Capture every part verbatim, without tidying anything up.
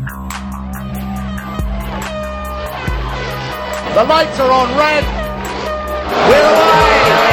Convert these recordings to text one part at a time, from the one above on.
The lights are on red. We're away.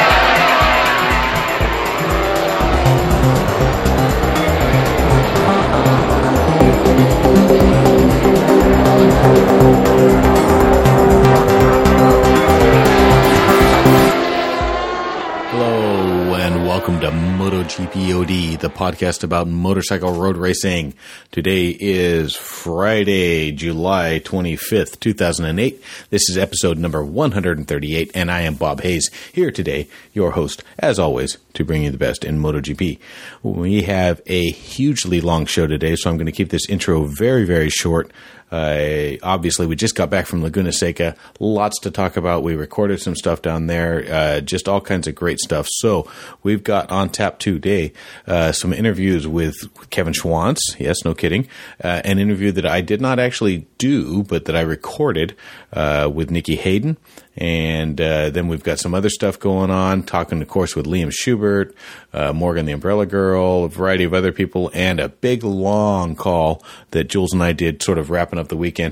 Hello and welcome to MotoGP O D, the podcast about motorcycle road racing. Today is Friday, July twenty-fifth, two thousand eight. This is episode number one hundred thirty-eight, and I am Bob Hayes, here today, your host, as always, to bring you the best in MotoGP. We have a hugely long show today, so I'm going to keep this intro very, very short. Uh, obviously, we just got back from Laguna Seca. Lots to talk about. We recorded some stuff down there. Uh, just all kinds of great stuff. So we've got on tap today uh, some interviews with Kevin Schwantz. Yes, no kidding. Uh, an interview that I did not actually do, but that I recorded uh, with Nicky Hayden. And uh, then we've got some other stuff going on, talking, of course, with Liam Schubert, uh, Morgan the Umbrella Girl, a variety of other people, and a big, long call that Jules and I did sort of wrapping up the weekend.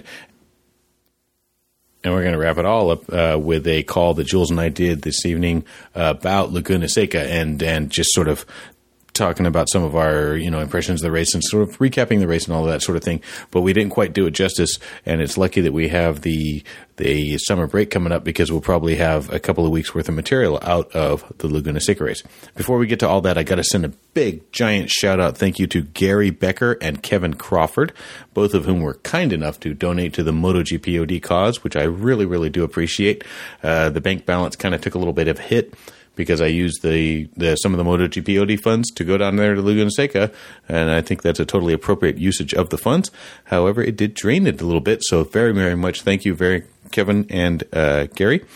And we're going to wrap it all up uh, with a call that Jules and I did this evening uh, about Laguna Seca and, and just sort of talking about some of our, you know, impressions of the race and sort of recapping the race and all that sort of thing. But we didn't quite do it justice, and it's lucky that we have the the summer break coming up because we'll probably have a couple of weeks worth of material out of the Laguna Seca race. Before we get to all that, I got to send a big, giant shout-out thank you to Gary Becker and Kevin Crawford, both of whom were kind enough to donate to the MotoGP O D cause, which I really, really do appreciate. Uh, the bank balance kind of took a little bit of a hit, because I used the, the some of the MotoGP O D funds to go down there to Laguna Seca, and I think that's a totally appropriate usage of the funds. However, it did drain it a little bit, so very, very much thank you, very Kevin and uh, Gary.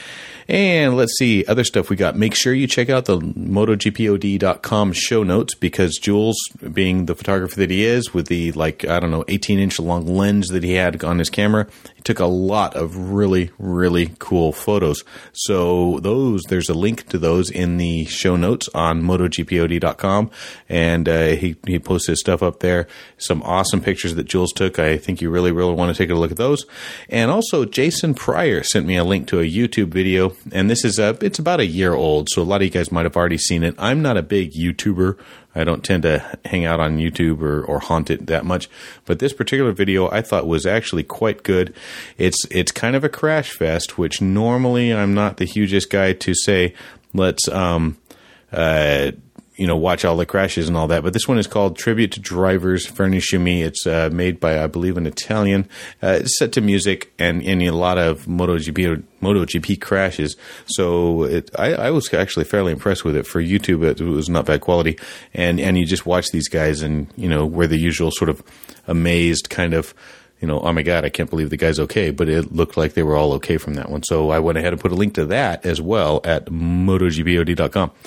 And let's see, other stuff we got. Make sure you check out the MotoGP O D dot com show notes, because Jules, being the photographer that he is, with the, like, I don't know, eighteen-inch long lens that he had on his camera, he took a lot of really, really cool photos. So those, there's a link to those in the show notes on MotoGP O D dot com, and uh, he, he posted his stuff up there. Some awesome pictures that Jules took. I think you really, really want to take a look at those. And also, Jason Pryor sent me a link to a YouTube video. And this is a, it's about a year old, so a lot of you guys might have already seen it. I'm not a big YouTuber. I don't tend to hang out on YouTube or, or haunt it that much. But this particular video I thought was actually quite good. It's it's kind of a crash fest, which normally I'm not the hugest guy to say, let's um uh you know, watch all the crashes and all that. But this one is called Tribute to Drivers Furnish Me. It's uh, made by, I believe, an Italian. Uh, it's set to music and, and a lot of MotoGP MotoGP crashes. So it, I, I was actually fairly impressed with it. For YouTube, it was not bad quality. And, and you just watch these guys and, you know, we're the usual sort of amazed kind of, you know, oh my God, I can't believe the guy's okay. But it looked like they were all okay from that one. So I went ahead and put a link to that as well at MotoGP O D dot com.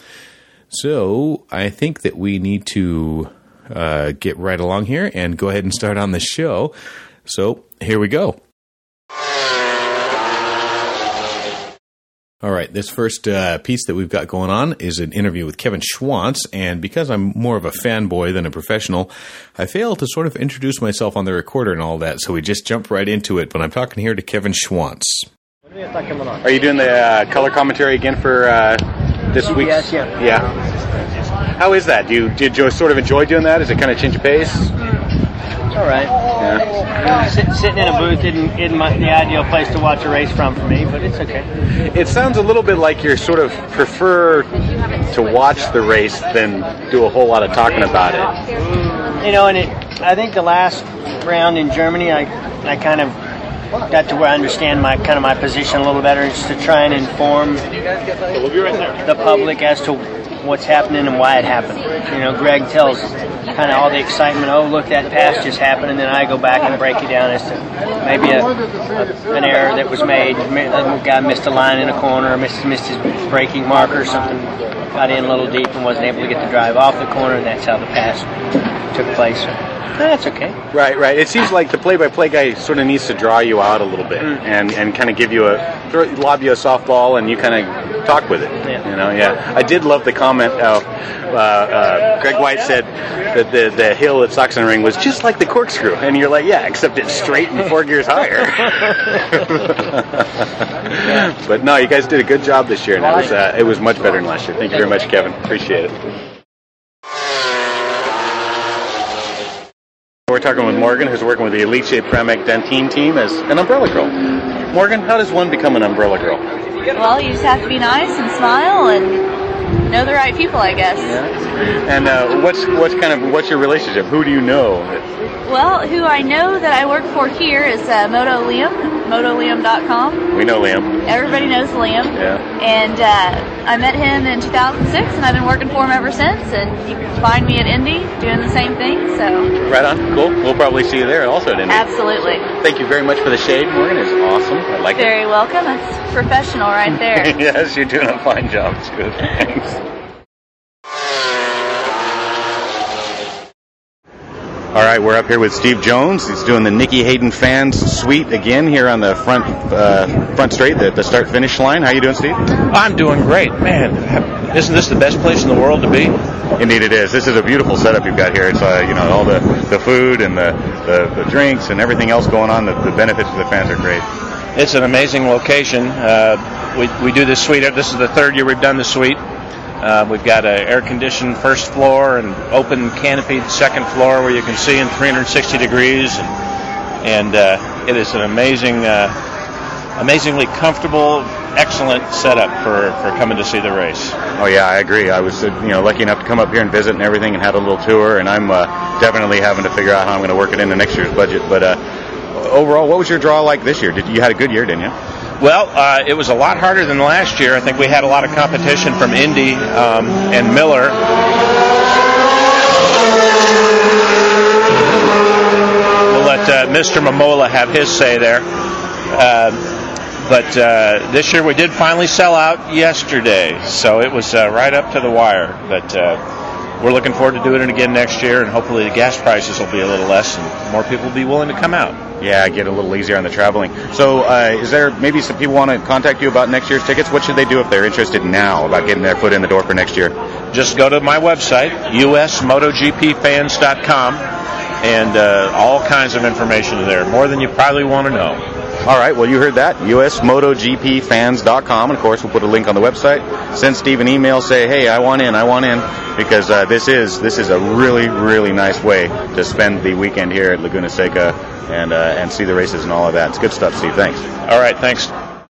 So I think that we need to uh, get right along here and go ahead and start on the show. So here we go. All right, this first uh, piece that we've got going on is an interview with Kevin Schwantz, and because I'm more of a fanboy than a professional, I failed to sort of introduce myself on the recorder and all that, so we just jump right into it. But I'm talking here to Kevin Schwantz. Are you doing the uh, color commentary again for uh, this week? Yes, yeah. Yeah. How is that? Do you did you sort of enjoy doing that? Does it kind of change your pace? It's all right. Yeah. Sit, sitting in a booth isn't, isn't my, the ideal place to watch a race from for me, but it's okay. It sounds a little bit like you sort of prefer to watch the race than do a whole lot of talking about it. You know, and it, I think the last round in Germany, I I kind of got to where I understand my kind of my position a little better, just to try and inform the public as to what's happening and why it happened. You know, Greg tells kind of all the excitement, oh, look, that pass just happened, and then I go back and break it down as to maybe a, a, an error that was made. The guy missed a line in a corner, missed, missed his braking marker or something, got in a little deep and wasn't able to get the drive off the corner, and that's how the pass took place. That's okay. Right, right. It seems like the play-by-play guy sort of needs to draw you out a little bit mm. and, and kind of give you a throw, lob you a softball, and you kind of talk with it. Yeah. You know, yeah. I did love the comment. Uh, uh, uh, Greg White said that the the hill at Sachsenring was just like the corkscrew, and you're like, yeah, except it's straight and four gears higher. But no, you guys did a good job this year, and it was uh, it was much better than last year. Thank you very much, Kevin. Appreciate it. We're talking with Morgan, who's working with the Elite Shape Pramac Dantine team as an umbrella girl. Morgan, how does one become an umbrella girl? Well, you just have to be nice and smile and know the right people, I guess. Yeah. And uh, what's what's kind of what's your relationship? Who do you know? Well, who I know that I work for here is uh, Moto Liam, moto liam dot com. We know Liam. Everybody knows Liam. Yeah. And uh, I met him in two thousand six, and I've been working for him ever since. And you can find me at Indy doing the same thing. So. Right on. Cool. We'll probably see you there also at Indy. Absolutely. Thank you very much for the shade, Morgan. It's awesome. I like Very it. Very welcome. It's professional right there. Yes, you're doing a fine job. It's good. Thanks. All right, we're up here with Steve Jones. He's doing the Nicky Hayden fans suite again here on the front uh, front straight, the, the start-finish line. How you doing, Steve? I'm doing great. Man, isn't this the best place in the world to be? Indeed it is. This is a beautiful setup you've got here. It's uh, you know all the, the food and the, the, the drinks and everything else going on. The, the benefits for the fans are great. It's an amazing location. Uh, we, we do this suite. This is the third year we've done the suite. Uh, we've got an air-conditioned first floor and open canopied second floor where you can see in three hundred sixty degrees, and, and uh, it is an amazing, uh, amazingly comfortable, excellent setup for, for coming to see the race. Oh yeah, I agree. I was uh, you know lucky enough to come up here and visit and everything, and had a little tour, and I'm uh, definitely having to figure out how I'm going to work it into next year's budget. But uh, overall, what was your draw like this year? Did you had a good year, didn't you? Well, uh, it was a lot harder than last year. I think we had a lot of competition from Indy um, and Miller. We'll let uh, Mister Momola have his say there. Uh, but uh, this year we did finally sell out yesterday, so it was uh, right up to the wire. But uh, we're looking forward to doing it again next year, and hopefully the gas prices will be a little less and more people will be willing to come out. Yeah, get a little easier on the traveling. So uh, is there maybe some people want to contact you about next year's tickets? What should they do if they're interested now about getting their foot in the door for next year? Just go to my website, U S moto G P fans dot com, and uh, all kinds of information there, more than you probably want to know. All right, well, you heard that, U S moto G P fans dot com, and of course we'll put a link on the website. Send Steve an email, say, hey, I want in, I want in, because uh, this is this is a really, really nice way to spend the weekend here at Laguna Seca and uh, and see the races and all of that. It's good stuff, Steve. Thanks. All right, thanks.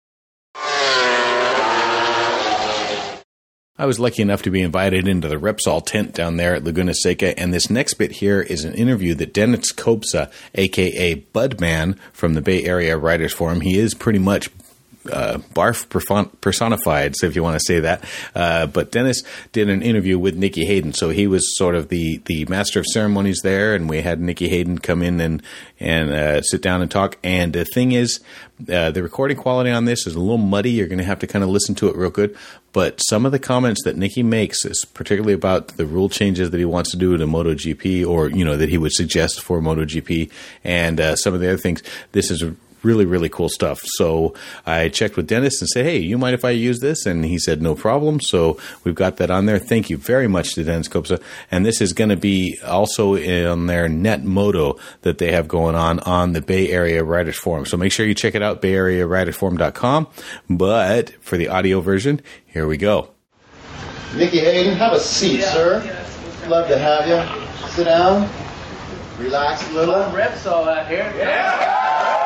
I was lucky enough to be invited into the Repsol tent down there at Laguna Seca, and this next bit here is an interview that Dennis Kopsa, a k a. Budman from the Bay Area Writers Forum, he is pretty much uh, barf personified, so if you want to say that. Uh, but Dennis did an interview with Nicky Hayden, so he was sort of the, the master of ceremonies there, and we had Nicky Hayden come in and and uh, sit down and talk. And the thing is, uh, the recording quality on this is a little muddy. You're going to have to kind of listen to it real good. But some of the comments that Nicky makes is particularly about the rule changes that he wants to do to MotoGP, or you know that he would suggest for MotoGP, and uh, some of the other things. This is really, really cool stuff. So I checked with Dennis and said, hey, you mind if I use this? And he said, no problem. So we've got that on there. Thank you very much to Dennis Kopsa. And this is going to be also on their Net Moto that they have going on on the Bay Area Writers Forum. So make sure you check it out, bay area writers forum dot com. But for the audio version, here we go. Nicky Hayden, have a seat, sir. Love to have you. Sit down. Relax a little. Repsol out here. Yeah.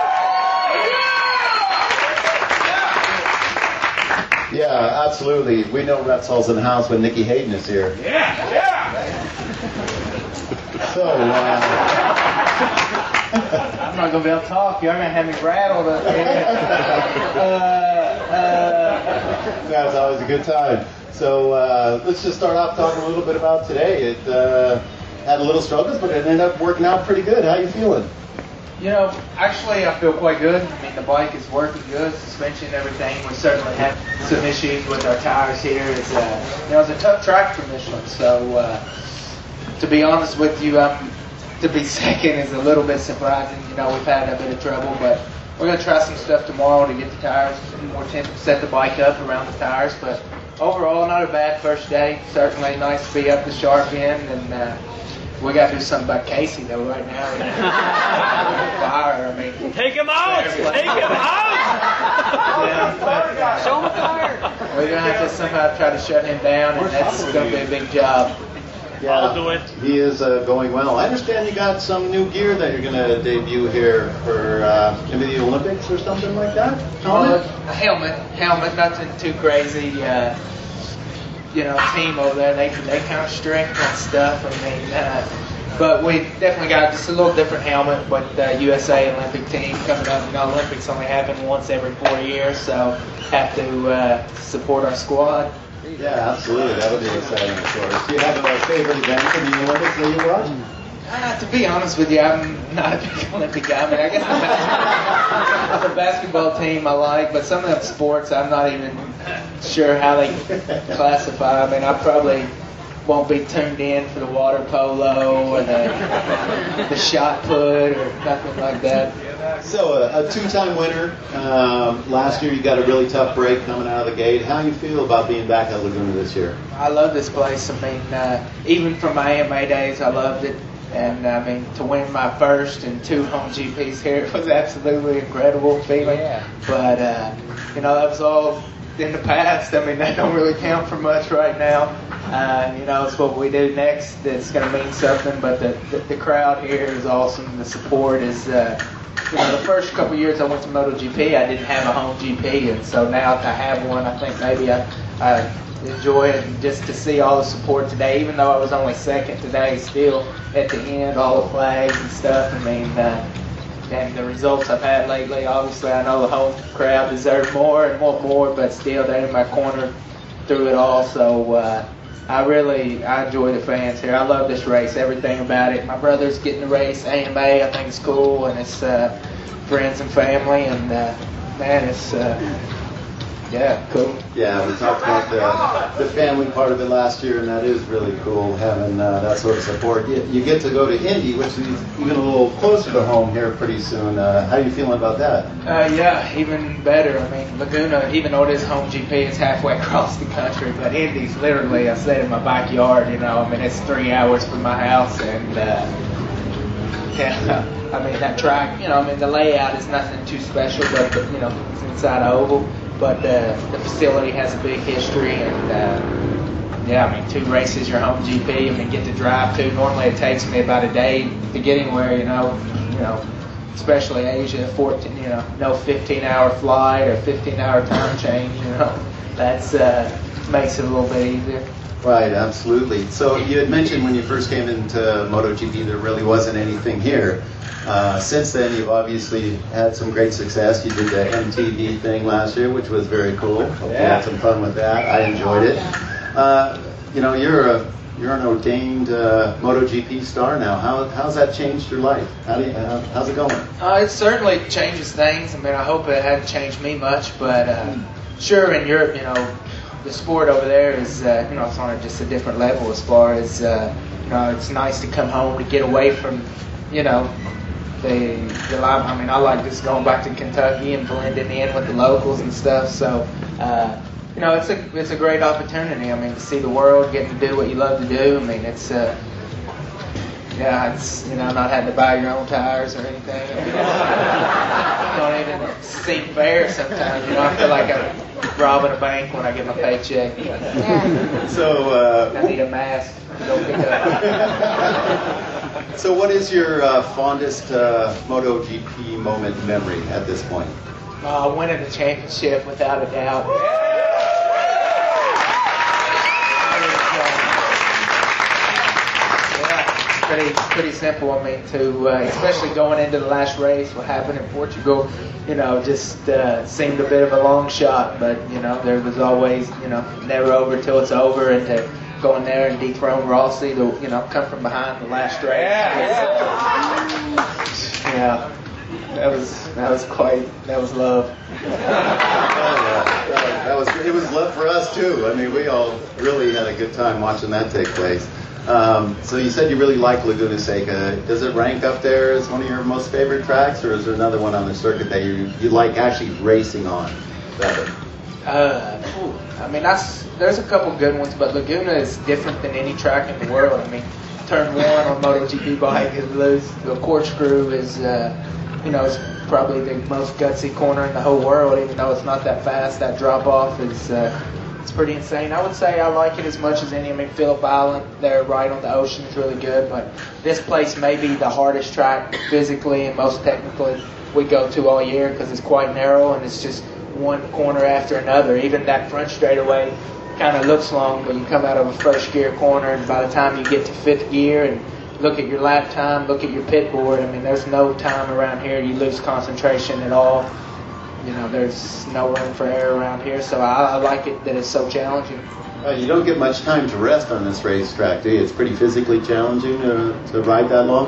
Yeah, absolutely. We know Repsol's in the house when Nicky Hayden is here. Yeah, yeah. So, uh... I'm not going to be able to talk. You're going to have me rattled up here. uh, uh... That's always a good time. So, uh, let's just start off talking a little bit about today. It uh, had a little struggles, but it ended up working out pretty good. How you feeling? You know, actually, I feel quite good. I mean, the bike is working good, suspension and everything. We certainly had some issues with our tires here. It's, uh, you know, it's a tough track for Michelin, so uh, to be honest with you, um, to be second is a little bit surprising. You know, we've had a bit of trouble, but we're going to try some stuff tomorrow to get the tires more temp- set the bike up around the tires. But overall, not a bad first day. Certainly nice to be up the sharp end, and uh, we got to do something about Casey though right now. Fire, I mean, take him out! Take him out! Yeah, show him fire. We're gonna have to somehow try to shut him down, and that's gonna be a big job. Yeah, I'll do it. He is uh, going well. I understand you got some new gear that you're going to debut here for uh, maybe the Olympics or something like that. Helmet, uh, helmet, helmet. Nothing too crazy. Uh, you know, team over there, they they kind of strict and stuff. I mean, uh, but we definitely got just a little different helmet. But the U S A Olympic team coming up. You know, Olympics only happen once every four years, so have to uh, support our squad. Yeah, absolutely. That would be exciting, of course. Do you have a favorite event in the Olympics that you watch? Uh, to be honest with you, I'm not a big Olympic guy. I mean, I guess the basketball, the basketball team I like, but some of the sports I'm not even sure how they classify. I mean, I probably won't be tuned in for the water polo or the, the shot put or nothing like that. So, uh, a two-time winner. Um, last year you got a really tough break coming out of the gate. How do you feel about being back at Laguna this year? I love this place. I mean, uh, even from my A M A days, I loved it. And, I mean, to win my first and two home G Ps here was absolutely incredible feeling. Yeah. But, uh, you know, that was all in the past. I mean, that don't really count for much right now. Uh, you know, it's what we do next that's going to mean something. But the, the, the crowd here is awesome. The support is... Uh, You know, the first couple of years I went to MotoGP, I didn't have a home G P, and so now to have one, I think maybe I, I enjoy it. And just to see all the support today, even though I was only second today, still at the end, all the flags and stuff. I mean, uh, and the results I've had lately, obviously I know the home crowd deserve more and want more, but still they're in my corner through it all. So uh, I really, I enjoy the fans here. I love this race, everything about it. My brother's getting the race, A M A, I think it's cool, and it's uh, friends and family, and uh, man, it's, uh, yeah, cool. Yeah, we talked about the, the family part of it last year, and that is really cool, having uh, that sort of support. You, you get to go to Indy, which is even a little closer to home here pretty soon. Uh, how are you feeling about that? Uh, yeah, even better. I mean, Laguna, even though it is home G P, it's halfway across the country, but Indy's literally, I stayed in my backyard, you know, I mean, it's three hours from my house, and, uh, yeah, I mean, that track, you know, I mean, the layout is nothing too special, but, you know, it's inside an oval. But uh, the facility has a big history, and uh, yeah, I mean, two races, your home G P, I mean, get to drive to. Normally, it takes me about a day to get anywhere, you know, you know, especially Asia, fourteen, you know, no fifteen-hour flight or fifteen-hour time change, you know, that's uh, makes it a little bit easier. Right, absolutely. So you had mentioned when you first came into MotoGP there really wasn't anything here. Uh, since then, you've obviously had some great success. You did the M T V thing last year, which was very cool. Hope you had some fun with that. I enjoyed it. Uh, you know, you're a you're an ordained uh, MotoGP star now. How how's that changed your life? How do you, how, how's it going? Uh, it certainly changes things. I mean, I hope it hadn't changed me much, but uh, sure, in Europe, you know, the sport over there is, uh, you know, it's on a, just a different level as far as, uh, you know, it's nice to come home to get away from, you know, the, the life. I mean, I like just going back to Kentucky and blending in with the locals and stuff. So, uh, you know, it's a it's a great opportunity. I mean, to see the world, getting to do what you love to do. I mean, it's, uh, yeah, it's, you know, not having to buy your own tires or anything. I mean, it don't even seem fair sometimes. You know, I feel like I'm robbing a bank when I get my paycheck. So, uh, I need a mask to go pick up. So what is your uh, fondest uh, MotoGP moment memory at this point? Uh, winning the championship, without a doubt. Yeah, pretty pretty simple. I mean, to uh, especially going into the last race, what happened in Portugal, you know, just uh, seemed a bit of a long shot, but you know, there was always, you know, never over till it's over, and to go in there and dethrone Rossi, to, you know, come from behind the last race. Yeah, yeah. That was that was quite that was love. Oh, yeah. That was it was love for us too. I mean, we all really had a good time watching that take place. Um, so you said you really like Laguna Seca. Does it rank up there as one of your most favorite tracks, or is there another one on the circuit that you you like actually racing on better? Uh, I mean, that's, there's a couple good ones, but Laguna is different than any track in the world. I mean, turn one on MotoGP bike is loose. The corkscrew is, uh, you know, it's probably the most gutsy corner in the whole world, even though it's not that fast. That drop off is, uh, it's pretty insane. I would say I like it as much as any. I mean, Phillip Island, there right on the ocean, is really good, but this place may be the hardest track physically and most technically we go to all year because it's quite narrow and it's just one corner after another. Even that front straightaway kind of looks long, but you come out of a first gear corner, and by the time you get to fifth gear and look at your lap time, look at your pit board, I mean, there's no time around here you lose concentration at all. You know, there's no room for error around here, so I, I like it that it's so challenging. Uh, you don't get much time to rest on this racetrack, do you? It's pretty physically challenging to, to ride that long?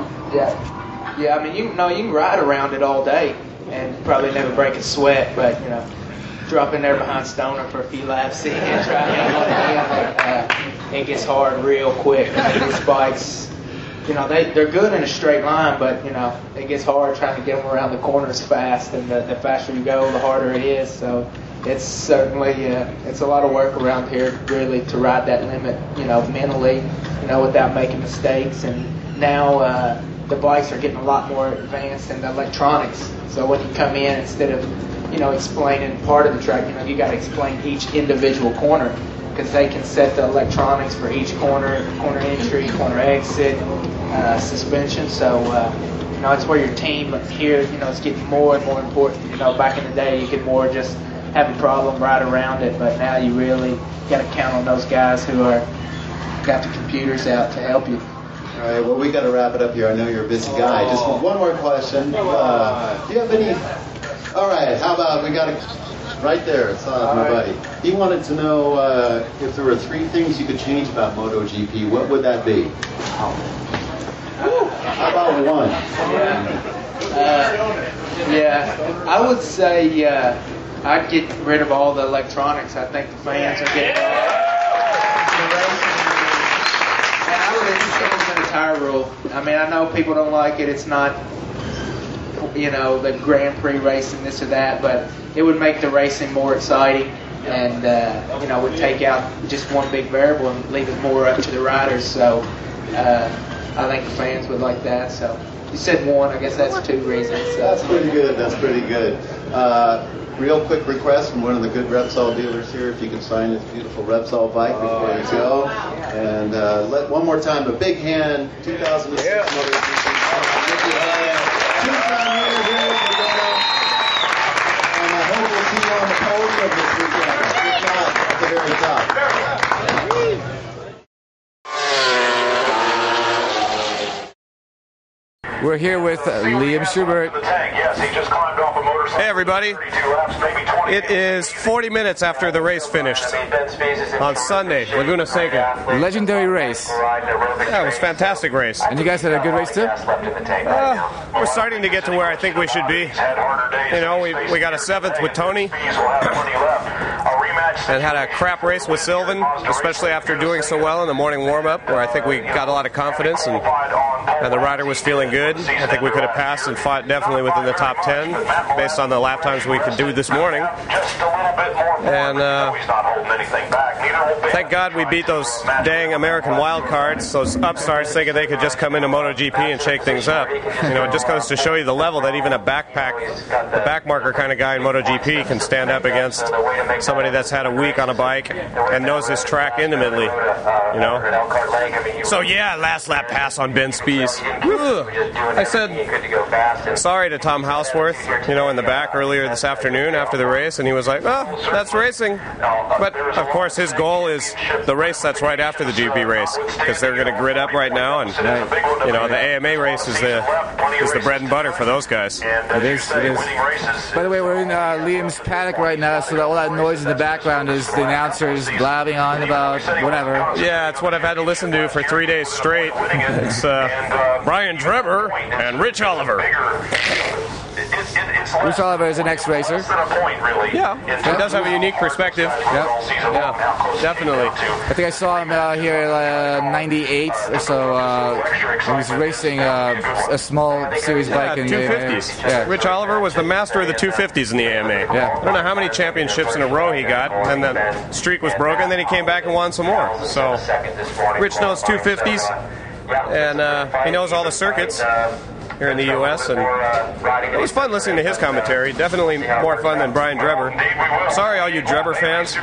Yeah. Yeah, I mean, you know, you can ride around it all day and probably never break a sweat, but, you know, drop in there behind Stoner for a few laps, see and try to hang on again. Uh, it gets hard real quick. I mean, these bikes, you know, they, they're good in a straight line, but, you know, it gets hard trying to get them around the corners fast, and the, the faster you go, the harder it is. So it's certainly, uh, it's a lot of work around here, really, to ride that limit, you know, mentally, you know, without making mistakes. And now uh, the bikes are getting a lot more advanced in the electronics. So when you come in, instead of, you know, explaining part of the track, you know, you got to explain each individual corner, because they can set the electronics for each corner, corner entry, corner exit, uh, suspension. So, uh, you know, it's where your team here, you know, it's getting more and more important. You know, back in the day, you could more just have a problem right around it, but now you really got to count on those guys who are got the computers out to help you. All right, well, we got to wrap it up here. I know you're a busy guy. Just one more question. Uh, do you have any... All right, how about we got a... Right there, it's uh, my buddy. He wanted to know uh, if there were three things you could change about MotoGP, what would that be? How about one? Uh, yeah, I would say uh, I'd get rid of all the electronics. I think the fans are getting... And I would implement a tire rule. I mean, I know people don't like it. It's not, you know, the Grand Prix racing, this or that, but it would make the racing more exciting, and uh, you know, would take out just one big variable and leave it more up to the riders. So uh, I think the fans would like that. So you said one, I guess that's two reasons. So. That's pretty good. That's pretty good. Uh, real quick request from one of the good Repsol dealers here, if you could sign this beautiful Repsol bike before you go. And uh, let one more time, a big hand, two thousand six yeah. MotoGP. Two-time winner here at Laguna. And I hope we'll see you on the podium this weekend. If not, at the very top. We're here with uh, Liam Schubert. Hey everybody, it is forty minutes after the race finished on Sunday, Laguna Seca. Legendary race. Yeah, it was a fantastic race. And you guys had a good race too? Uh, we're starting to get to where I think we should be. You know, we, we got a seventh with Tony and had a crap race with Sylvan, especially after doing so well in the morning warm-up, where I think we got a lot of confidence and, and the rider was feeling good. I think we could have passed and fought definitely within the top ten based on the lap times we could do this morning. And uh, thank God we beat those dang American wild cards, those upstarts thinking they could just come into MotoGP and shake things up. You know, it just goes to show you the level that even a backpack, the backmarker kind of guy in MotoGP can stand up against somebody that's had a week on a bike and knows this track intimately, you know. So yeah, last lap pass on Ben Spies. Ugh. I said sorry to Tom Houseworth, you know, in the back earlier this afternoon after the race, and he was like, oh, that's racing. But of course his goal is the race that's right after the G P race, because they're going to grid up right now, and you know, the A M A race is the is the bread and butter for those guys. It is, it is. By the way, we're in uh, Liam's paddock right now, so that all that noise in the background is the announcers blabbing on about whatever. Yeah, it's what I've had to listen to for three days straight. It's uh, Brian Trevor and Rich Oliver. Rich Oliver is an ex-racer. Yeah, he does have a unique perspective. Yep. Yeah, definitely. I think I saw him uh, here in uh, ninety-eight or so. Uh, he was racing uh, a small series bike Yeah, in two fifties. Yeah. Rich Oliver was the master of the two fifties in the A M A. Yeah. I don't know how many championships in a row he got, and the streak was broken. Then he came back and won some more. So, Rich knows two fifties, and uh, he knows all the circuits here in the U S, and it was fun listening to his commentary. Definitely more fun than Brian Drebber. Sorry, all you Drebber fans.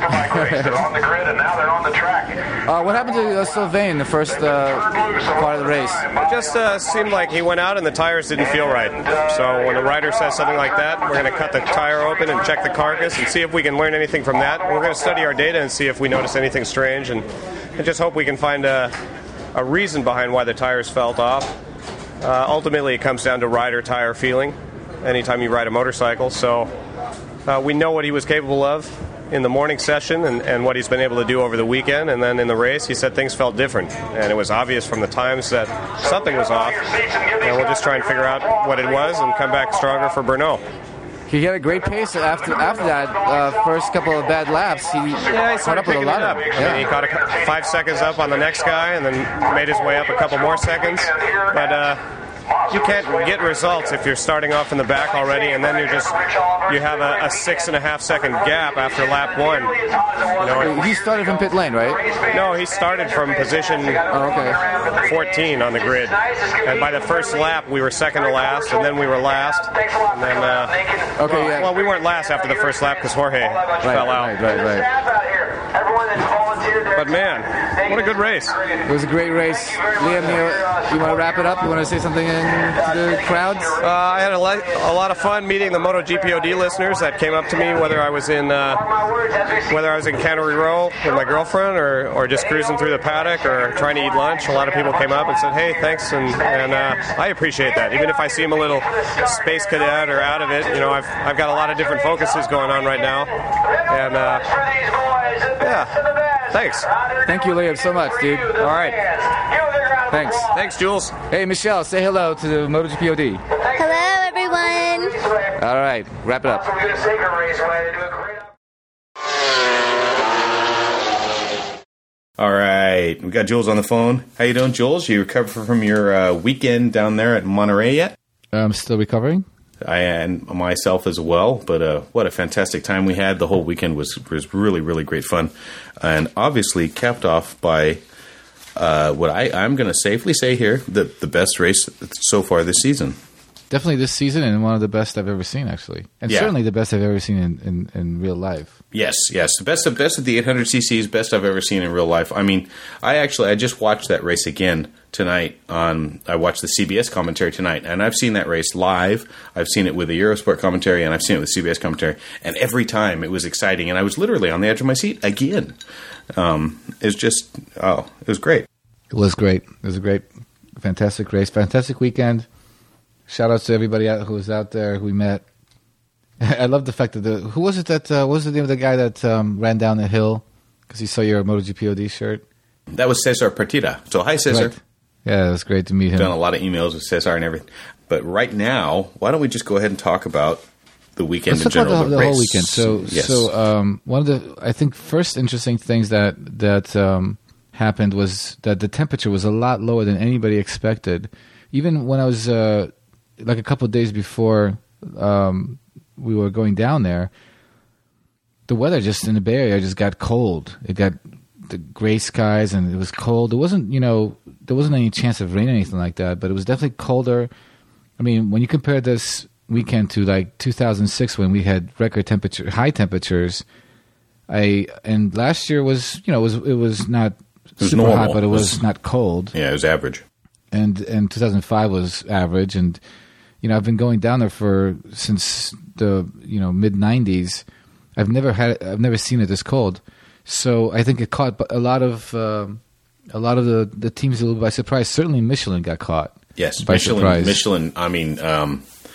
uh, what happened to uh, Sylvain in the first uh, part of the race? It just uh, seemed like he went out and the tires didn't feel right. So when the rider says something like that, we're going to cut the tire open and check the carcass and see if we can learn anything from that. We're going to study our data and see if we notice anything strange, and, and just hope we can find a, a reason behind why the tires felt off. Uh, ultimately, it comes down to rider tire feeling anytime you ride a motorcycle. So uh, we know what he was capable of in the morning session and, and what he's been able to do over the weekend. And then in the race, he said things felt different. And it was obvious from the times that something was off. And we'll just try and figure out what it was and come back stronger for Brno. He had a great pace after after that uh, first couple of bad laps. He, yeah, he caught up with a picking lot it up. of I mean, he caught a, five seconds up on the next guy and then made his way up a couple more seconds. But uh, you can't get results if you're starting off in the back already, and then you're just you have a, a six and a half second gap after lap one. You know, he started from pit lane, right? No, he started from position oh, okay. fourteen on the grid, and by the first lap we were second to last, and then we were last, and then uh, okay, well, yeah. well, we weren't last after the first lap because Jorge right, fell out. Right, right, right. But man, what a good race! It was a great race. Liam, you, you want to wrap it up? You want to say something in, to the crowds? Uh, I had a, le- a lot of fun meeting the MotoGP O D listeners that came up to me, whether I was in uh, whether I was in Cannery Row with my girlfriend, or, or just cruising through the paddock, or trying to eat lunch. A lot of people came up and said, "Hey, thanks," and, and uh, I appreciate that. Even if I seem a little space cadet or out of it, you know, I've I've got a lot of different focuses going on right now, and uh, yeah. Thanks. Thank you, Liam, so much, dude. All right. Thanks. Thanks, Jules. Hey, Michelle, say hello to the MotoGP O D. Hello, everyone. All right, wrap it up. All right, we got Jules on the phone. How you doing, Jules? You recovered from your uh, weekend down there at Monterey yet? I'm still recovering. I and myself as well, but uh, what a fantastic time we had. The whole weekend was was really, really great fun, and obviously capped off by uh, what I, I'm going to safely say here, the, the best race so far this season. Definitely this season, and one of the best I've ever seen, actually. And yeah. certainly the best I've ever seen in, in, in real life. Yes, yes. The best of best of the eight hundred c c's, best I've ever seen in real life. I mean, I actually, I just watched that race again tonight on, I watched the C B S commentary tonight, and I've seen that race live. I've seen it with the Eurosport commentary, and I've seen it with C B S commentary, and every time it was exciting, and I was literally on the edge of my seat again. Um, it was just, oh, it was great. It was great. It was a great, fantastic race, fantastic weekend. Shout out to everybody out who was out there, who we met. I love the fact that the who was it that uh, what was the name of the guy that um, ran down the hill because he saw your MotoGP O D shirt? That was Cesar Partida. So hi, Cesar. Right. Yeah, it was great to meet him. Done a lot of emails with Cesar and everything. But right now, why don't we just go ahead and talk about the weekend Let's in talk general? about the, the whole weekend. So, yes. so um, one of the I think first interesting things that that um, happened was that the temperature was a lot lower than anybody expected. Even when I was uh, like a couple of days before um, we were going down there, the weather just in the Bay Area just got cold. It got the gray skies and it was cold. It wasn't, you know, there wasn't any chance of rain or anything like that, but it was definitely colder. I mean, when you compare this weekend to like two thousand six when we had record temperature, high temperatures, I and last year was, you know, it was it was not it was super normal. hot, but it was, it was not cold. Yeah, it was average. And and two thousand five was average, and you know I've been going down there for since the you know mid nineties. I've never had I've never seen it this cold, so I think it caught a lot of um, a lot of the, the teams a little by surprise. Certainly Michelin got caught. Yes, by Michelin. surprise. Michelin. I mean, um,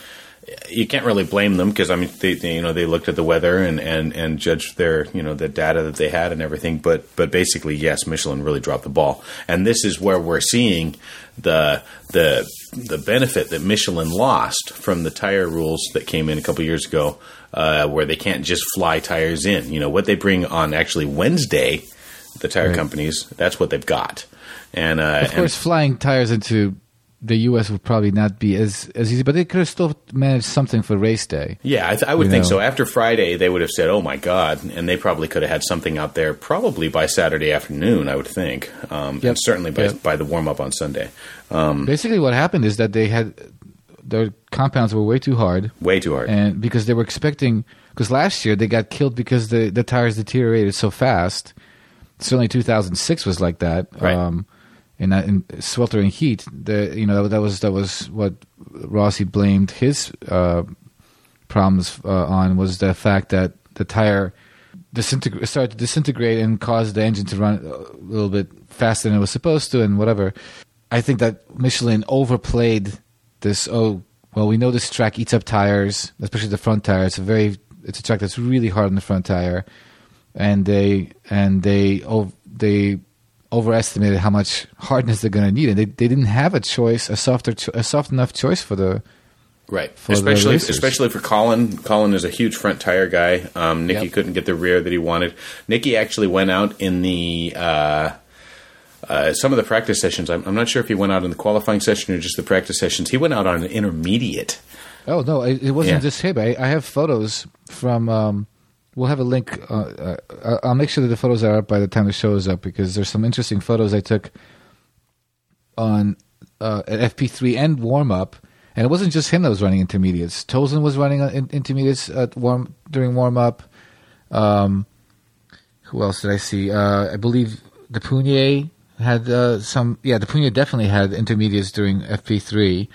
you can't really blame them because I mean, they, they, you know, they looked at the weather and, and, and judged their, you know, the data that they had and everything. But but basically, yes, Michelin really dropped the ball, and this is where we're seeing the the the benefit that Michelin lost from the tire rules that came in a couple years ago, uh, where they can't just fly tires in. You know what they bring on actually Wednesday, the tire right. companies. That's what they've got, and uh, of course, and, flying tires into the U S would probably not be as, as easy, but they could have still managed something for race day. Yeah, I, th- I would you think know? so. After Friday, they would have said, oh, my God, and they probably could have had something out there probably by Saturday afternoon, I would think, um, Yep. and certainly by, Yep. by the warm-up on Sunday. Um, Basically what happened is that they had their compounds were way too hard. Way too hard. And because they were expecting – because last year they got killed because the, the tires deteriorated so fast. Certainly two thousand six was like that. Right. Um, in that in sweltering heat, the you know that was that was what Rossi blamed his uh, problems uh, on, was the fact that the tire disintegr- started to disintegrate and caused the engine to run a little bit faster than it was supposed to, and whatever. I think that Michelin overplayed this. Oh well, we know this track eats up tires, especially the front tire. It's a very it's a track that's really hard on the front tire, and they and they oh, they. overestimated how much hardness they're going to need, and they they didn't have a choice, a softer, cho- a soft enough choice for the right, for especially the racers. especially for Colin. Colin is a huge front tire guy. Um, Nicky Yep. couldn't get the rear that he wanted. Nicky actually went out in the uh, uh, some of the practice sessions. I'm, I'm not sure if he went out in the qualifying session or just the practice sessions. He went out on an intermediate. Oh no, it, it wasn't Yeah. just him. I, I have photos from. Um, we'll have a link. Uh, uh, I'll make sure that the photos are up by the time the show is up, because there's some interesting photos I took on uh, at F P three and warm up, and it wasn't just him that was running intermediates. Tolson was running in, intermediates at warm during warm up. Um, who else did I see? Uh, I believe Depunier had uh, some. Yeah, Depunier definitely had intermediates during F P three.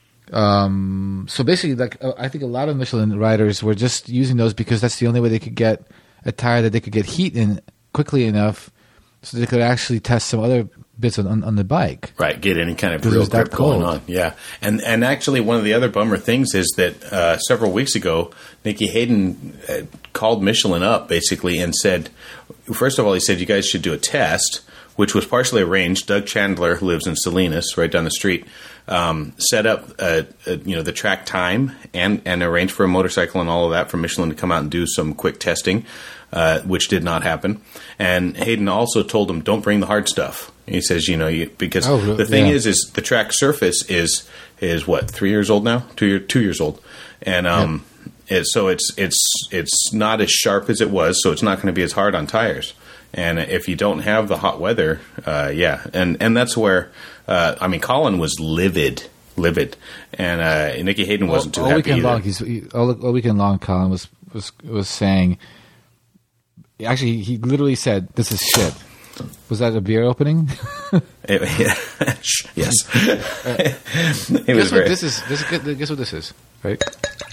Um, so basically, like uh, I think a lot of Michelin riders were just using those because that's the only way they could get a tire that they could get heat in quickly enough, so they could actually test some other bits on, on, on the bike. Right, get any kind of Because it real was that grip going cold. on. Yeah, and and actually one of the other bummer things is that uh, several weeks ago, Nicky Hayden uh, called Michelin up basically and said, first of all, he said you guys should do a test, which was partially arranged. Doug Chandler, who lives in Salinas, right down the street, um, set up uh, uh, you know the track time and and arranged for a motorcycle and all of that for Michelin to come out and do some quick testing, uh, which did not happen. And Hayden also told him, don't bring the hard stuff. He says, you know, you, because Oh, really? the thing Yeah. is, is the track surface is is what three years old now, two year, two years old, and um, it, so it's it's it's not as sharp as it was, so it's not going to be as hard on tires. And if you don't have the hot weather, uh, yeah, and and that's where uh, I mean, Colin was livid, livid, and uh, Nicky Hayden wasn't all, too all happy weekend either. long. He's he, all, all weekend long. Colin was was was saying. Actually, he literally said, "This is shit." Was that a beer opening? It- yeah. Yes. It guess was what very. this is? This is guess what this is, right?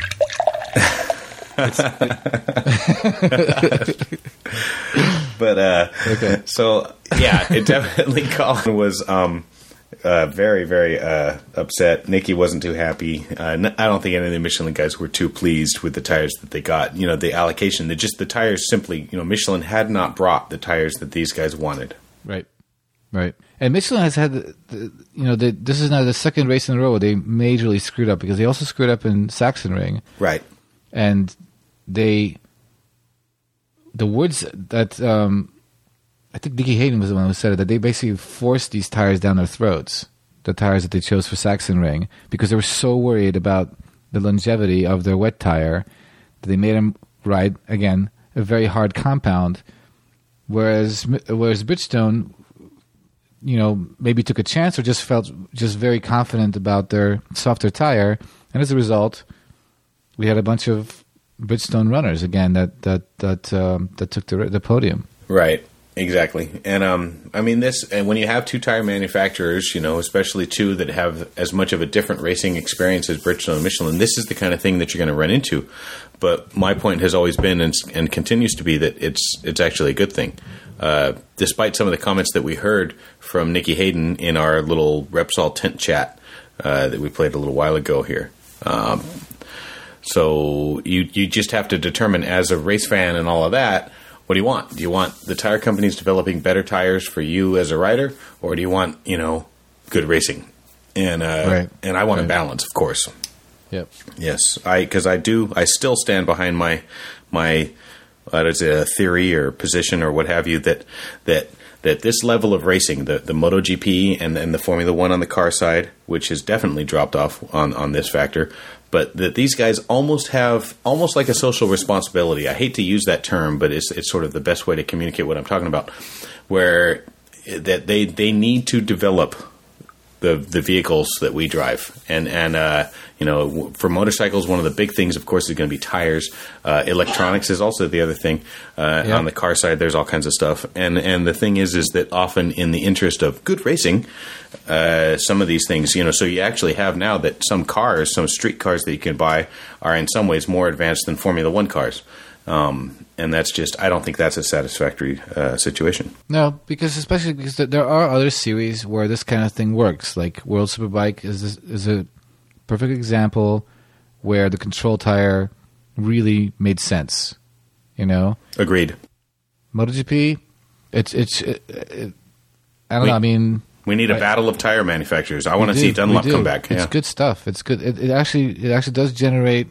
But uh, Okay. so yeah, it definitely Colin was um, uh, very very uh, upset. Nicky wasn't too happy. Uh, n- I don't think any of the Michelin guys were too pleased with the tires that they got. You know, the allocation. They just the tires simply. You know, Michelin had not brought the tires that these guys wanted. Right, right. And Michelin has had, the, the, you know, the, this is now the second race in a row where they majorly screwed up, because they also screwed up in Sachsenring. Right. And they, the words that, um, I think Nicky Hayden was the one who said it, that they basically forced these tires down their throats, the tires that they chose for Sachsenring, because they were so worried about the longevity of their wet tire that they made them ride, again, a very hard compound, whereas whereas Bridgestone, you know, maybe took a chance or just felt just very confident about their softer tire, and as a result, we had a bunch of Bridgestone runners again that that that um, that took the the podium. Right. Exactly. And um, I mean this, and when you have two tire manufacturers, you know, especially two that have as much of a different racing experience as Bridgestone and Michelin, this is the kind of thing that you're going to run into. But my point has always been, and, and continues to be, that it's it's actually a good thing. Uh, despite some of the comments that we heard from Nicky Hayden in our little Repsol tent chat uh, that we played a little while ago here. Um, so you you just have to determine as a race fan and all of that, what do you want? Do you want the tire companies developing better tires for you as a rider, or do you want, you know, good racing? And uh, right. and I want right. a balance, of course. Yep. Yes, I because I do. I still stand behind my my uh, is it a theory or position or what have you that that that this level of racing, the the MotoGP and and the Formula One on the car side, which has definitely dropped off on on this factor, but that these guys almost have almost like a social responsibility. I hate to use that term, but it's it's sort of the best way to communicate what I'm talking about, where that they they need to develop the the vehicles that we drive, and and uh, you know, for motorcycles, one of the big things, of course, is going to be tires. Uh, electronics is also the other thing. Uh, yeah. On the car side, there's all kinds of stuff, and and the thing is, is that often in the interest of good racing, uh, some of these things, you know, so you actually have now that some cars, some street cars that you can buy, are in some ways more advanced than Formula One cars. Um, and that's just, I don't think that's a satisfactory uh, situation. No, because especially because there are other series where this kind of thing works. Like World Superbike is is a perfect example where the control tire really made sense. You know, agreed. MotoGP, it's it's. It, it, I don't we, know. I mean, we need a I, battle of tire manufacturers. I want to see Dunlop come back. It's yeah. good stuff. It's good. It, it actually it actually does generate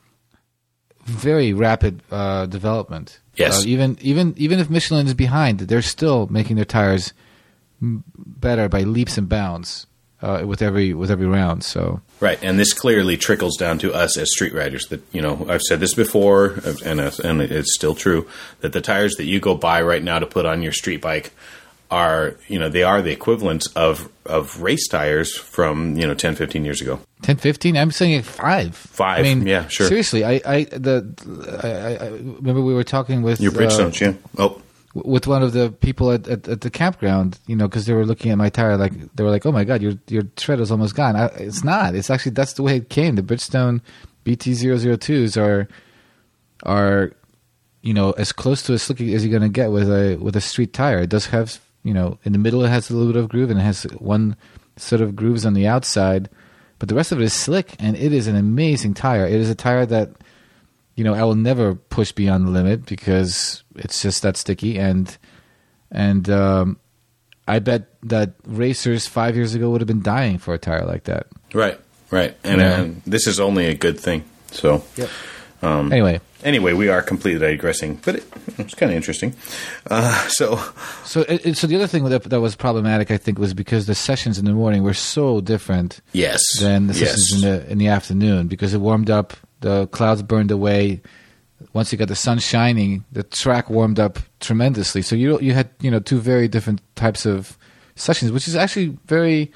very rapid uh, development. Yes. Uh, even even even if Michelin is behind, they're still making their tires m- better by leaps and bounds uh, with every with every round. So right, and this clearly trickles down to us as street riders. That, you know, I've said this before, and uh, and it's still true, that the tires that you go buy right now to put on your street bike are, you know, they are the equivalent of of race tires from, you know, ten, fifteen years ago. ten, fifteen? I'm saying five. Five, I mean, yeah, sure. Seriously, I, I, the, I, I remember we were talking with... Your Bridgestones, uh, yeah. Oh. With one of the people at, at, at the campground, you know, because they were looking at my tire, like, they were like, oh my God, your your tread is almost gone. I, it's not. It's actually, that's the way it came. The Bridgestone B T zero zero twos are, are, you know, as close to as slicky as you're going to get with a with a street tire. It does have, you know, in the middle it has a little bit of groove, and it has one set of grooves on the outside, but the rest of it is slick, and it is an amazing tire. It is a tire that, you know, I will never push beyond the limit because it's just that sticky, and and um, I bet that racers five years ago would have been dying for a tire like that. Right, right, and, yeah. and this is only a good thing. So, yep. um, anyway. Anyway, we are completely digressing, but it, it's kind of interesting. Uh, so, so, it, so the other thing that that was problematic, I think, was because the sessions in the morning were so different. Yes. Than the yes. sessions in the in the afternoon, because it warmed up, the clouds burned away. Once you got the sun shining, the track warmed up tremendously. So you you had, you know, two very different types of sessions, which is actually very,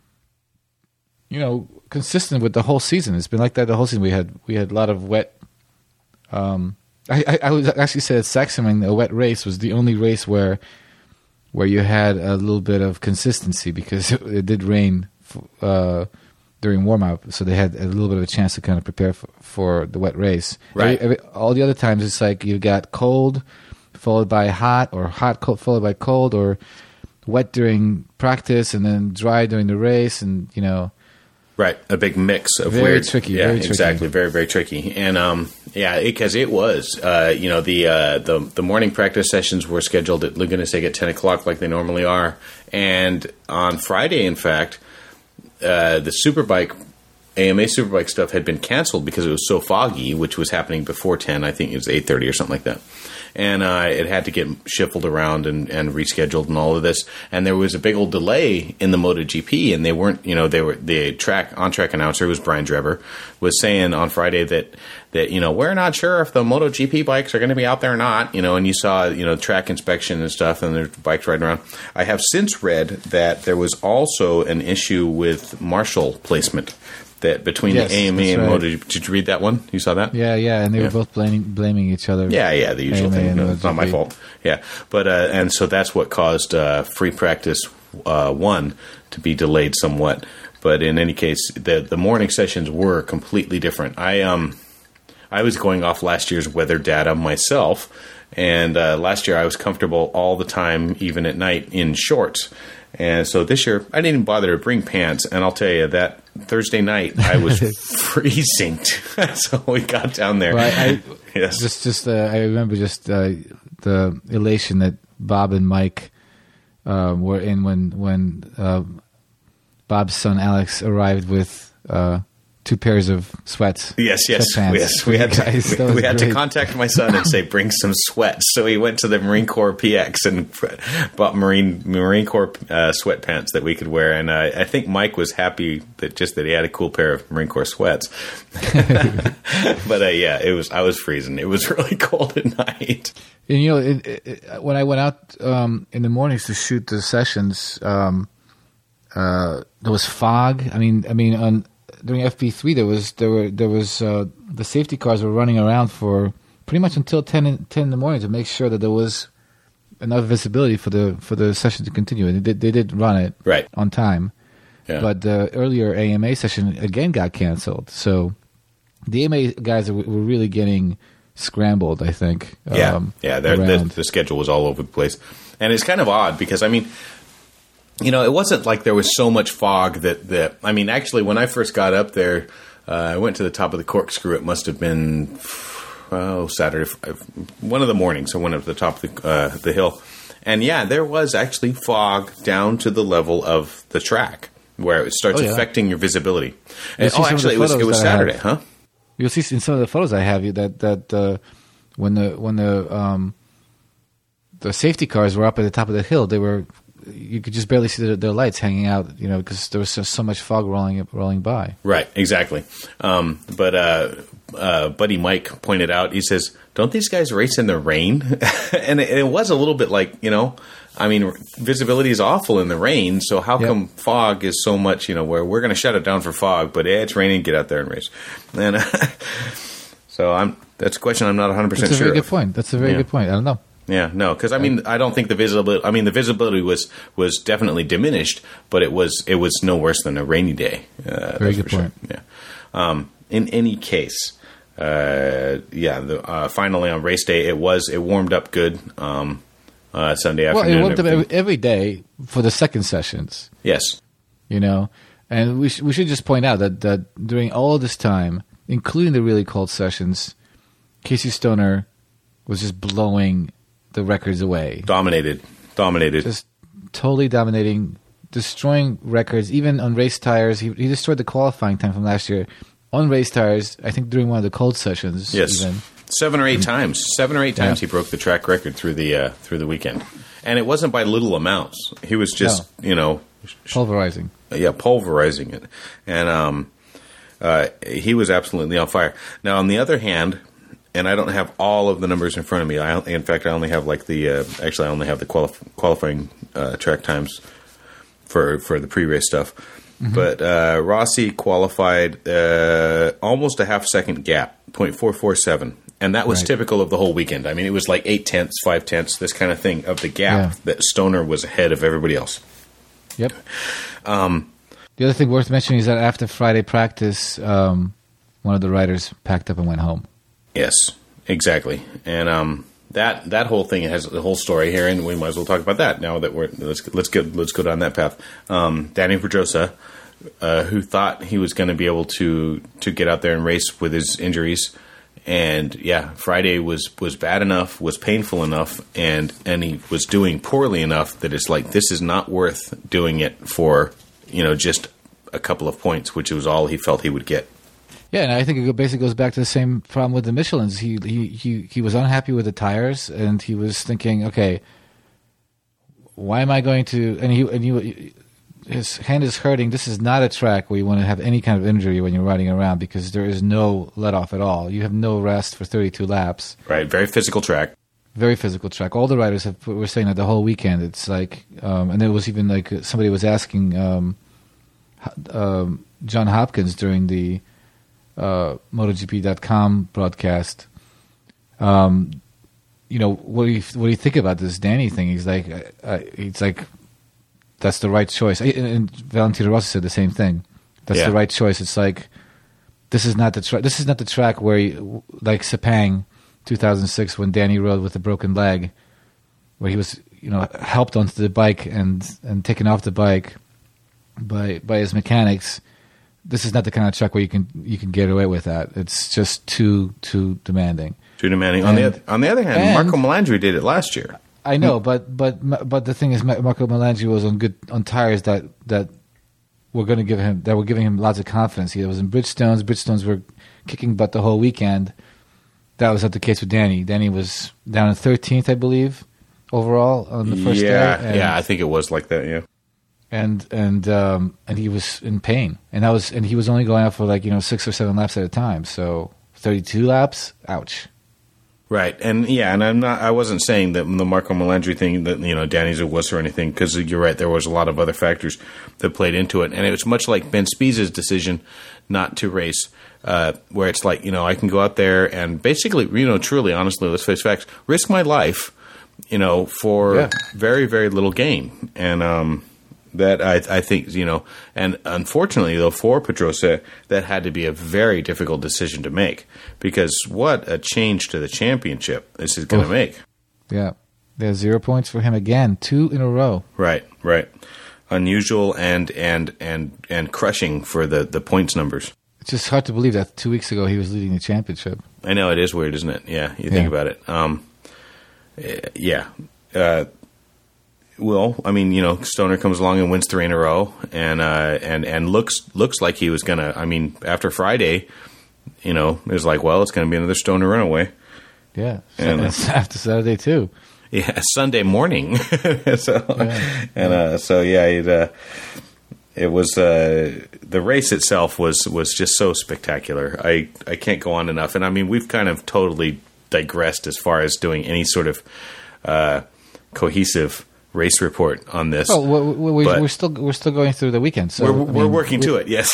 you know, consistent with the whole season. It's been like that the whole season. We had we had a lot of wet. Um, I, I, I would actually say that Sachsenring, a wet race, was the only race where where you had a little bit of consistency, because it, it did rain uh, during warm up, so they had a little bit of a chance to kind of prepare for, for the wet race. Right. Every, every, all the other times, it's like you got cold followed by hot, or hot cold, followed by cold, or wet during practice and then dry during the race, and you know. Right, a big mix of very weird. Tricky, yeah, very tricky. Exactly, very very tricky, and um, yeah, because it, it was, uh, you know, the uh, the the morning practice sessions were scheduled at Laguna Seca at ten o'clock, like they normally are, and on Friday, in fact, uh, the Superbike, A M A Superbike stuff had been canceled because it was so foggy, which was happening before ten. I think it was eight thirty or something like that. And uh, it had to get shuffled around and, and rescheduled and all of this. And there was a big old delay in the MotoGP, and they weren't, you know, they were the track on track announcer, was Brian Drever, was saying on Friday that that you know, we're not sure if the MotoGP bikes are going to be out there or not. You know, and you saw, you know, track inspection and stuff, and there's bikes riding around. I have since read that there was also an issue with Marshall placement. That between yes, the A M A and right. MotoGP. Did you read that one? You saw that? Yeah, yeah, and they yeah. were both blaming blaming each other. Yeah, yeah, the usual thing. No, it's not my fault. Yeah, but uh, and so that's what caused uh, free practice uh, one to be delayed somewhat. But in any case, the the morning sessions were completely different. I um I was going off last year's weather data myself, and uh, last year I was comfortable all the time, even at night, in shorts. And so this year, I didn't even bother to bring pants. And I'll tell you that Thursday night, I was freezing. So we got down there. Well, I, I, yes. Just, just uh, I remember just uh, the elation that Bob and Mike uh, were in when when uh, Bob's son Alex arrived with uh, two pairs of sweats. Yes, yes, yes. We had to, we, we had to contact my son and say, bring some sweats. So he went to the Marine Corps P X and bought Marine Marine Corps uh, sweatpants that we could wear. And uh, I think Mike was happy that just that he had a cool pair of Marine Corps sweats. But uh, yeah, it was I was freezing. It was really cold at night. And you know, it, it, when I went out um, in the mornings to shoot the sessions, um, uh, there was fog. I mean, I mean on. During F P three, there was there were there was uh, the safety cars were running around for pretty much until ten in, ten in the morning to make sure that there was enough visibility for the for the session to continue. And they did, they did run it right on time, yeah. But the earlier A M A session again got canceled. So the A M A guys were, were really getting scrambled, I think. Yeah, um, yeah. The, the schedule was all over the place, and it's kind of odd because I mean. You know, it wasn't like there was so much fog that, that I mean, actually, when I first got up there, uh, I went to the top of the corkscrew. It must have been, oh, Saturday, one of the mornings. I went up to the top of the, uh, the hill. And, yeah, there was actually fog down to the level of the track where it starts oh, yeah. affecting your visibility. And, oh, actually, it was, it was Saturday, huh? You'll see in some of the photos I have you that, that uh, when the when the um, the safety cars were up at the top of the hill, they were... You could just barely see their, their lights hanging out, you know, because there was just so much fog rolling rolling by. Right, exactly. Um, but uh, uh, Buddy Mike pointed out, he says, "Don't these guys race in the rain?" And it, it was a little bit like, you know, I mean, visibility is awful in the rain, so how yep. come fog is so much, you know, where we're going to shut it down for fog, but eh, it's raining, get out there and race. And uh, so I'm that's a question I'm not one hundred percent sure. That's a very of. good point. That's a very yeah. good point. I don't know. Yeah, no, because I mean, I don't think the visibility. I mean, the visibility was, was definitely diminished, but it was it was no worse than a rainy day. Uh, Very good point. Sure. Yeah. Um, in any case, uh, yeah. The, uh, finally on race day, it was it warmed up good. Um, uh, Sunday afternoon. Well, it warmed up every, every day for the second sessions. Yes. You know, and we sh- we should just point out that that during all this time, including the really cold sessions, Casey Stoner was just blowing the records away. Dominated. Dominated. Just totally dominating, destroying records, even on race tires. He, he destroyed the qualifying time from last year on race tires, I think during one of the cold sessions. Yes. Even. Seven or eight mm-hmm. times. Seven or eight times yeah. he broke the track record through the uh, through the weekend. And it wasn't by little amounts. He was just, no. you know... Pulverizing. Yeah, pulverizing it. And um, uh, he was absolutely on fire. Now, on the other hand... And I don't have all of the numbers in front of me. I, in fact, I only have like the uh, actually I only have the qualif- qualifying uh, track times for for the pre-race stuff. Mm-hmm. But uh, Rossi qualified uh, almost a half second gap, point four four seven, and that was right. typical of the whole weekend. I mean, it was like eight tenths, five tenths, this kind of thing of the gap yeah. that Stoner was ahead of everybody else. Yep. Um, the other thing worth mentioning is that after Friday practice, um, one of the riders packed up and went home. Yes, exactly, and um, that that whole thing has the whole story here, and we might as well talk about that now that we're let's let's go let's go down that path. Um, Danny Pedrosa, uh, who thought he was going to be able to to get out there and race with his injuries, and yeah, Friday was was bad enough, was painful enough, and and he was doing poorly enough that it's like this is not worth doing it for you know just a couple of points, which was all he felt he would get. Yeah, and I think it basically goes back to the same problem with the Michelins. He he he he was unhappy with the tires, and he was thinking, okay, why am I going to? And he and he, his hand is hurting. This is not a track where you want to have any kind of injury when you're riding around because there is no let off at all. You have no rest for thirty-two laps. Right, very physical track. Very physical track. All the riders have, were saying that the whole weekend. It's like, um, and there was even like somebody was asking um, um, John Hopkins during the. Uh, MotoGP dot com broadcast. Um, you know, what do you what do you think about this Danny thing? He's like, uh, uh, he's like, that's the right choice. And, and Valentino Rossi said the same thing. That's yeah. the right choice. It's like, this is not the track. This is not the track where, you, like Sepang, two thousand six, when Danny rode with a broken leg, where he was you know, helped onto the bike and and taken off the bike by by his mechanics. This is not the kind of truck where you can you can get away with that. It's just too too demanding. Too demanding. And, on the other, on the other hand, and, Marco Melandri did it last year. I know, but but but the thing is, Marco Melandri was on good on tires that that were going to give him that were giving him lots of confidence. He was in Bridgestones. Bridgestones were kicking butt the whole weekend. That was not the case with Danny. Danny was down in thirteenth, I believe, overall on the first yeah, day. And, yeah, I think it was like that. Yeah, and and um, and he was in pain, and that was and he was only going out for like you know six or seven laps at a time. So thirty-two laps, ouch. Right, and yeah, and I'm not. I wasn't saying that the Marco Melandri thing that you know Danny's a wuss or anything, because you're right. There was a lot of other factors that played into it, and it was much like Ben Spies' decision not to race, uh, where it's like you know I can go out there and basically you know truly, honestly, let's face facts, risk my life, you know, for yeah. very very little gain, and um, that I, I think you know, and unfortunately though for Pedrosa, that had to be a very difficult decision to make. Because what a change to the championship this is going to make. Yeah. There's zero points for him again. Two in a row. Right, right. Unusual and and and, and crushing for the, the points numbers. It's just hard to believe that two weeks ago he was leading the championship. I know, it is weird, isn't it? Yeah, you yeah. think about it. Um, yeah. Uh, well, I mean, you know, Stoner comes along and wins three in a row and uh, and, and looks looks like he was going to, I mean, after Friday... You know, it was like, well, it's going to be another Stoner runaway. Yeah, and, uh, after Saturday too. Yeah, Sunday morning. so, yeah. and uh, so yeah, it, uh, it was uh, the race itself was was just so spectacular. I I can't go on enough, and I mean, we've kind of totally digressed as far as doing any sort of uh, cohesive race report on this. Oh, we, we, we're still we're still going through the weekend, so we're, I we're mean, working we, to it. Yes.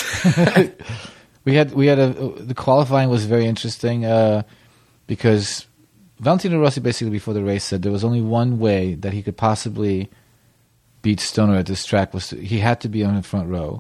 We had we had a the qualifying was very interesting uh, because Valentino Rossi basically before the race said there was only one way that he could possibly beat Stoner at this track was to, he had to be on the front row,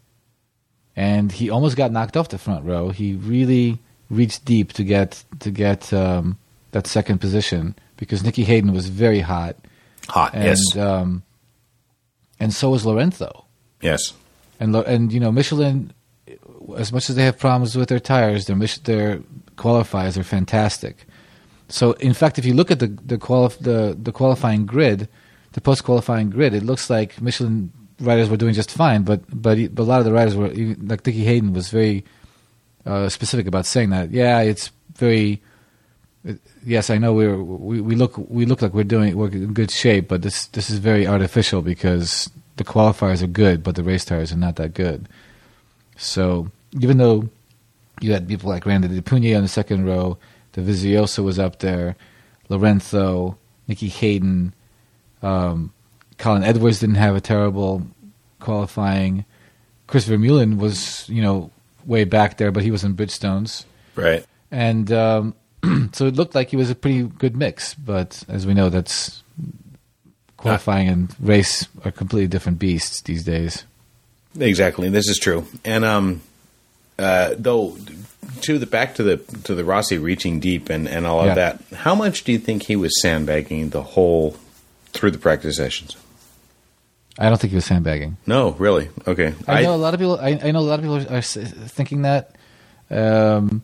and he almost got knocked off the front row. He really reached deep to get to get um, that second position because Nicky Hayden was very hot, hot and, yes, um, and so was Lorenzo, yes, and and you know Michelin. As much as they have problems with their tires, their their qualifiers are fantastic. So, in fact, if you look at the the, quali- the, the qualifying grid, the post qualifying grid, it looks like Michelin riders were doing just fine. But but, but a lot of the riders were like Nicky Hayden was very uh, specific about saying that. Yeah, it's very. It, yes, I know we're we, we look we look like we're doing we're in good shape, but this this is very artificial because the qualifiers are good, but the race tires are not that good. So even though you had people like Randy DePugny on the second row, Dovizioso was up there, Lorenzo, Nicky Hayden, um, Colin Edwards didn't have a terrible qualifying. Chris Vermeulen was, you know, way back there, but he was in Bridgestones. Right. And um, so it looked like he was a pretty good mix, but as we know, that's qualifying ah. and race are completely different beasts these days. Exactly, this is true. And um, uh, though, to the back to the to the Rossi reaching deep and, and all yeah. of that, how much do you think he was sandbagging the whole through the practice sessions? I don't think he was sandbagging. No, really. Okay, I, I know a lot of people. I, I know a lot of people are thinking that. Um,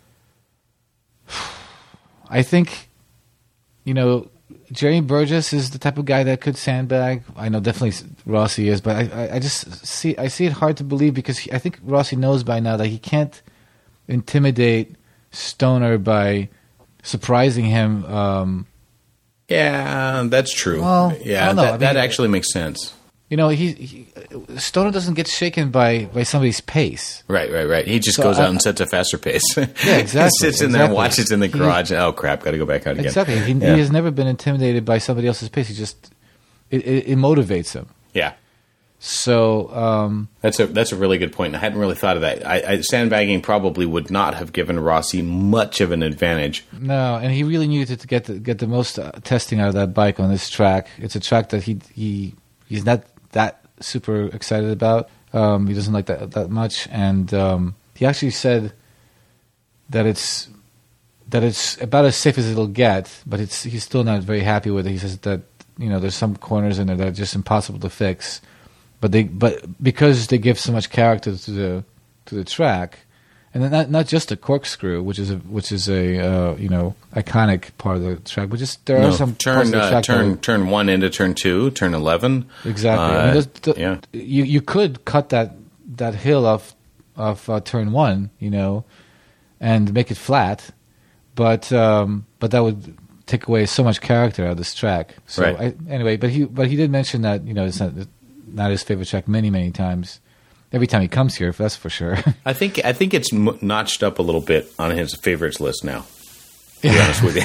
I think, you know. Jeremy Burgess is the type of guy that could sandbag. I know definitely Rossi is, but I, I, I just see I see it hard to believe because he, I think Rossi knows by now that he can't intimidate Stoner by surprising him. Um, yeah, that's true. Well, yeah, that, I mean, that actually makes sense. You know, he, he Stoner doesn't get shaken by, by somebody's pace. Right, right, right. He just so goes I, out and sets a faster pace. Yeah, exactly. He sits in exactly. there and watches in the garage. Oh, crap, got to go back out again. Exactly. He, yeah. he has never been intimidated by somebody else's pace. He just, it, it, it motivates him. Yeah. So um, that's a that's a really good point. I hadn't really thought of that. I, I, sandbagging probably would not have given Rossi much of an advantage. No, and he really needed to get the, get the most uh, testing out of that bike on this track. It's a track that he he he's not that super excited about. Um, he doesn't like that that much, and um, he actually said that it's that it's about as safe as it'll get. But it's he's still not very happy with it. He says that you know, there's some corners in there that are just impossible to fix. But they, but because they give so much character to the to the track, and then not not just a corkscrew, which is a which is a uh, you know iconic part of the track, but just there no, are some turn parts of the uh, track turn that, turn one into turn two, turn eleven. exactly. Uh, I mean, there's the, yeah, you you could cut that that hill off of uh, turn one, you know, and make it flat, but um, but that would take away so much character out of this track. So right. I, anyway, but he but he did mention that, you know, it's not not his favorite track many many times. Every time he comes here, that's for sure. I think I think it's m- notched up a little bit on his favorites list now. To be honest with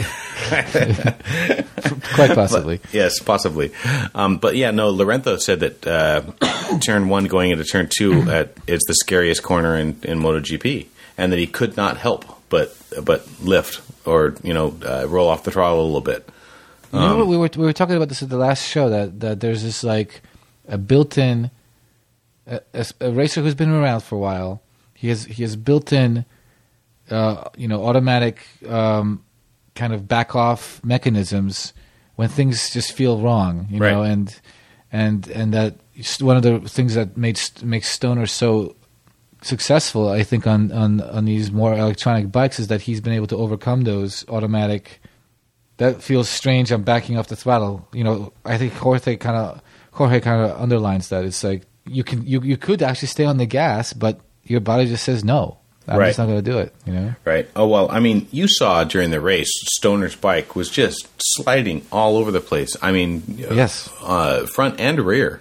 you, quite possibly. But, yes, possibly. Um, but yeah, no. Lorenzo said that uh, turn one going into turn two at, is the scariest corner in, in MotoGP, and that he could not help but but lift or you know uh, roll off the throttle a little bit. Um, you know what, we were we were talking about this at the last show, that, that there's this like a built-in a, a, a racer who's been around for a while. He has he has built-in uh, you know automatic um, kind of back off mechanisms when things just feel wrong, you right. know, and and and that one of the things that made makes Stoner so successful, I think, on, on, on these more electronic bikes is that he's been able to overcome those automatic. That feels strange. I'm backing off the throttle. You know, I think Jorge kind of Jorge kind of underlines that. It's like you can you you could actually stay on the gas, but your body just says no. I'm right. just not going to do it. You know. Right. Oh well. I mean, you saw during the race, Stoner's bike was just sliding all over the place. I mean, yes, uh, front and rear,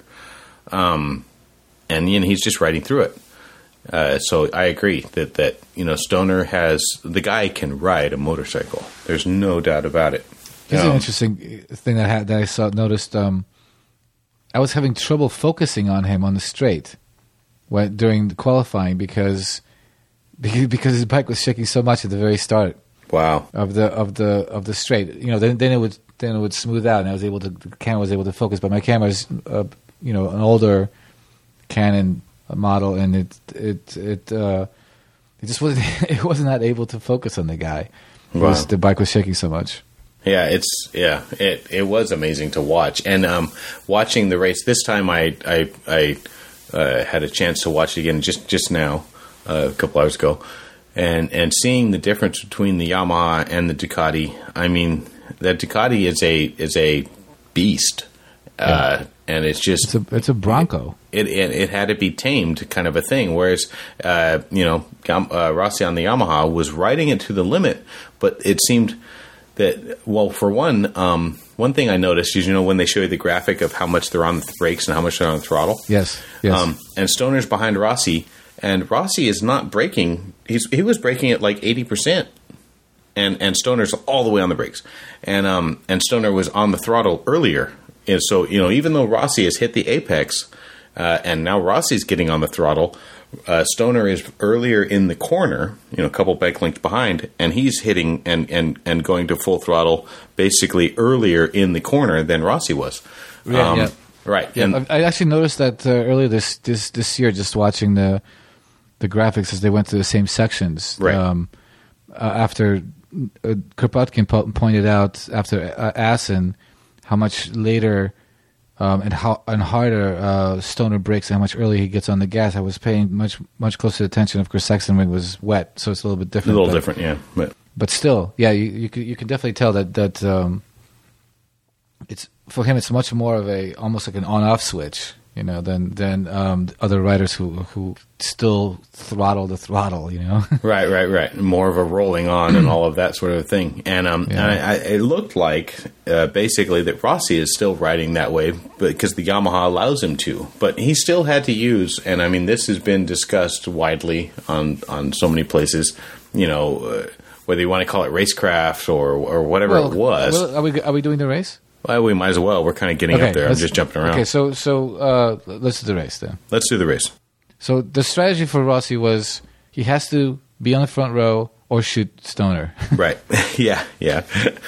um, and you know he's just riding through it. Uh, so I agree that, that, you know, Stoner has, the guy can ride a motorcycle. There's no doubt about it. Here's um, an interesting thing that, had, that I saw, noticed. Um, I was having trouble focusing on him on the straight when, during the qualifying because because his bike was shaking so much at the very start. Wow. Of the of the of the straight. You know, then then it would then it would smooth out, and I was able to the camera was able to focus. But my camera's uh, you know an older Canon model, and it it it uh, it just wasn't it wasn't that able to focus on the guy. Wow. Was, the bike was shaking so much. Yeah, it's yeah, it it was amazing to watch, and um, watching the race this time, I I, I uh, had a chance to watch it again just just now, uh, a couple hours ago, and and seeing the difference between the Yamaha and the Ducati. I mean, that Ducati is a is a beast, yeah. uh, and it's just it's a it's a Bronco. It, it it had to be tamed, kind of a thing. Whereas, uh, you know, uh, Rossi on the Yamaha was riding it to the limit, but it seemed that, well, for one, um, one thing I noticed is, you know, when they show you the graphic of how much they're on the brakes and how much they're on the throttle. Yes. Yes. Um, and Stoner's behind Rossi, and Rossi is not braking. He's he was braking at like eighty percent, and and Stoner's all the way on the brakes, and um and Stoner was on the throttle earlier, and so you know even though Rossi has hit the apex. Uh, and now Rossi's getting on the throttle. Uh, Stoner is earlier in the corner, you know, a couple bike lengths behind, and he's hitting and, and, and going to full throttle basically earlier in the corner than Rossi was. Yeah, um, yeah. Right. Yeah, and I actually noticed that uh, earlier this, this this year, just watching the the graphics as they went through the same sections. Right. Um, uh, after uh, Kropotkin po- pointed out after uh, Assen how much later. Um, and how and harder uh, Stoner brakes and how much earlier he gets on the gas. I was paying much much closer attention. Of course, Sachsenring was wet, so it's a little bit different. A little but, different, yeah. But but still, yeah, you you can, you can definitely tell that that um, it's for him. It's much more of a almost like an on-off switch, you know, than than um, other riders who who still throttle the throttle, you know. right, right, right. More of a rolling on and all of that sort of thing. And um, Yeah. and I, I, it looked like uh, basically that Rossi is still riding that way because the Yamaha allows him to. But he still had to use, and I mean, this has been discussed widely on, on so many places, you know, uh, whether you want to call it racecraft or or whatever well, it was. Well, are we are we doing the race? Well, we might as well. We're kind of getting Okay, up there. I'm let's- just jumping around. Okay, so so uh, let's do the race then. Let's do the race. So the strategy for Rossi was he has to be on the front row or shoot Stoner. Right. yeah, yeah.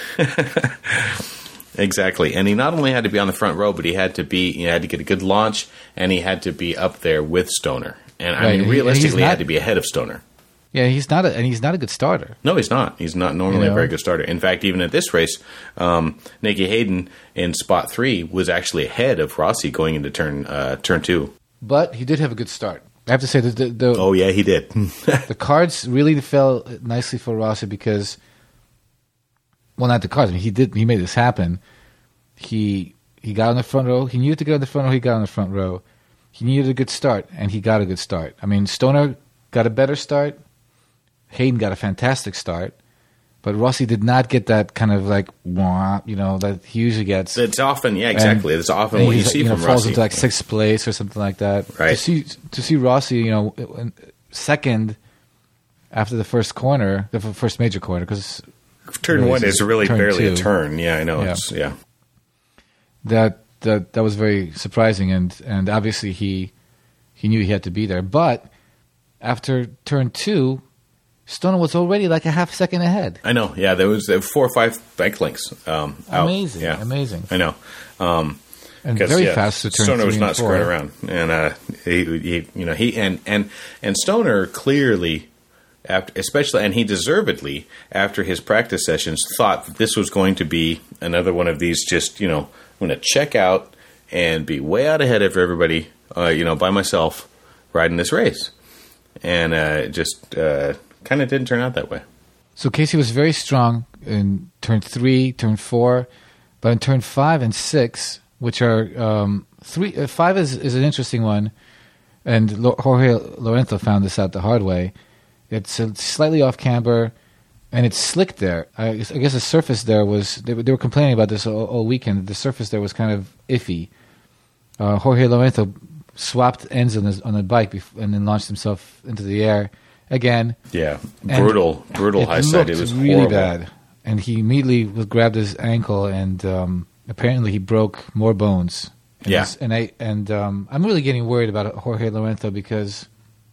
Exactly. And he not only had to be on the front row, but he had to be he had to get a good launch, and he had to be up there with Stoner. And I Right, mean, and he- realistically, and he's he not- had to be ahead of Stoner. Yeah, he's not, a, and he's not a good starter. No, he's not. He's not normally you know? a very good starter. In fact, even at this race, um, Nicky Hayden in spot three was actually ahead of Rossi going into turn uh, turn two. But he did have a good start. I have to say that the, the oh yeah, he did. The cards really fell nicely for Rossi because, well, not the cards. I mean, he did. He made this happen. He he got on the front row. He needed to get on the front row. He got on the front row. He needed a good start, and he got a good start. I mean, Stoner got a better start. Hayden got a fantastic start, but Rossi did not get that kind of like, wah, you know, that he usually gets. It's often, yeah, exactly. And, it's often what you see you know, from falls Rossi. into like sixth place or something like that. Right. To see to see Rossi, you know, second after the first corner, the first major corner, because turn really one is really barely two. a turn. Yeah, I know. Yeah. It's, yeah. That that that was very surprising, and and obviously he he knew he had to be there, but after turn two, Stoner was already like a half second ahead. I know. Yeah, there was uh, four or five bike links. Um, out. Amazing. Yeah. Amazing. I know. Um, and very yeah, fast to turn Stoner was not four. screwing around, and uh, he, he, you know, he and and and Stoner clearly, after, especially, and he deservedly, after his practice sessions, thought that this was going to be another one of these. Just you know, I'm going to check out and be way out ahead of everybody. Uh, you know, by myself, riding this race, and uh, just. Uh, Kind of didn't turn out that way. So Casey was very strong in turn three, turn four, but in turn five and six, which are um, three, uh, five is, is an interesting one, and Lo- Jorge Lorenzo found this out the hard way. It's uh, slightly off camber, and it's slick there. I, I guess the surface there was they, they were complaining about this all, all weekend. The surface there was kind of iffy. Uh, Jorge Lorenzo swapped ends on, his, on the bike bef- and then launched himself into the air. Again, yeah, brutal, and brutal it high side. It was really horrible. bad, and he immediately was grabbed his ankle, and um, apparently he broke more bones. And yeah, this, and I and um, I'm really getting worried about Jorge Lorenzo because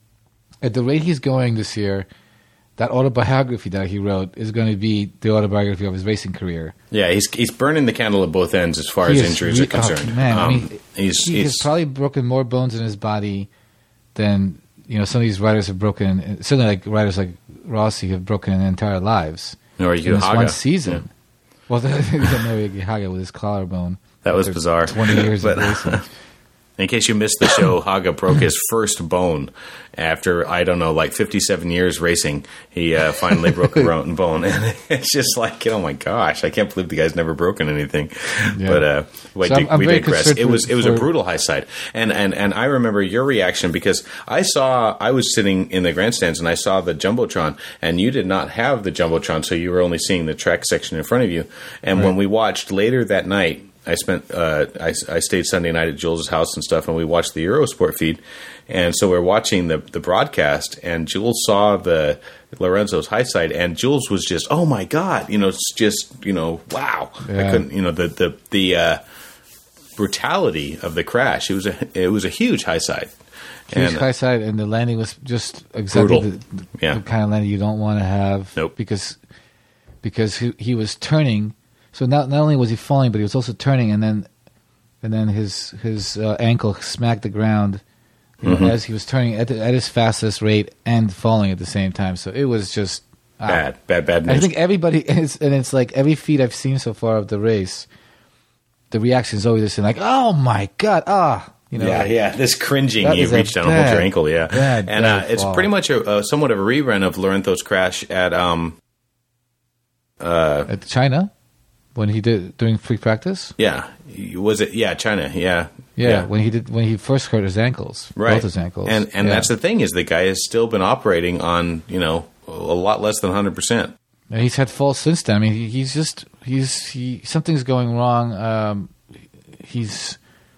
at the rate he's going this year, that autobiography that he wrote is going to be the autobiography of his racing career. Yeah, he's he's burning the candle at both ends as far he as is, injuries he, are concerned. Oh, man, um, I mean, he's, he he's has probably broken more bones in his body than. You know, some of these riders have broken, certainly like riders like Rossi have broken their entire lives. Or in this Haga. one season. Yeah. Well, then Haga with his collarbone. That was bizarre. twenty years but, of racing. In case you missed the show, Haga broke his first bone after, I don't know, like fifty-seven years racing. He uh, finally broke a bone. And it's just like, oh my gosh, I can't believe the guy's never broken anything. Yeah. But uh, we, so dig- I'm, I'm we digress. It was it was for, a brutal high side. And, and, and I remember your reaction because I saw, I was sitting in the grandstands and I saw the Jumbotron, and you did not have the Jumbotron, so you were only seeing the track section in front of you. And right. when we watched later that night, I spent uh, I, I stayed Sunday night at Jules' house and stuff, and we watched the Eurosport feed. And so we're watching the the broadcast, and Jules saw the Lorenzo's high side, and Jules was just, oh my god, you know, it's just, you know, wow. Yeah. I couldn't, you know, the the the uh, brutality of the crash. It was a it was a huge high side. Huge and, high side, and the landing was just exactly the, the, yeah. the kind of landing you don't want to have. Nope. Because because he, he was turning. So not not only was he falling, but he was also turning, and then and then his his uh, ankle smacked the ground mm-hmm. as he was turning at, the, at his fastest rate and falling at the same time. So it was just uh, bad, bad, bad news. I think everybody is, and it's like every feed I've seen so far of the race, the reaction is always this like, "Oh my god, ah." You know, yeah, like, yeah. This cringing, you reach down and hold your ankle, yeah. Bad, and bad uh, it's fall. pretty much a, a somewhat of a rerun of Lorenzo's crash at um uh at China. When he did doing free practice, yeah, was it? Yeah, China, yeah. yeah, yeah. When he did, when he first hurt his ankles, right. both his ankles, and and yeah. that's the thing is the guy has still been operating on you know a lot less than one hundred percent. And he's had falls since then. I mean, he, he's just he's he something's going wrong. Um, he's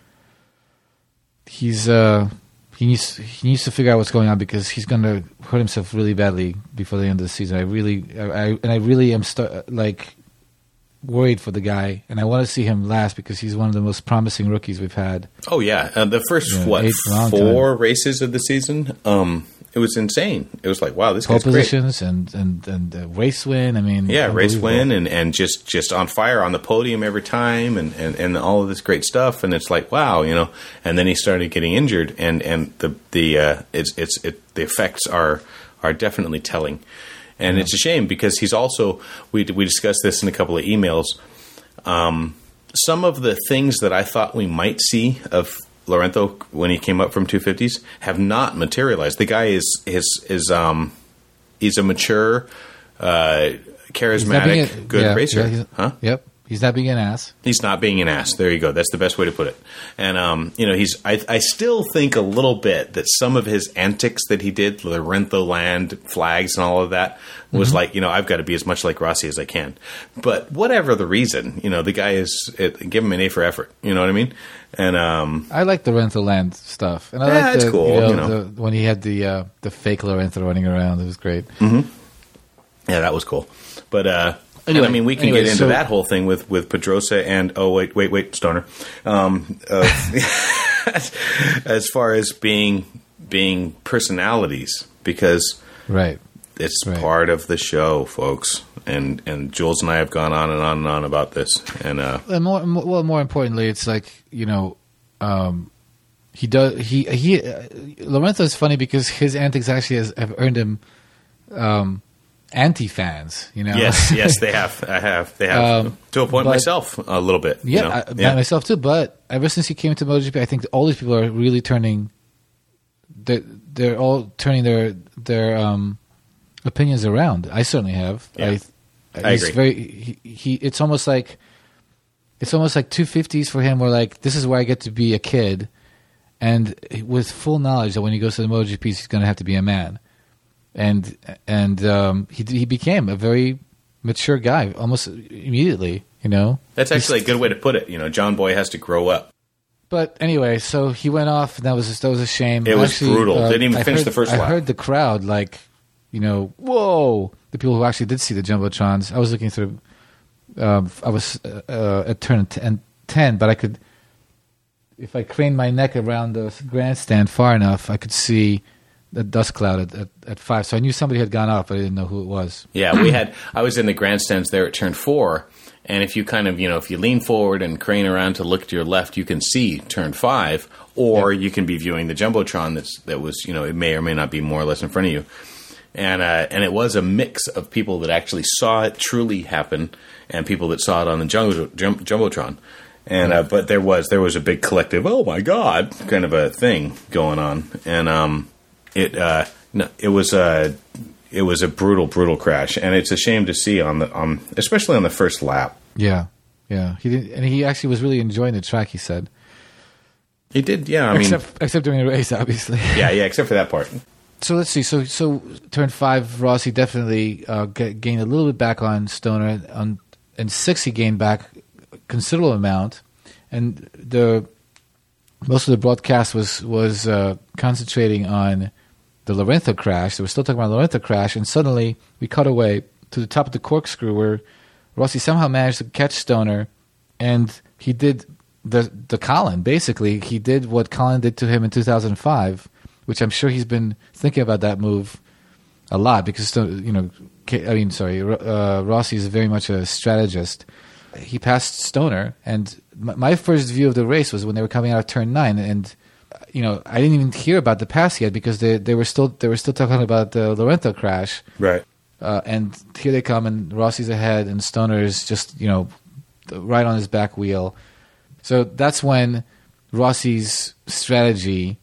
he's uh, he needs he needs to figure out what's going on because he's going to hurt himself really badly before the end of the season. I really, I, I and I really am st- like. worried for the guy, and I want to see him last because he's one of the most promising rookies we've had. Oh yeah, uh, the first yeah, what eight, four races of the season, um, it was insane. It was like, wow, this pole guy's positions great. and and and uh, race win. I mean, yeah, race win and, and just, just on fire on the podium every time, and, and, and all of this great stuff. And it's like, wow, you know. And then he started getting injured, and, and the the uh, it's it's it, the effects are. are definitely telling. And it's a shame because he's also, we we discussed this in a couple of emails, um, some of the things that I thought we might see of Lorenzo when he came up from two fifties have not materialized. The guy is, is, is um, he's a mature, uh, charismatic, a, good yeah, racer. Yeah, huh? Yep. He's not being an ass. He's not being an ass. There you go. That's the best way to put it. And, um, you know, he's, I, I still think a little bit that some of his antics that he did, Lorenzo Land flags and all of that, was mm-hmm. like, you know, I've got to be as much like Rossi as I can. But whatever the reason, you know, the guy is, it, give him an A for effort. You know what I mean? And, um, I like the Lorenzo Land stuff. And I yeah, like it's the, cool. You know, you know. The, when he had the, uh, the fake Lorenzo running around. It was great. Mm-hmm. Yeah, that was cool. But, uh, Anyway, and I mean, we can anyway, get into so, that whole thing with, with Pedrosa and, oh, wait, wait, wait, Stoner. Um, uh, as far as being being personalities, because right. it's right. part of the show, folks. And and Jules and I have gone on and on and on about this. And, uh, and more, more, well, more importantly, it's like, you know, um, he does, he, he, uh, Lorenzo is funny because his antics actually has, have earned him, um, anti-fans, you know. Yes, yes, they have. I have. They have um, to a point but, myself a little bit. Yeah, you know? I, yeah. myself too. But ever since he came to MotoGP, I think all these people are really turning. They're, they're all turning their their um, opinions around. I certainly have. Yeah. I, I he's agree. Very. He, he. It's almost like. It's almost like two fifties for him. Where like this is where I get to be a kid, and with full knowledge that when he goes to the MotoGP, he's going to have to be a man. And and um, he he became a very mature guy almost immediately, you know. That's actually a good way to put it. You know, John Boy has to grow up. But anyway, so he went off, and that was that was a shame. It was actually, brutal. Uh, Didn't even I finish heard, the first I lap. I heard the crowd like, you know, whoa! The people who actually did see the jumbotrons. I was looking through. Um, I was uh, at turn ten, ten, but I could, if I craned my neck around the grandstand far enough, I could see the dust cloud at, at, at five. So I knew somebody had gone off, but I didn't know who it was. Yeah, we had. I was in the grandstands there at turn four, and if you kind of, you know, if you lean forward and crane around to look to your left, you can see turn five, or yeah. you can be viewing the jumbotron that's that was, you know, it may or may not be more or less in front of you. And uh, and it was a mix of people that actually saw it truly happen, and people that saw it on the jumbo, jum, jumbotron. And uh, but there was there was a big collective, oh my god, kind of a thing going on, and um. It uh, no, it was a it was a brutal brutal crash, and it's a shame to see on the um especially on the first lap. Yeah, yeah. He did, and he actually was really enjoying the track. He said he did. Yeah, I except, mean, except during the race, obviously. Yeah, yeah. Except for that part. So let's see. So so turn five, Rossi definitely uh, g- gained a little bit back on Stoner. On and six, he gained back a considerable amount, and the most of the broadcast was was uh, concentrating on the Lorenzo crash. They were still talking about the Lorenzo crash, and suddenly we cut away to the top of the corkscrew where Rossi somehow managed to catch Stoner, and he did the the Colin. Basically, he did what Colin did to him in two thousand five, which I'm sure he's been thinking about that move a lot because, you know, I mean, sorry, uh, Rossi is very much a strategist. He passed Stoner, and my first view of the race was when they were coming out of turn nine, and you know, I didn't even hear about the pass yet because they they were still they were still talking about the Lorenzo crash. Right. Uh, and here they come, and Rossi's ahead, and Stoner is just, you know, right on his back wheel. So that's when Rossi's strategy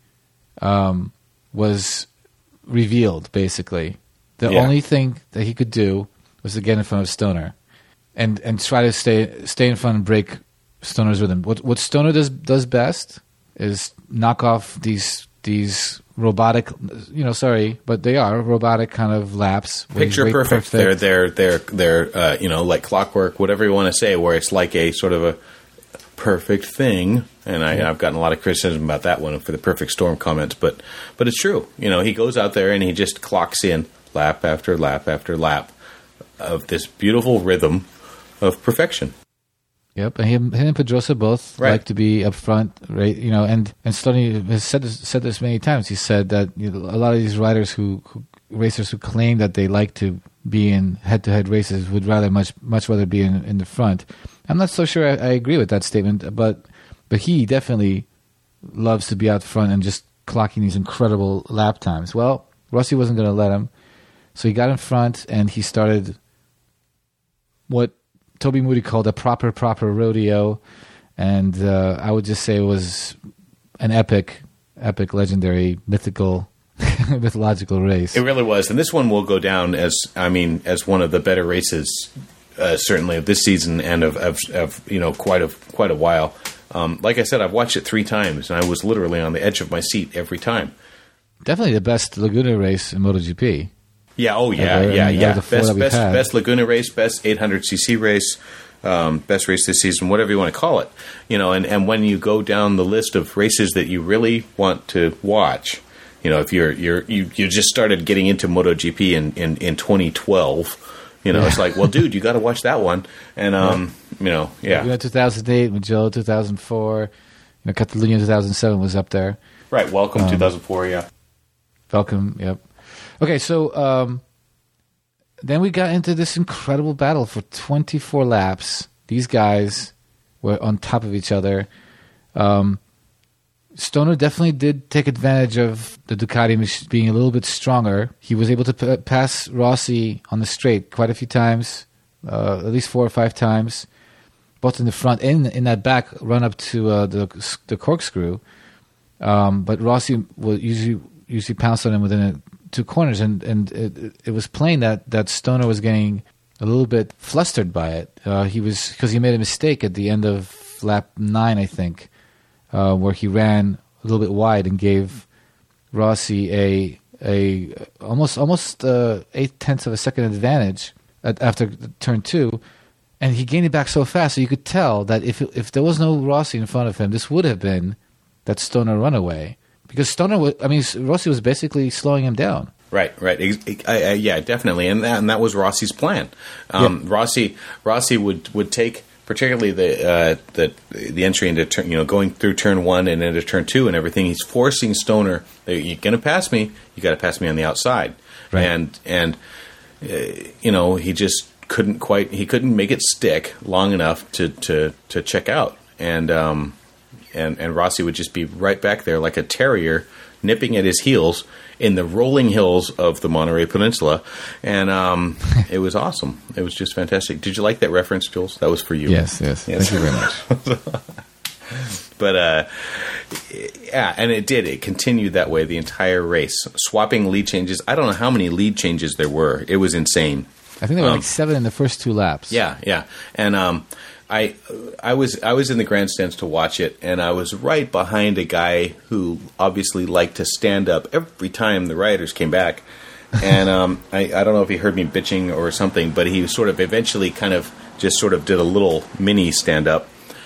um, was revealed. Basically, the yeah. only thing that he could do was to get in front of Stoner, and and try to stay stay in front and break Stoner's rhythm. What what Stoner does does best is knock off these these robotic, you know, sorry, but they are robotic kind of laps. Picture perfect. perfect. They're they're they're they're uh, you know, like clockwork, whatever you want to say, where it's like a sort of a perfect thing. And I, I've gotten a lot of criticism about that one for the perfect storm comments, but but it's true. You know, he goes out there and he just clocks in lap after lap after lap of this beautiful rhythm of perfection. Yep, and him, him and Pedrosa both right. like to be up front, right? You know, and and Stoney has said this, said this many times. He said that, you know, a lot of these riders who, who racers who claim that they like to be in head-to-head races would rather much much rather be in in the front. I'm not so sure I, I agree with that statement, but but he definitely loves to be out front and just clocking these incredible lap times. Well, Rossi wasn't going to let him, So he got in front and he started what Toby Moody called a proper, proper rodeo. And uh, I would just say it was an epic, epic, legendary, mythical, mythological race. It really was. And this one will go down as, I mean, as one of the better races, uh, certainly of this season and of, of, of you know, quite a, quite a while. Um, like I said, I've watched it three times, and I was literally on the edge of my seat every time. Definitely the best Laguna race in MotoGP. Yeah, oh yeah, Ever. yeah, I mean, yeah. the four Best, that we've best, had. best Laguna race, best eight hundred c c race, um, best race this season, whatever you want to call it. You know, and, and when you go down the list of races that you really want to watch, you know, if you're you're you, you just started getting into MotoGP in, in, in twenty twelve, you know, yeah. It's like, well, dude, you got to watch that one. And um, yeah. you know, yeah, you know, two thousand eight, Mugello, two thousand four, you know, Catalunya two thousand seven was up there. Right, welcome um, two thousand four, yeah. Welcome, yep. Okay, so um, then we got into this incredible battle for twenty-four laps. These guys were on top of each other. Um, Stoner definitely did take advantage of the Ducati mach- being a little bit stronger. He was able to p- pass Rossi on the straight quite a few times, uh, at least four or five times, both in the front and in that back run up to uh, the the corkscrew. Um, but Rossi will usually usually pounce on him within a, two corners, and and it, it was plain that, that Stoner was getting a little bit flustered by it. Uh, he was because he made a mistake at the end of lap nine, I think. Uh, where he ran a little bit wide and gave Rossi a a almost almost uh, eight tenths of a second advantage at, after turn two, and he gained it back so fast. So you could tell that if if there was no Rossi in front of him, this would have been that Stoner runaway, because Stoner was, I mean, Rossi was basically slowing him down. Right, right, I, I, yeah, definitely, and that, and that was Rossi's plan. Um, yeah. Rossi Rossi would would take. Particularly the uh, the the entry into turn, you know, going through turn one and into turn two and everything. He's forcing Stoner. You're going to pass me. You got to pass me on the outside. Right. And and uh, you know, he just couldn't quite. He couldn't make it stick long enough to, to, to check out. And um and and Rossi would just be right back there like a terrier, nipping at his heels in the rolling hills of the Monterey Peninsula, and um, it was awesome. It was just fantastic. Did you like that reference, Jules? That was for you. Yes, yes. yes. Thank you very much. But uh, yeah, and it did. It continued that way the entire race, swapping lead changes. I don't know how many lead changes there were. It was insane. I think there were um, like seven in the first two laps. Yeah, yeah, and um, I, I was I was in the grandstands to watch it, and I was right behind a guy who obviously liked to stand up every time the riders came back. And um, I, I don't know if he heard me bitching or something, but he sort of eventually kind of just sort of did a little mini stand up.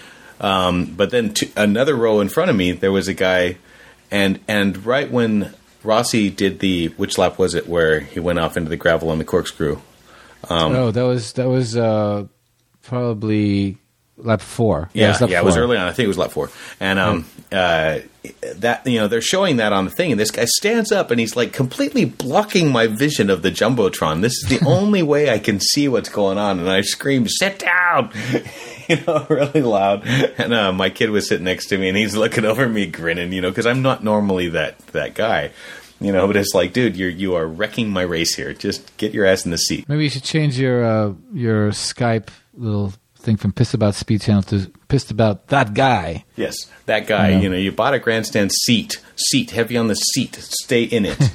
Um, but then to another row in front of me, there was a guy, and and right when Rossi did the, which lap was it, where he went off into the gravel on the corkscrew? Um, oh, that was that was. Uh Probably lap four. Yeah, yeah, it was, lap yeah, four. It was early on. I think it was lap four. And um, uh, that you know they're showing that on the thing, and this guy stands up and he's like completely blocking my vision of the jumbotron. This is the only way I can see what's going on, and I scream, "Sit down!" you know, really loud. And uh, my kid was sitting next to me, and he's looking over me, grinning. You know, because I'm not normally that that guy. You know, but it's like, dude, you're you are wrecking my race here. Just get your ass in the seat. Maybe you should change your uh, your Skype little thing from Pissed About Speed Channel to Pissed About That Guy. Yes, that guy. Yeah. You know, you bought a grandstand seat, seat heavy on the seat, stay in it.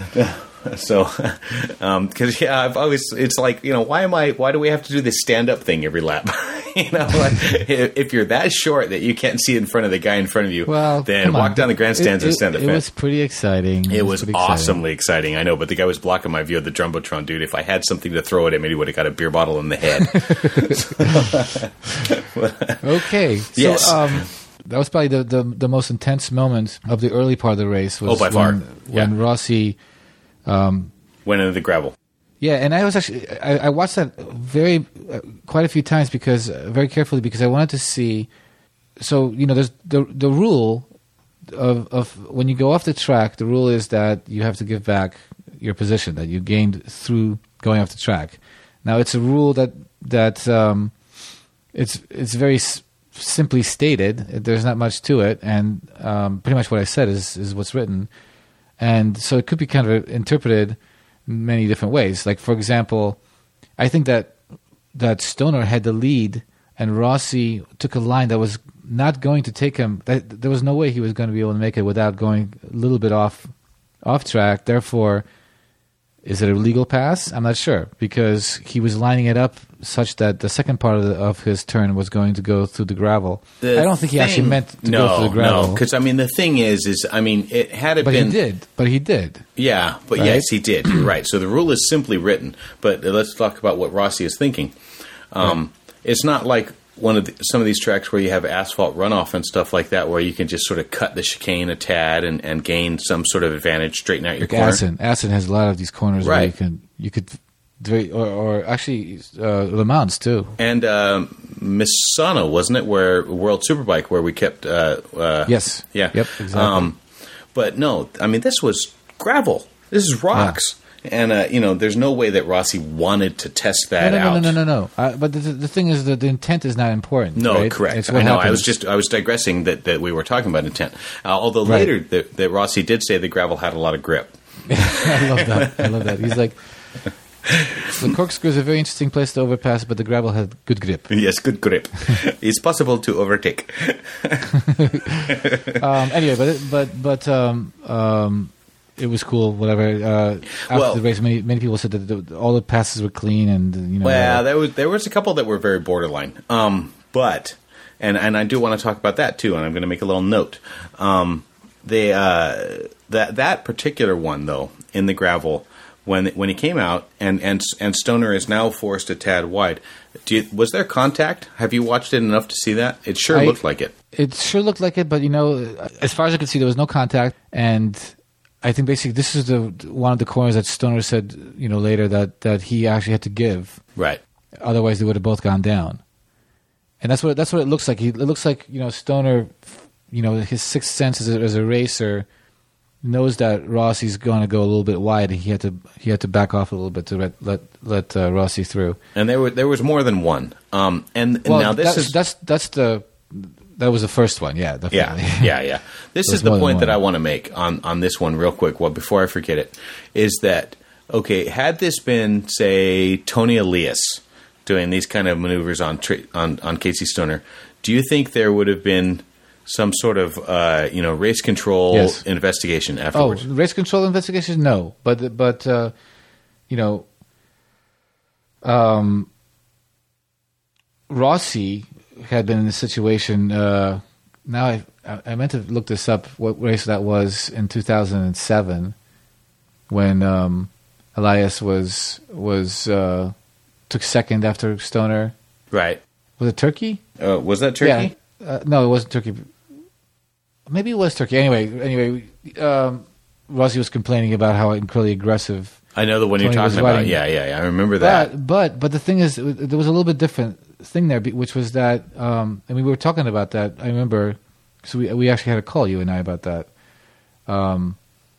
So, because um, yeah, I've always it's like, you know, why am I? Why do we have to do this stand up thing every lap? you know, like, if, if you're that short that you can't see in front of the guy in front of you, well, then walk on. down the grandstands it, and stand it, up. It was pretty exciting. It, it was, was awesomely exciting. exciting. I know, but the guy was blocking my view of the jumbotron, dude. If I had something to throw at him, he would have got a beer bottle in the head. Okay, so, yes. Um, that was probably the, the the most intense moment of the early part of the race. Was oh, by far. When, when yeah. Rossi um, went into the gravel. Yeah, and I was actually I, I watched that very uh, quite a few times because uh, very carefully because I wanted to see. So you know, there's the the rule of of when you go off the track. The rule is that you have to give back your position that you gained through going off the track. Now it's a rule that that um, it's it's very s- simply stated. There's not much to it, and um, pretty much what I said is is what's written. And so it could be kind of interpreted many different ways. Like, for example, I think that that Stoner had the lead, and Rossi took a line that was not going to take him. That, there was no way he was going to be able to make it without going a little bit off off track. Therefore, is it a legal pass? I'm not sure, because he was lining it up such that the second part of, the, of his turn was going to go through the gravel. The I don't think he thing, actually meant to no, go through the gravel. No, because I mean the thing is, is I mean it had it but been. he did. But he did. Yeah, but right? yes, he did. You're right. So the rule is simply written. But let's talk about what Rossi is thinking. Um, right. It's not like one of the, some of these tracks where you have asphalt runoff and stuff like that, where you can just sort of cut the chicane a tad and, and gain some sort of advantage, straighten out your like corner. Assen. Assen has a lot of these corners right. where you can you could. Or, or actually, uh, Le Mans too, and uh, Misano, wasn't it? Where World Superbike, where we kept. Uh, uh, yes. Yeah. Yep. Exactly. Um, but no, I mean, this was gravel. This is rocks, yeah. and uh, you know, there's no way that Rossi wanted to test that no, no, out. No, no, no, no, no. Uh, but the, the thing is that the intent is not important. No, right? correct. It's I what know. happens. I was just I was digressing that, that we were talking about intent. Uh, although right. later that, that Rossi did say the gravel had a lot of grip. I love that. I love that. He's like. The corkscrew is a very interesting place to overpass, but the gravel had good grip. Yes, good grip. It's possible to overtake. um, anyway, but it, but but um, um, it was cool. Whatever. Uh, after well, the race, many many people said that the, all the passes were clean, and you know. Well, there was there was a couple that were very borderline. Um, but and and I do want to talk about that too, and I'm going to make a little note. Um, they uh, that that particular one though in the gravel. When when he came out and, and and Stoner is now forced a tad wide, do you, was there contact? Have you watched it enough to see that? It sure I, looked like it. It sure looked like it, but you know, as far as I could see, there was no contact. And I think basically this is the one of the corners that Stoner said, you know, later that, that he actually had to give. Right. Otherwise, they would have both gone down. And that's what that's what it looks like. He, it looks like you know Stoner, you know, his sixth sense as a, as a racer. Knows that Rossi's going to go a little bit wide. He had to he had to back off a little bit to let let, let uh, Rossi through. And there were there was more than one. Um, and, and well, now this that's, is that's that's the that was the first one. Yeah, definitely. yeah, yeah, yeah. This is the point that I want to make on on this one real quick. Well, before I forget it, is that okay? Had this been say Tony Elias doing these kind of maneuvers on on on Casey Stoner, do you think there would have been some sort of uh, you know race control yes. investigation afterwards? Oh, race control investigation? No, but but uh, you know, um, Rossi had been in a situation. Uh, now I I meant to look this up. What race that was in two thousand seven when um, Elias was was uh, took second after Stoner. Right. Was it Turkey? Uh, was that Turkey? Yeah. Uh, no, it wasn't Turkey. Maybe it was Turkey. Anyway, anyway, um, Rossi was complaining about how incredibly aggressive. I know the one Tony you're talking about. Yeah, yeah, yeah, I remember that. But, but but the thing is, there was a little bit different thing there, which was that. Um, I mean, we were talking about that. I remember, so we we actually had a call, you and I, about that. Um,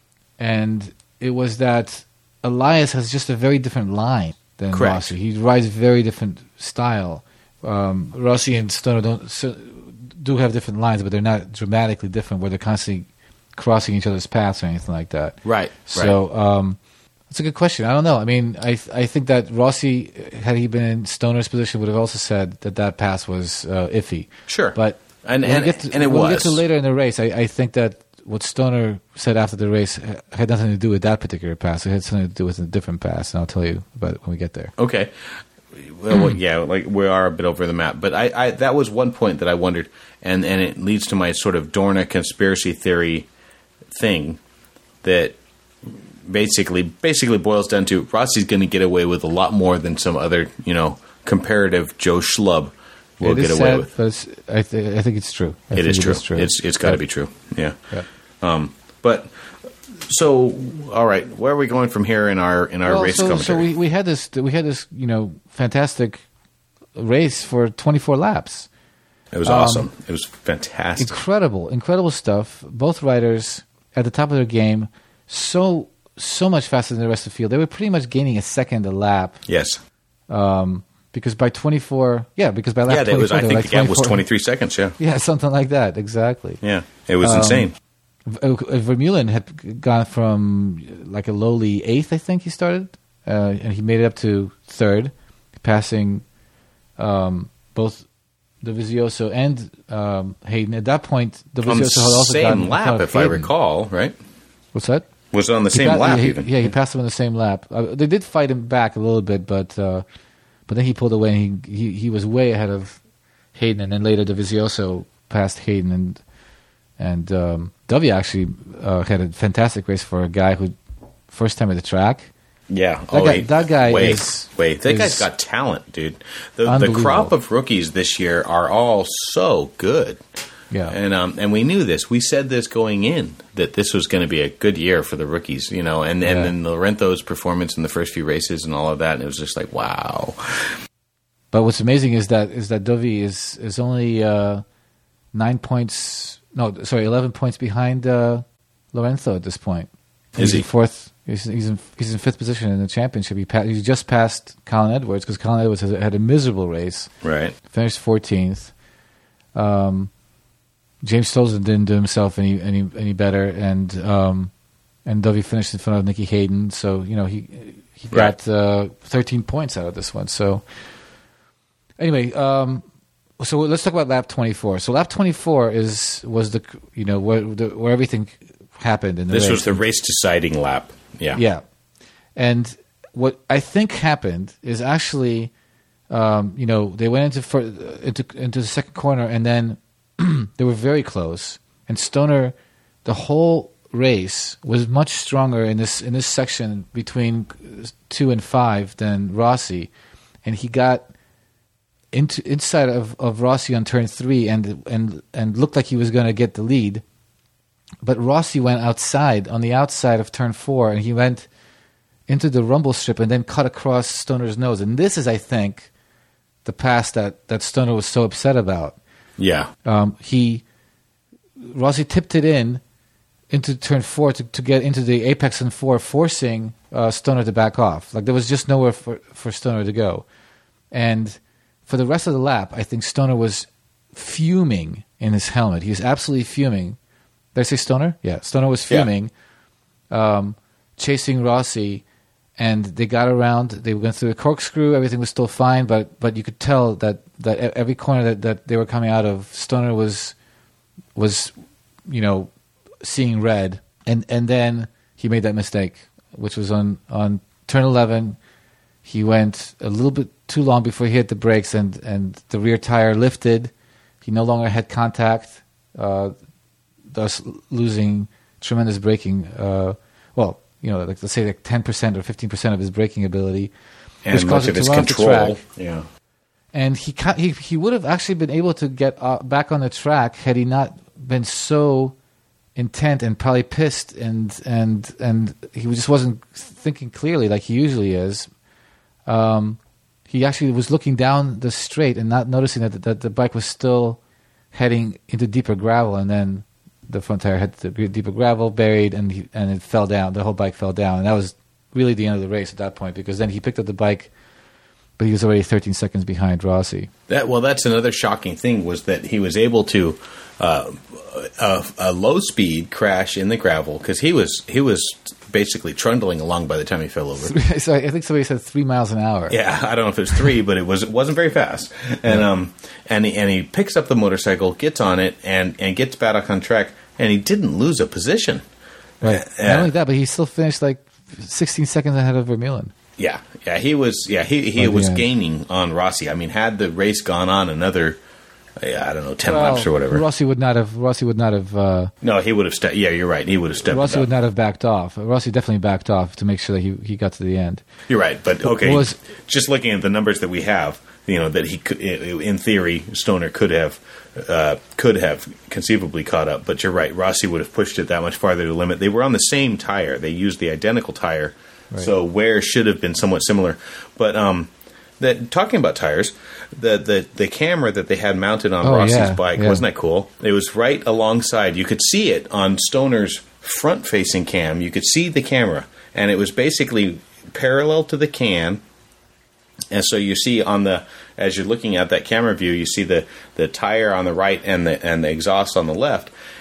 and it was that Elias has just a very different line than Correct. Rossi. He rides very different style. Um, Rossi and Stoner don't. So, do have different lines, but they're not dramatically different where they're constantly crossing each other's paths or anything like that. Right. So right. Um, that's a good question. I don't know. I mean, I I think that Rossi, had he been in Stoner's position, would have also said that that pass was uh, iffy. Sure. But and when and, we get to, and it when was. we get to later in the race, I, I think that what Stoner said after the race had nothing to do with that particular pass. It had something to do with a different pass, and I'll tell you about it when we get there. Okay. Well, yeah, like we are a bit over the map, but I, I that was one point that I wondered, and, and it leads to my sort of Dorna conspiracy theory thing that basically basically boils down to Rossi's going to get away with a lot more than some other you know comparative Joe Schlub will it get is away sad, with. But it's, I, th- I think it's true. I it think is it true. Is true. It's it's got to yeah. be true. Yeah. yeah. Um, but so all right, where are we going from here in our in our well, race so, commentary? So we, we had this we had this you know fantastic race for twenty-four laps. It was um, awesome. It was fantastic. Incredible, incredible stuff. Both riders at the top of their game, so so much faster than the rest of the field. They were pretty much gaining a second a lap. Yes. Um, because by twenty-four, yeah, because by lap yeah, twenty-four, was, I think like the gap was twenty-three seconds. Yeah. Yeah, something like that. Exactly. Yeah, it was um, insane. Vermeulen had gone from like a lowly eighth, I think he started, uh, and he made it up to third, passing um, both Dovizioso and um, Hayden. At that point, Dovizioso had also same gotten lap, if I recall, right? What's that? Was it on the He same pa- lap yeah, he, even? Yeah, he passed him on the same lap. Uh, they did fight him back a little bit, but uh, but then he pulled away and he, he he was way ahead of Hayden, and then later Dovizioso passed Hayden, and and um, Dovey actually uh, had a fantastic race for a guy who first time at the track. Yeah, that oh, guy, wait, that guy wait, is wait. That is guy's got talent, dude. The the crop of rookies this year are all so good. Yeah, and um, and we knew this. We said this going in that this was going to be a good year for the rookies, you know. And and Yeah. then Lorenzo's performance in the first few races and all of that, and it was just like wow. But what's amazing is that is that Dovey is is only uh, nine points. No, sorry, eleven points behind uh, Lorenzo at this point. Is he's he? in fourth? He's, he's in he's in fifth position in the championship. He pa- he just passed Colin Edwards because Colin Edwards has, had a miserable race. Right, finished fourteenth. Um, James Tolson didn't do himself any any any better, and um, and Dovey finished in front of Nicky Hayden. So you know he he got uh, thirteen points out of this one. So anyway, um, so let's talk about lap twenty-four. So lap twenty-four is was the you know where the, where everything happened in the This race. was the race deciding lap. Yeah, Yeah, and what I think happened is actually, um, you know, they went into fir- into into the second corner, and then they were very close. And Stoner, the whole race was much stronger in this in this section between two and five than Rossi, and he got into inside of, of Rossi on turn three, and and and looked like he was going to get the lead. But Rossi went outside, on the outside of turn four, and he went into the rumble strip and then cut across Stoner's nose. And this is, I think, the pass that, that Stoner was so upset about. Yeah. Um, he Rossi tipped it in into turn four to, to get into the apex in four, forcing uh, Stoner to back off. Like there was just nowhere for, for Stoner to go. And for the rest of the lap, I think Stoner was fuming in his helmet. He was absolutely fuming. Did I say Stoner? Yeah, Stoner was fuming, yeah. um, chasing Rossi, and they got around. They went through a corkscrew. Everything was still fine, but but you could tell that, that every corner that, that they were coming out of, Stoner was was you know seeing red, and and then he made that mistake, which was on on turn eleven. He went a little bit too long before he hit the brakes, and and the rear tire lifted. He no longer had contact. Uh, thus losing tremendous braking, uh, well, you know, like let's say like ten percent or fifteen percent of his braking ability, and which much caused of him his to run off the control. track. Yeah, and he ca- he he would have actually been able to get uh, back on the track had he not been so intent and probably pissed, and and and he just wasn't thinking clearly like he usually is. Um, he actually was looking down the straight and not noticing that that the bike was still heading into deeper gravel, and then the front tire hit the deeper gravel, buried, and he, and it fell down. The whole bike fell down, and that was really the end of the race at that point, because then he picked up the bike, but he was already thirteen seconds behind Rossi. That well, that's another shocking thing, was that he was able to uh, a, a low speed crash in the gravel, because he was he was basically trundling along by the time he fell over. So I think somebody said three miles an hour. Yeah, I don't know if it was three, but it was it wasn't very fast. And yeah. um and he, and he picks up the motorcycle, gets on it, and, and gets back on track, and he didn't lose a position. Right. Uh, Not only that, but he still finished like sixteen seconds ahead of Vermeulen. Yeah, yeah, he was. Yeah, he he By was the end. gaining on Rossi. I mean, had the race gone on another, yeah, I don't know, ten Well, laps or whatever. Rossi would not have. Rossi would not have. Uh, no, he would have. Ste- yeah, you're right. He would have stepped. Rossi it up. would not have backed off. Rossi definitely backed off to make sure that he he got to the end. You're right, but okay. Was, just looking at the numbers that we have, you know, that he could, in theory, Stoner could have uh, could have conceivably caught up. But you're right, Rossi would have pushed it that much farther to the limit. They were on the same tire. They used the identical tire, right. So wear should have been somewhat similar. But um, that talking about tires, the, the the camera that they had mounted on oh, Rossi's yeah, bike, yeah. wasn't that cool? It was right alongside. You could see it on Stoner's front-facing cam. You could see the camera, and it was basically parallel to the can. And so you see on the, as you're looking at that camera view, you see the, the tire on the right and the and the exhaust on the left.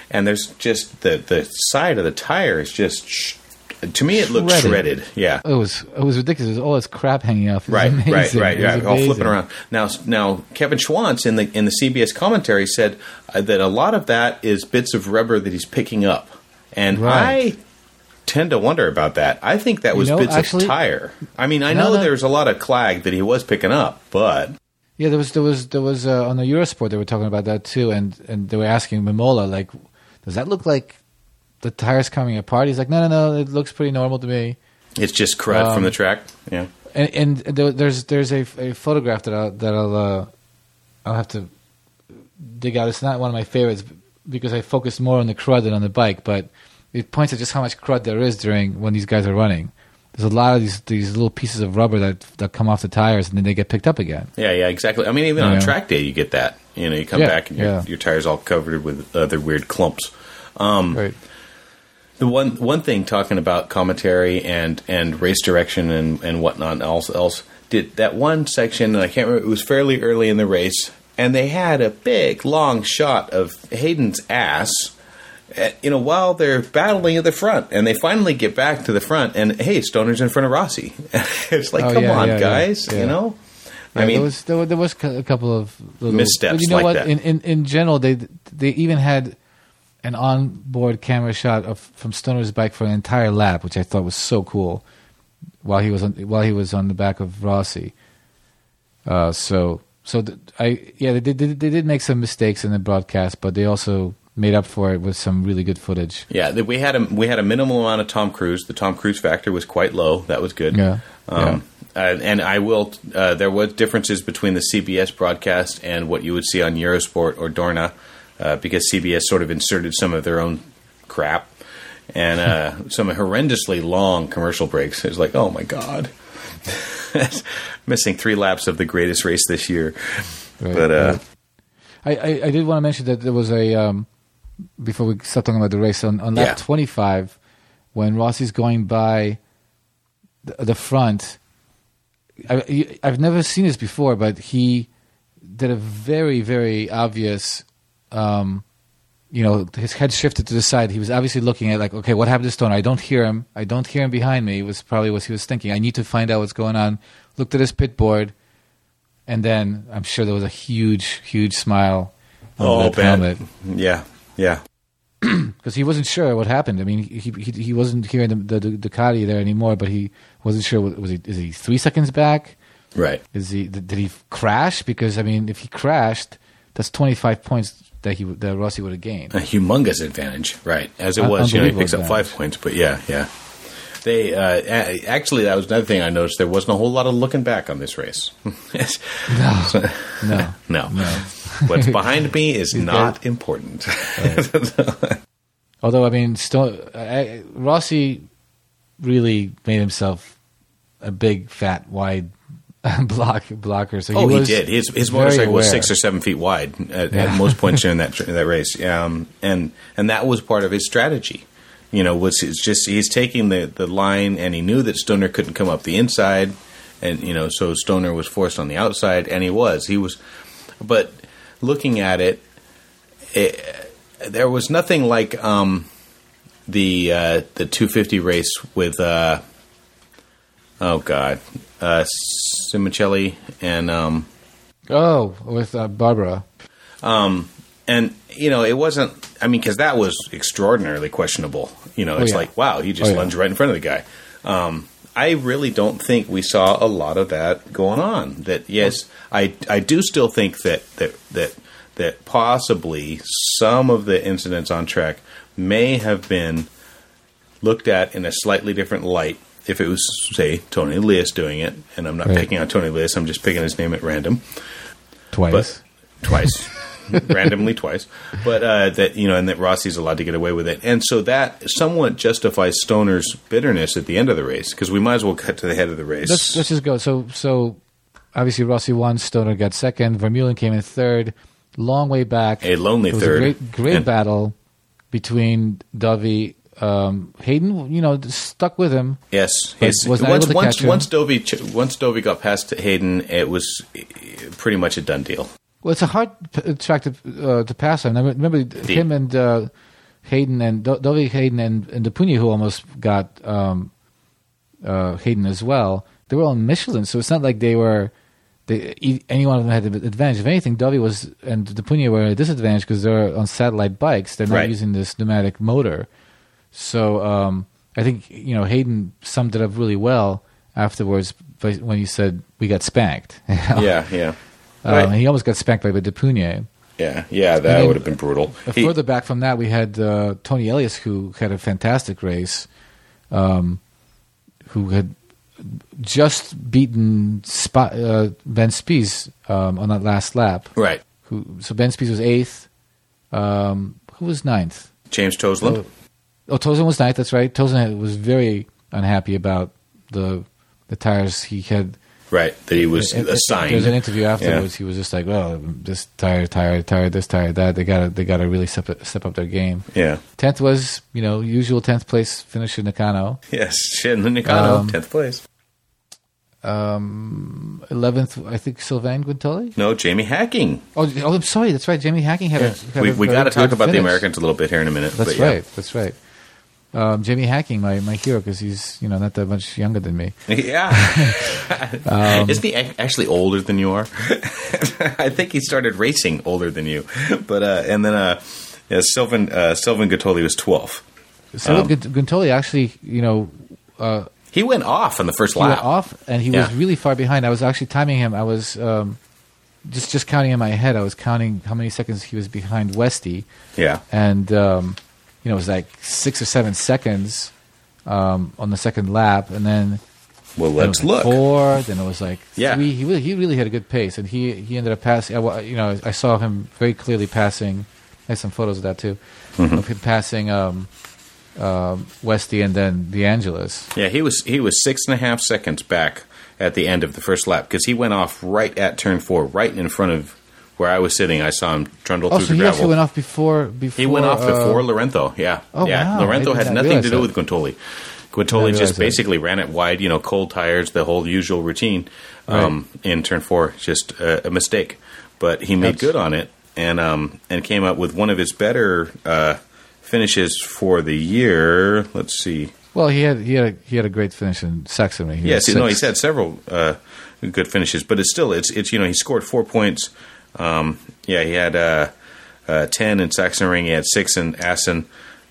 and there's just the the side of the tire is just. Sh- To me, it looked Shredded. shredded. Yeah, It was it was ridiculous. It was all this crap hanging off. It was right, amazing. right, right, It was right. All flipping amazing. around. Now, now Kevin Schwantz in the in the C B S commentary said uh, that a lot of that is bits of rubber that he's picking up, and Right. I tend to wonder about that. I think that was You know, bits actually- of tire. I mean, I No, know no. there's a lot of clag that he was picking up, but Yeah, there was there was there was uh, on the Eurosport they were talking about that too, and and they were asking Mimola like, does that look like the tires coming apart? He's like, no, no, no, it looks pretty normal to me. it's just crud Um, from the track. Yeah, And, and there, there's there's a, a photograph that I'll that I'll uh, I'll have to dig out. It's not one of my favorites because I focused more on the crud than on the bike, but it points at just how much crud there is during when these guys are running. There's a lot of these these little pieces of rubber that that come off the tires and then they get picked up again. yeah, yeah, exactly. I mean, even on Yeah. a track day, you get that. You know, you come Yeah, back and your, yeah. your tire's all covered with other weird clumps. Um, Right. The one one thing talking about commentary and, and race direction and, and whatnot else else did that one section, and I can't remember, it was fairly early in the race, and they had a big long shot of Hayden's ass, uh, you know, while they're battling at the front, and they finally get back to the front, and hey, Stoner's in front of Rossi. It's like, Oh, come yeah, on, yeah, yeah, guys, yeah. you know. Yeah, I mean, there was there, was- there was a couple of little missteps But you know like what? that. In, in in general, they they even had an onboard camera shot of from Stoner's bike for an entire lap, which I thought was so cool. While he was on while he was on the back of Rossi, uh, so so th- I yeah they did they did make some mistakes in the broadcast, but they also made up for it with some really good footage. yeah, that we had a we had a minimal amount of Tom Cruise. The Tom Cruise factor was quite low. That was good. Yeah, Um, uh, and I will. Uh, there was differences between the C B S broadcast and what you would see on Eurosport or Dorna, uh, because C B S sort of inserted some of their own crap and uh, some horrendously long commercial breaks. It was like, oh my god, missing three laps of the greatest race this year. Right, but uh, right. I, I I did want to mention that there was a um, before we start talking about the race on, on lap Yeah. twenty-five when Rossi's going by the, the front. I, I've never seen this before, but he did a very, very obvious, um, you know, his head shifted to the side. He was obviously looking at like, okay, what happened to Stoner? I don't hear him. I don't hear him behind me. It was probably what he was thinking. I need to find out what's going on. Looked at his pit board, and then I'm sure there was a huge, huge smile on oh, that bad. helmet. Yeah, yeah. Because he wasn't sure what happened. I mean, he he, he wasn't hearing the, the, the Ducati there anymore, but he wasn't sure. Was he is he three seconds back? Right. Is he did, did he crash? Because I mean, if he crashed, that's twenty-five points that he that Rossi would have gained. A humongous advantage, right? As it Un- was, you know, he picks up unbelievable five points, but yeah, yeah. They uh, a- actually, that was another thing I noticed. There wasn't a whole lot of looking back on this race. No, So- no, no. no. What's behind me is He's not dead. important. Although I mean, Sto- I, Rossi really made himself a big, fat, wide block blocker. So he oh, he was did. His his very motorcycle was aware. six or seven feet wide at, Yeah. at most points during that that race, um, and and that was part of his strategy. You know, was it's just he's taking the, the line, and he knew that Stoner couldn't come up the inside, and you know, so Stoner was forced on the outside, and he was he was, but looking at it, it there was nothing like um, the uh, the two fifty race with uh, oh god, uh, Simoncelli and um, Oh, with uh, Barbara. um, and you know it wasn't. I mean, because that was extraordinarily questionable. You know, Oh, it's yeah. like wow, he just Oh, yeah. lunged right in front of the guy. Um, I really don't think we saw a lot of that going on. That yes, I I do still think that that that that possibly some of the incidents on track may have been looked at in a slightly different light if it was, say, Tony Elias doing it. And I'm not Right. picking on Tony Elias, I'm just picking his name at random. Twice. But twice. randomly twice. But uh, that, you know, and that Rossi's allowed to get away with it. And so that somewhat justifies Stoner's bitterness at the end of the race, because we might as well cut to the head of the race. Let's let's just go. So so obviously Rossi won. Stoner got second. Vermeulen came in third. Long way back. A lonely it was third. A great great And- battle between Dovey. Um, Hayden, you know, stuck with him. Yes, But his, was not once able to once catch him. once Dovey ch- once Dovey got past Hayden, it was eh, pretty much a done deal. Well, it's a hard p- track to uh, to pass on. I remember him and uh, Hayden and Do- Dovi Hayden and, and DePunia, who almost got um, uh, Hayden as well, they were all Michelin, so it's not like they were. They, any one of them had the advantage. If anything, Dovi was and DePunia were at a disadvantage because they're on satellite bikes. They're not Right. using this pneumatic motor. So um, I think you know Hayden summed it up really well afterwards when he said we got spanked. You know? Yeah, yeah. Um, Right. He almost got spanked by DePunia. Yeah, yeah, that then, would have been brutal. Uh, He- further back from that, we had uh, Tony Elias, who had a fantastic race, um, who had just beaten Sp- uh, Ben Spies um, on that last lap. Right. Who? So Ben Spies was eighth. Um, who was ninth? James Tosland. Oh, oh, Tosland was ninth. That's right. Tosland was very unhappy about the the tires he had. Right, that he was It- it- assigned. There was an interview afterwards. Yeah. He was just like, "Well, this tire, tire, tire, this tire, that. They gotta, they gotta really step up, step up their game." Yeah. Tenth was, you know, usual tenth place finish in Nakano. Yes, Shin Nakano, Um, tenth place. Um, eleventh, I think Sylvain Guintoli. No, Jamie Hacking. Oh, oh, I'm sorry. That's right. Jamie Hacking had a. Had We a we very got to talk good about the finish. Americans a little bit here in a minute. That's but yeah. right. That's right. Um, Jamie Hacking, my, my hero, because he's you know not that much younger than me. Yeah. Um, Isn't he ac- actually older than you are? I think he started racing older than you. But uh, and then uh, yeah, Sylvan uh, Sylvan Guintoli was twelve. So Um, Guintoli actually, you know, uh, he went off on the first he lap. went off, and he Yeah. was really far behind. I was actually timing him. I was um, just just counting in my head. I was counting how many seconds he was behind Westy. Yeah. And um, you know, it was like six or seven seconds um, on the second lap, and then Well, then it let's was like look. four. Then it was like Yeah. three. He really, he really had a good pace, and he he ended up passing. I wa- You know, I saw him very clearly passing. I have some photos of that too, Mhm. of him passing um, um, Westy and then DeAngelis. Yeah, he was he was six and a half seconds back at the end of the first lap because he went off right at turn four, right in front of where I was sitting. I saw him trundle Oh, through so the he gravel. actually went off before. Before He went off uh, before Lorenzo. Yeah, Oh, yeah. wow. Lorenzo I did had not nothing realize to do that. with Guintoli. I Guintoli didn't just realize that. basically ran it wide, you know, cold tires, the whole usual routine um, in turn four. Just a, a mistake, but he made That's- good on it and um, and came up with one of his better uh, finishes for the year. Let's see. Well, he had he had a, he had a great finish in Saxony. He Yes, was no, he's sixth. had several uh, good finishes, but it's still it's it's you know he scored four points. Um, yeah, he had uh, uh, ten in Sachsenring, he had six in Assen,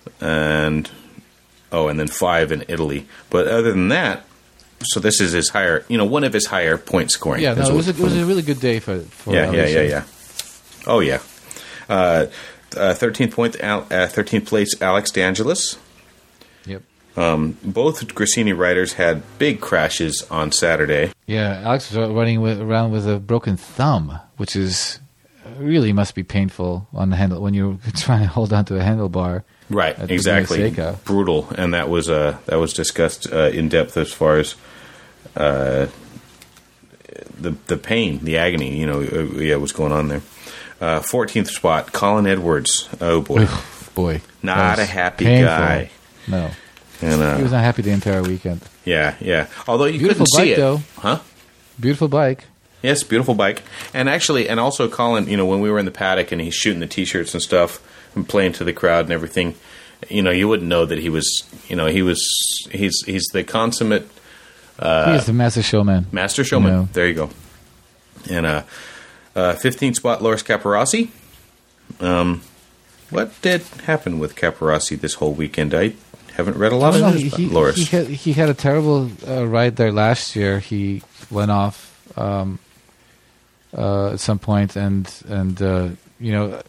and oh, and then five in Italy. But other than that, so this is his higher, you know, one of his higher point scoring. Yeah, no, That's it was a, what- it was a really good day for for yeah, yeah, yeah, Alicia. yeah. Oh yeah. Uh, uh, thirteenth point, Al- uh, thirteenth place, Alex DeAngelis. Yep. Um, both Grassini riders had big crashes on Saturday. Yeah, Alex was running with, around with a broken thumb, which is really must be painful on the handle when you're trying to hold onto a handlebar. Right, at exactly. Laguna Seca. Brutal, and that was uh, that was discussed uh, in depth as far as uh, the the pain, the agony. You know, uh, yeah, what's going on there. Uh, fourteenth spot, Colin Edwards. Oh boy, boy, not that a was happy painful. guy. No, And uh, he was not happy the entire weekend. yeah, yeah. Although you Beautiful couldn't see bike, it, though. huh? Beautiful bike. Yes, beautiful bike. And actually, and also Colin, you know, when we were in the paddock and he's shooting the T-shirts and stuff and playing to the crowd and everything, you know, you wouldn't know that he was, you know, he was, he's he's the consummate uh, he is the master showman. master showman. You know. There you go. And uh, uh, fifteenth spot, Loris Caparossi. Um, what did happen with Caparossi this whole weekend? I haven't read a lot I don't of know, news he, about Loris. he had he had a terrible uh, ride there last year. He went off um, uh, at some point, and and uh, you know,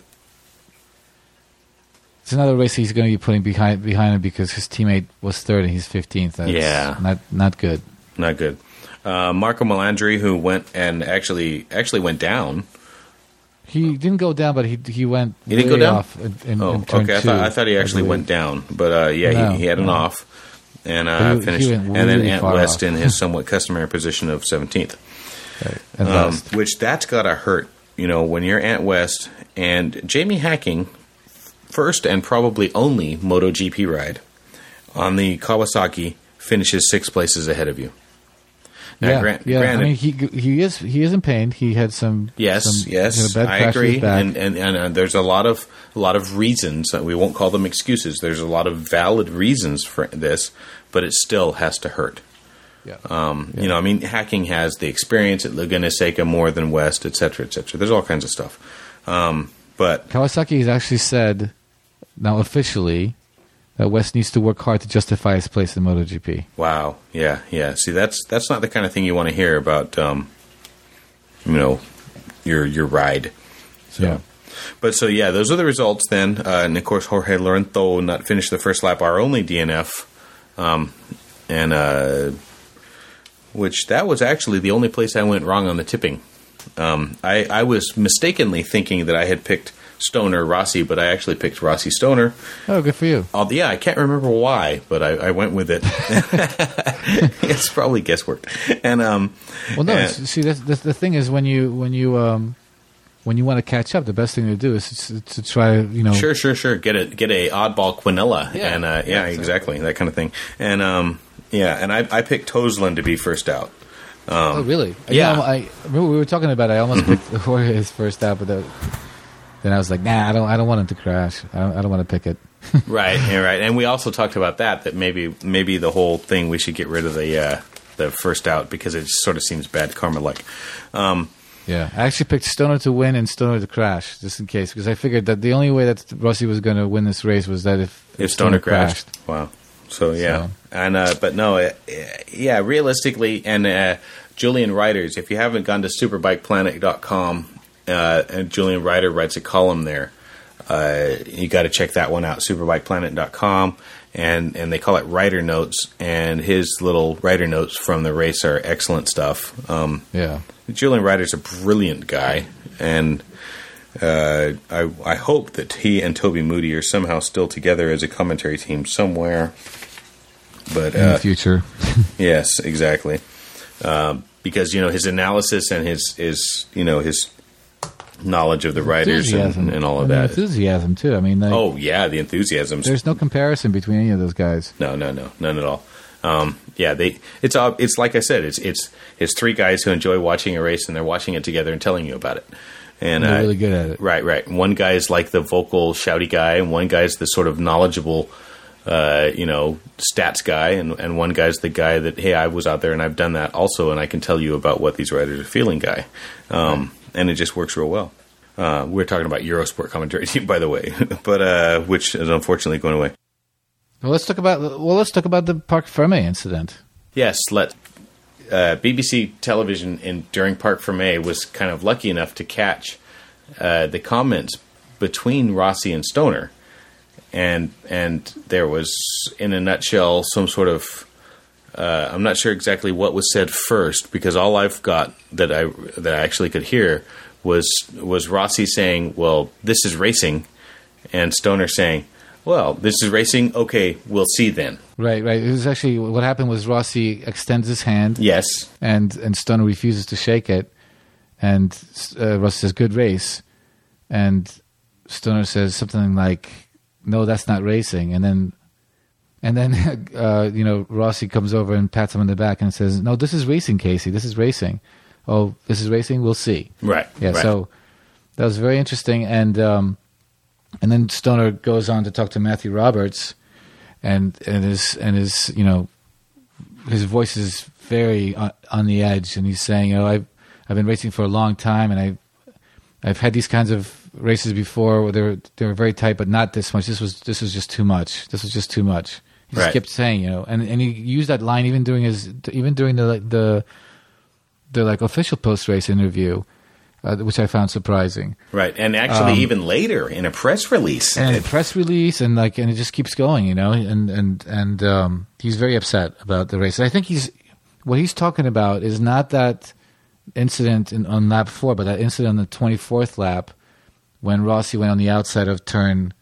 it's another race he's going to be putting behind behind him because his teammate was third and he's fifteenth. That's Yeah. not not good. Not good. Uh, Marco Melandri, who went and actually actually went down. He didn't go down, but he he went. He didn't way go down? Off in, in, Oh, in turn okay. I two, thought I thought he actually believe. went down, but uh, yeah, No, he, he had an no. off and But uh, he- he finished, went and then really Ant far West off. in his somewhat customary position of seventeenth. And Um, last. which that's gotta hurt, you know, when you're Ant West and Jamie Hacking, first and probably only MotoGP ride on the Kawasaki finishes six places ahead of you. Now, yeah, grant, yeah. granted, I mean, he he is he is in pain. He had some yes, some, yes. you know, bad I crash with his agree, back. and and, and uh, there's a lot of a lot of reasons. We won't call them excuses. There's a lot of valid reasons for this, but it still has to hurt. Yeah. Um, yeah. You know, I mean, Hacking has the experience at Laguna Seca more than West, et cetera, et cetera. There's all kinds of stuff. Um, but Kawasaki has actually said, now officially, that West needs to work hard to justify his place in MotoGP. Wow. Yeah, yeah. See, that's that's not the kind of thing you want to hear about, um, you know, your your ride. So. Yeah. But so, yeah, those are the results then. Uh, and, of course, Jorge Lorenzo not finished the first lap, our only D N F. Um, and... Uh, which that was actually the only place I went wrong on the tipping. Um, I, I was mistakenly thinking that I had picked Stoner Rossi, but I actually picked Rossi Stoner. Oh, good for you. Uh, yeah, I can't remember why, but I, I went with it. It's probably guesswork. And um, well, no. and, see, that's, that's the thing is when you when you um, when you want to catch up, the best thing to do is to, to try, you know. Sure, sure, sure. Get a get a oddball Quinella, Yeah, and uh, yeah, yeah, exactly that kind of thing. And um, yeah, and I, I picked Tosland to be first out. Um, oh, really? Yeah. You know, I remember we were talking about it. I almost picked Jorge's first out, but the, then I was like, nah, I don't. I don't want him to crash. I don't, I don't want to pick it. Right, yeah, right. And we also talked about that. That maybe maybe the whole thing we should get rid of the uh, the first out because it just sort of seems bad karma like. Um, yeah, I actually picked Stoner to win and Stoner to crash just in case because I figured that the only way that Rossi was going to win this race was that if if, if Stoner, Stoner crashed. crashed. Wow. So yeah, so. and uh, but no, uh, yeah. Realistically, and uh, Julian Reiters, if you haven't gone to superbike planet dot com, uh, and Julian Reiter writes a column there, uh, you got to check that one out. superbike planet dot com, and and they call it Rider Notes, and his little Rider Notes from the race are excellent stuff. Um, yeah, Julian Reiter's a brilliant guy, and. Uh, I I hope that he and Toby Moody are somehow still together as a commentary team somewhere. But in uh, the future, yes, exactly. Um, because you know his analysis and his his you know his knowledge of the riders and, and all of and that enthusiasm too. I mean, like, oh yeah, the enthusiasm. There's no comparison between any of those guys. No, no, no, none at all. Um, yeah, they. It's uh, it's like I said. It's it's it's three guys who enjoy watching a race and they're watching it together and telling you about it. And they're uh, really good at it. Right, right. One guy's like the vocal, shouty guy, and one guy's the sort of knowledgeable, uh, you know, stats guy, and, and one guy's the guy that, hey, I was out there and I've done that also, and I can tell you about what these riders are feeling guy. Um, and it just works real well. Uh, we're talking about Eurosport commentary team, by the way, but uh, which is unfortunately going away. Well, let's talk about well, let's talk about the Parc Fermé incident. Yes, let. Uh, B B C television in during Parc Fermé was kind of lucky enough to catch uh, the comments between Rossi and Stoner, and and there was, in a nutshell, some sort of uh, I'm not sure exactly what was said first because all I've got that I that I actually could hear was was Rossi saying, "Well, this is racing," and Stoner saying, well, this is racing. Okay, we'll see then. Right, right. It was actually what happened was Rossi extends his hand. Yes. And and Stoner refuses to shake it. And uh, Rossi says, good race. And Stoner says something like, no, that's not racing. And then, and then uh, you know, Rossi comes over and pats him on the back and says, no, this is racing, Casey. This is racing. Oh, this is racing? We'll see. Right. Yeah, right. So that was very interesting. And... Um, And then Stoner goes on to talk to Matthew Roberts, and and his and his you know his voice is very on, on the edge, and he's saying, you know, I've I've been racing for a long time, and I've I've had these kinds of races before where they were they were very tight, but not this much. This was this was just too much. This was just too much. He right. just kept saying, you know, and and he used that line even during his even during the the the like official post race interview. Uh, which I found surprising. Right, and actually, um, even later in a press release, and a press release, and like, and it just keeps going, you know. And and and um, he's very upset about the race. And I think he's what he's talking about is not that incident in, on lap four, but that incident on the twenty-fourth lap when Rossi went on the outside of turn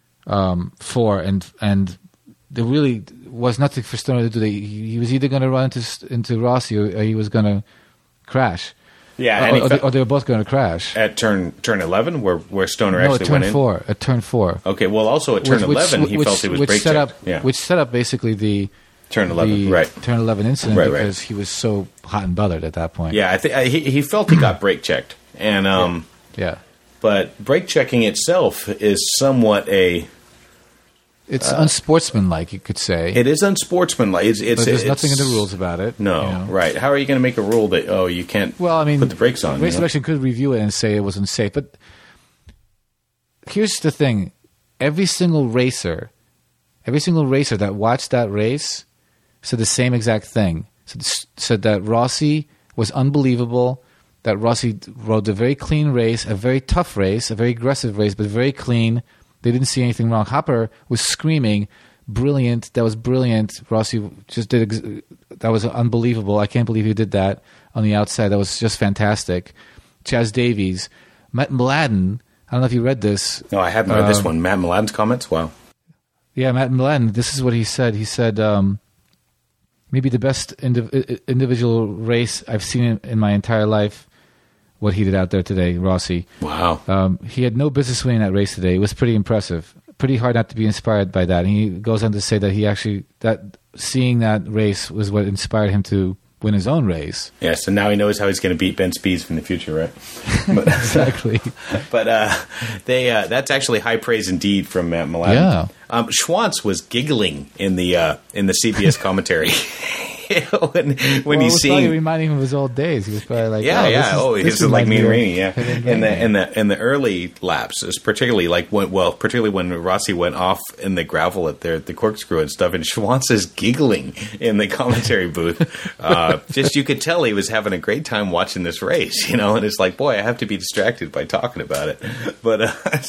um, four, and and there really was nothing for Stoner to do. He, he was either going to run into into Rossi or, or he was going to crash. Yeah, and or, or, they, or they were both going to crash at turn turn eleven, where where Stoner no, actually at turn went in. Four, at turn four. Okay, well, also at turn which, eleven, which, he which, felt it was which brake set check. up, yeah. which set up basically the Turn eleven, the right. turn eleven incident Right, right. because he was so hot and bothered at that point. Yeah, I think he he felt he got brake checked, and um, yeah. But brake checking itself is somewhat a. It's Uh, unsportsmanlike, you could say. It is unsportsmanlike. It's, it's, but there's it's, nothing in the rules about it. No, you know? right. How are you going to make a rule that, oh, you can't well, I mean, put the brakes on? Race you know? Direction could review it and say it was unsafe. But here's the thing. Every single racer, every single racer that watched that race said the same exact thing. Said, said that Rossi was unbelievable, that Rossi rode a very clean race, a very tough race, a very aggressive race, but very clean. They didn't see anything wrong. Hopper was screaming, brilliant, that was brilliant. Rossi just did, ex- that was unbelievable. I can't believe he did that on the outside. That was just fantastic. Chaz Davies, Matt Mladen, I don't know if you read this. No, I haven't read this Um, one. Matt Mladen's comments? Wow. Yeah, Matt Mladen, this is what he said. He said, um, maybe the best indiv- individual race I've seen in, in my entire life, what he did out there today, Rossi. Wow. Um, he had no business winning that race today. It was pretty impressive. Pretty hard not to be inspired by that. And he goes on to say that he actually, that seeing that race was what inspired him to win his own race. Yeah, so now he knows how he's going to beat Ben Spies in the future, right? But, exactly. But uh, they uh, that's actually high praise indeed from Matt Mladen. Yeah. Um, Schwantz was giggling in the uh, in the C B S commentary. when when well, he's it was seeing, probably reminding him of his old days. He was probably like, yeah, oh, yeah. This is, oh, this this is like reminds me and of Rainey. Yeah, him and in the Rainey. in the in the early laps, it's particularly like when well, particularly when Rossi went off in the gravel at the the corkscrew and stuff, and Schwantz is giggling in the commentary booth. Uh, just you could tell he was having a great time watching this race, you know. And it's like, boy, I have to be distracted by talking about it, but. Uh,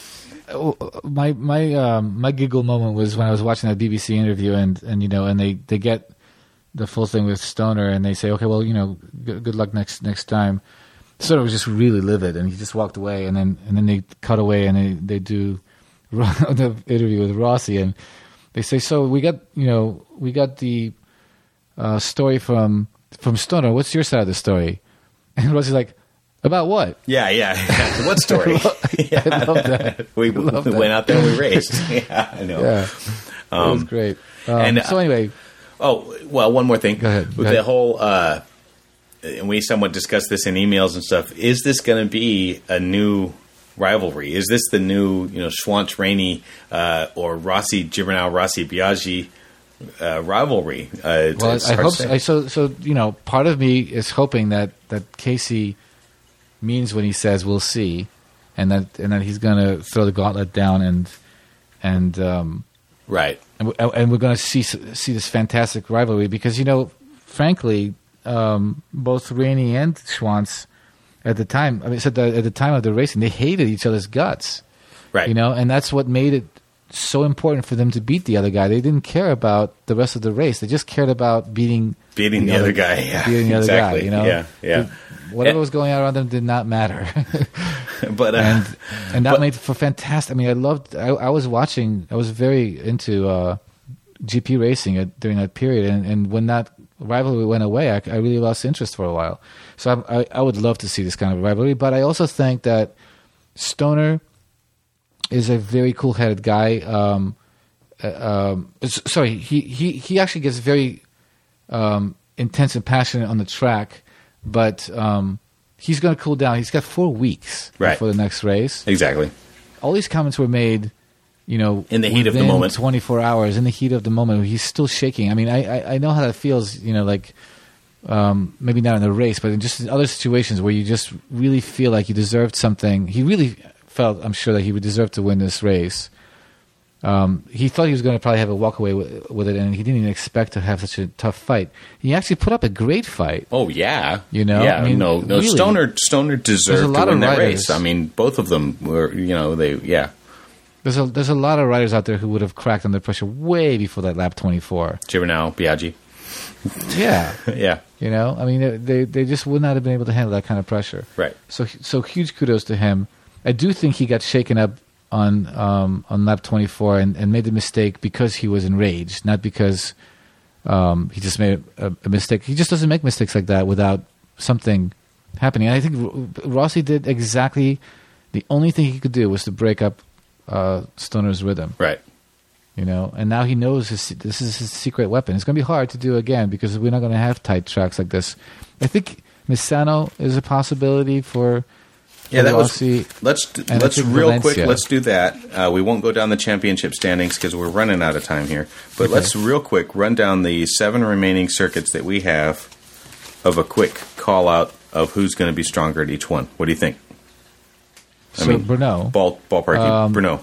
my my um, my giggle moment was when I was watching that B B C interview, and, and you know, and they, they get the full thing with Stoner, and they say, okay, well, you know, good, good luck next next time. Stoner was just really livid, and he just walked away, and then and then they cut away, and they they do the interview with Rossi, and they say, so we got you know we got the uh, story from from Stoner. What's your side of the story? And Rossi's like, about what? Yeah, yeah. yeah. What story? yeah. I love that. We, I love we that. went out there and we raced. yeah, I know. Yeah, Um, it was great. Um, and, so anyway, oh well, one more thing. Go ahead. With Go ahead. the whole, uh, and we somewhat discussed this in emails and stuff. Is this going to be a new rivalry? Is this the new, you know, Schwantz Rainey uh, or Rossi Gibernau Rossi Biaggi uh, rivalry? Uh, it's- well, it's I hard hope to say. I, so. So you know, part of me is hoping that that Casey means when he says we'll see, and that and that he's going to throw the gauntlet down and and um, right, and, we- and we're going to see see this fantastic rivalry because you know, frankly, um, both Rainey and Schwantz at the time, I mean, said that at the time of the racing, they hated each other's guts, right? You know, and that's what made it so important for them to beat the other guy. They didn't care about the rest of the race; they just cared about beating beating the, the other guy, yeah, beating the exactly. other guy. You know, yeah, yeah. Whatever Yeah. was going on around them did not matter. but uh, and and that but- made for fantastic. I mean, I loved. I, I was watching. I was very into uh, G P racing at, during that period, and, and when that rivalry went away, I, I really lost interest for a while. So I, I, I would love to see this kind of rivalry, but I also think that Stoner is a very cool-headed guy. Um, uh, um, s- sorry, he, he, he actually gets very um, intense and passionate on the track, but um, he's going to cool down. He's got four weeks Right. for the next race. Exactly. All these comments were made, you know, In the heat of the within moment. twenty-four hours, in the heat of the moment. He's still shaking. I mean, I, I, I know how that feels, you know, like um, maybe not in the race, but in just in other situations where you just really feel like you deserved something. He really felt, I'm sure, that he would deserve to win this race. Um, he thought he was going to probably have a walk away with, with it, and he didn't even expect to have such a tough fight. He actually put up a great fight. Oh yeah, You know, yeah. I mean, no, no. really, Stoner, Stoner there's a deserved lot to win of that riders. race. I mean, both of them were, you know, they, yeah. There's a there's a lot of riders out there who would have cracked under pressure way before that lap twenty-four. Gibernau, Biaggi. Yeah, yeah. you know, I mean, they they just would not have been able to handle that kind of pressure. Right. So so huge kudos to him. I do think he got shaken up on um, on lap twenty-four and, and made the mistake because he was enraged, not because um, he just made a, a mistake. He just doesn't make mistakes like that without something happening. And I think R- Rossi did exactly the only thing he could do was to break up uh, Stoner's rhythm. Right. You know, and now he knows his, this is his secret weapon. It's going to be hard to do again because we're not going to have tight tracks like this. I think Misano is a possibility for. Yeah, that Rossi, was. Let's let's real Valencia. quick. Let's do that. Uh, we won't go down the championship standings because we're running out of time here. But Okay. let's real quick run down the seven remaining circuits that we have of a quick call out of who's going to be stronger at each one. What do you think? So Brno. ball ballpark Um, Brno.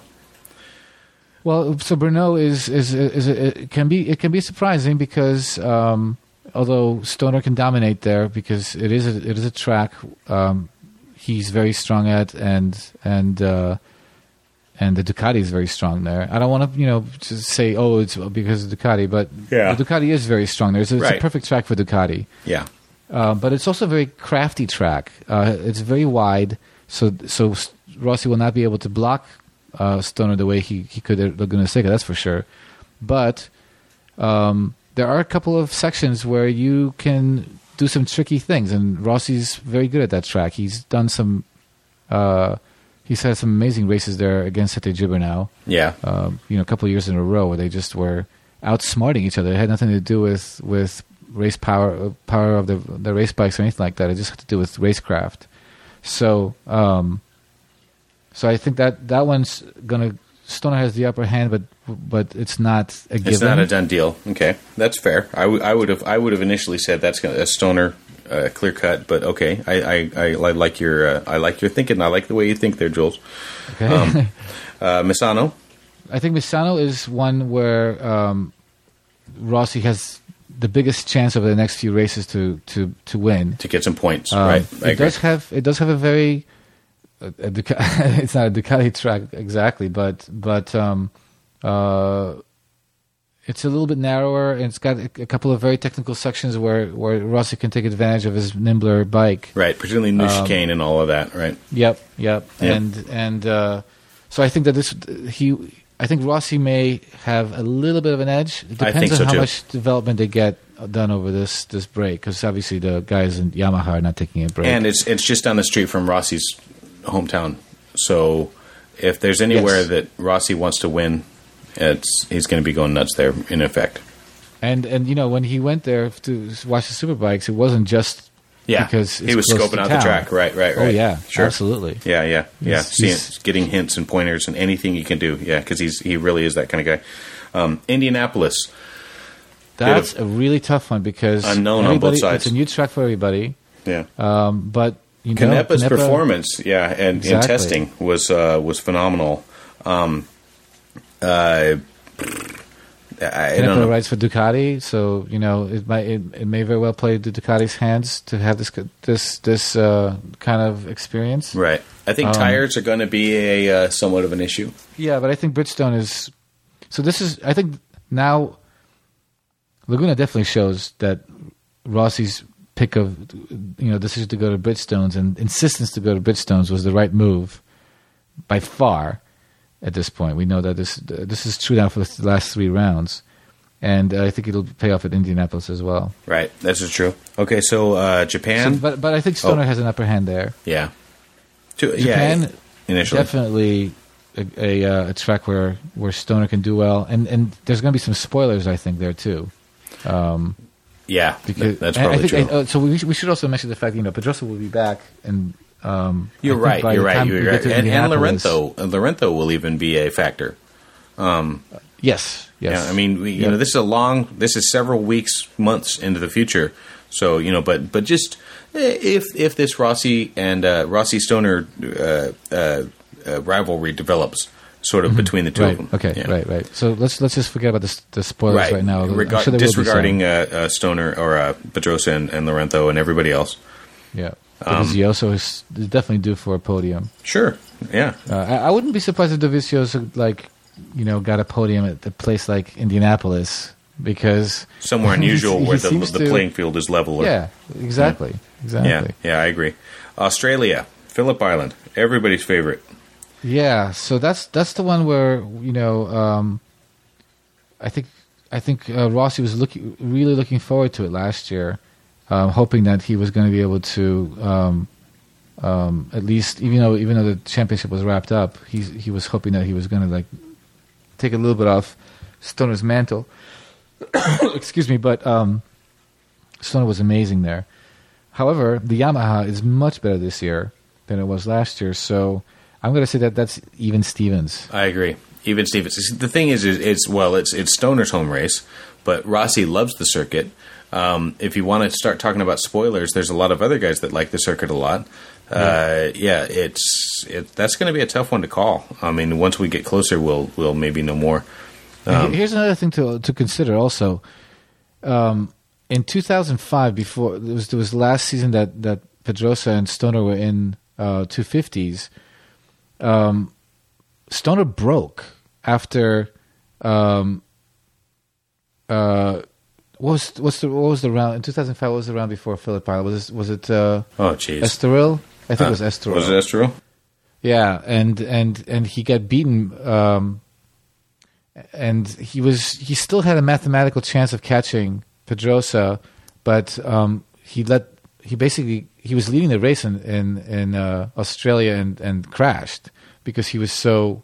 Well, so Brno is is is, is it can be it can be surprising because um, although Stoner can dominate there because it is a, it is a track um, he's very strong at and and uh, and the Ducati is very strong there. I don't want to you know just say oh it's because of Ducati, but Yeah. the Ducati is very strong there. It's, it's Right. a perfect track for Ducati. Yeah. Uh, but it's also a very crafty track. Uh, it's very wide, so so Rossi will not be able to block uh, Stoner the way he, he could at Laguna Seca, that's for sure. But um, there are a couple of sections where you can do some tricky things, and Rossi's very good at that track. He's done some, uh, he's had some amazing races there against Sete Gibernau. Yeah. Um, you know, a couple of years in a row where they just were outsmarting each other. It had nothing to do with, with race power, power of the the race bikes or anything like that. It just had to do with racecraft. So, um, so I think that that one's gonna Stoner has the upper hand, but but it's not a given. It's not a done deal. Okay, that's fair. I, w- I would have I would have initially said that's gonna, a Stoner uh, clear cut, but okay. I I, I, I like your uh, I like your thinking. I like the way you think there, Jules. Okay. Um, uh, Misano. I think Misano is one where um, Rossi has the biggest chance over the next few races to to, to win. To get some points, Um, right? It I agree. does have it does have a very a, a Duca- it's not a Ducati track exactly, but but um, uh, it's a little bit narrower and it's got a, a couple of very technical sections where, where Rossi can take advantage of his nimbler bike. Right, particularly new Um, chicane and all of that, right? Yep, yep, Yep. and and uh, so I think that this he I think Rossi may have a little bit of an edge. It I depends think on so, how too. much development they get done over this this break, because obviously the guys in Yamaha are not taking a break. And it's it's just down the street from Rossi's hometown. So if there's anywhere Yes. that Rossi wants to win, it's he's going to be going nuts there. In effect, And and you know when he went there to watch the superbikes, it wasn't just yeah, because he it's was close scoping to out town. the track. Right, right, right. Oh yeah, sure, absolutely. Yeah, yeah, yeah. He's- Seeing, he's- getting hints and pointers and anything he can do. Yeah, because he's he really is that kind of guy. Um, Indianapolis. That's Bit a really tough one because unknown on both everybody- sides. It's a new track for everybody. Yeah. Um, but you know, Canepa's Canepa- performance, yeah, and in Exactly. testing was uh, was phenomenal. Um, uh, I, I don't Canepa know. rides for Ducati, so you know it might it, it may very well play to Ducati's hands to have this this this uh, kind of experience. Right. I think Um, tires are going to be a uh, somewhat of an issue. Yeah, but I think Bridgestone is. So this is. I think now. Laguna definitely shows that Rossi's pick of, you know, decision to go to Bridgestones and insistence to go to Bridgestones was the right move, by far. At this point, we know that this this is true now for the last three rounds, and uh, I think it'll pay off at Indianapolis as well. Right. This is true. Okay, so uh, Japan. So, but but I think Stoner Oh. has an upper hand there. Yeah. To, Japan yeah. Initially. definitely a, a, uh, a track where, where Stoner can do well, and and there's going to be some spoilers I think there too. Um, Yeah, because that's and I probably think, true. uh, so we should, we should also mention the fact you know Pedrosa will be back, and um, You're I think right. by You're the right. time You're we right. get to And, and Indianapolis- Lorenzo, and Lorenzo will even be a factor. Um, Yes. Yes. Yeah, I mean, we, you Yeah. know, this is a long. This is several weeks, months into the future. So you know, but but just eh, if if this Rossi and uh, Rossi Stoner uh, uh, uh, rivalry develops, sort of between the two right. of them. Okay. Yeah. Right. Right. So let's let's just forget about the, s- the spoilers right, Right. now. I'm Regar- sure there will be disregarding some. uh, uh, Stoner or uh, Pedrosa and, and Lorenzo and everybody else. Yeah. Um, Dovizioso is, is definitely due for a podium. Sure. Yeah. Uh, I, I wouldn't be surprised if Dovizioso like you know got a podium at a place like Indianapolis because Somewhere unusual he where the, seems the to- playing field is leveler. Yeah. Exactly. Exactly. Yeah. Yeah. I agree. Australia, Phillip Island, everybody's favorite. Yeah, so that's that's the one where you know um, I think I think uh, Rossi was looking really looking forward to it last year, um, hoping that he was going to be able to um, um, at least even though even though the championship was wrapped up, he he was hoping that he was going to like take a little bit off Stoner's mantle. Excuse me, but um, Stoner was amazing there. However, the Yamaha is much better this year than it was last year, so I'm going to say that that's even Stevens. I agree. Even Stevens. The thing is, is it's well, it's it's Stoner's home race, but Rossi loves the circuit. Um, if you want to start talking about spoilers, there's a lot of other guys that like the circuit a lot. Uh, yeah, it's it, that's going to be a tough one to call. I mean, once we get closer, we'll we'll maybe know more. Um, Here's another thing to to consider also. Um, in two thousand five, before it was, it was last season that, that Pedrosa and Stoner were in uh, two fifties, um, Stoner broke after um, uh, what was what's the what was the round in two thousand five? What was the round before Phillip Island? Was it, was it uh, oh jeez Estoril? I think uh, it was Estoril. Was it Estoril? Yeah, and and and he got beaten. Um, and he was he still had a mathematical chance of catching Pedrosa, but um, he let he basically he was leading the race in in, in uh, Australia and, and crashed because he was so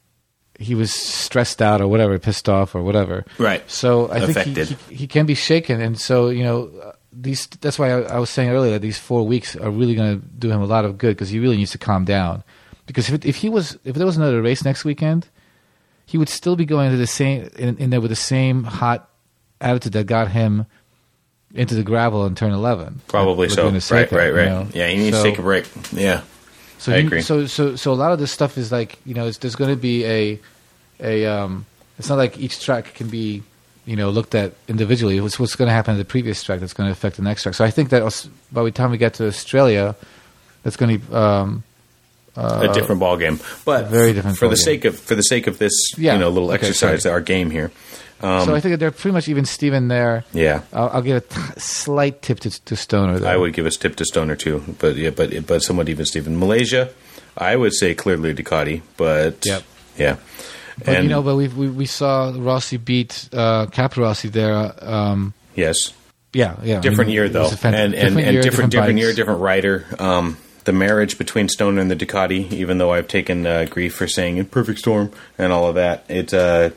he was stressed out or whatever, pissed off or whatever. Right. So I Affected. think he, he, he can be shaken, and so you know these. That's why I, I was saying earlier that these four weeks are really going to do him a lot of good because he really needs to calm down. Because if it, if he was if there was another race next weekend, he would still be going to the same in, in there with the same hot attitude that got him into the gravel in turn eleven. Probably so. Right, Seca, right, right. You know? Yeah, he needs so, to take a break. Yeah, so I he, agree. So, so, so a lot of this stuff is like you know, it's, there's going to be a, a. Um, it's not like each track can be, you know, looked at individually. It's what's going to happen to the previous track that's going to affect the next track. So I think that by the time we get to Australia, that's going to. Um, Uh, a different ball game, but very different for ball the game. sake of for the sake of this, Yeah. you know, little Okay, exercise, sorry. our game here. Um, so I think that they're pretty much even Steven there. Yeah. I'll, I'll give a t- slight tip to, to Stoner. Though. I would give a tip to Stoner too, but yeah, but but somewhat even Steven. Malaysia, I would say clearly Ducati, but Yep. yeah. But and you know, but we we, we saw Rossi beat uh, Caparossi there. Um, yes, yeah, yeah. different I mean, year it though, was a fan- and and, different and year, different different bikes. year, different rider. Um, the marriage between Stoner and the Ducati, even though I've taken uh, grief for saying in perfect storm and all of that, it uh,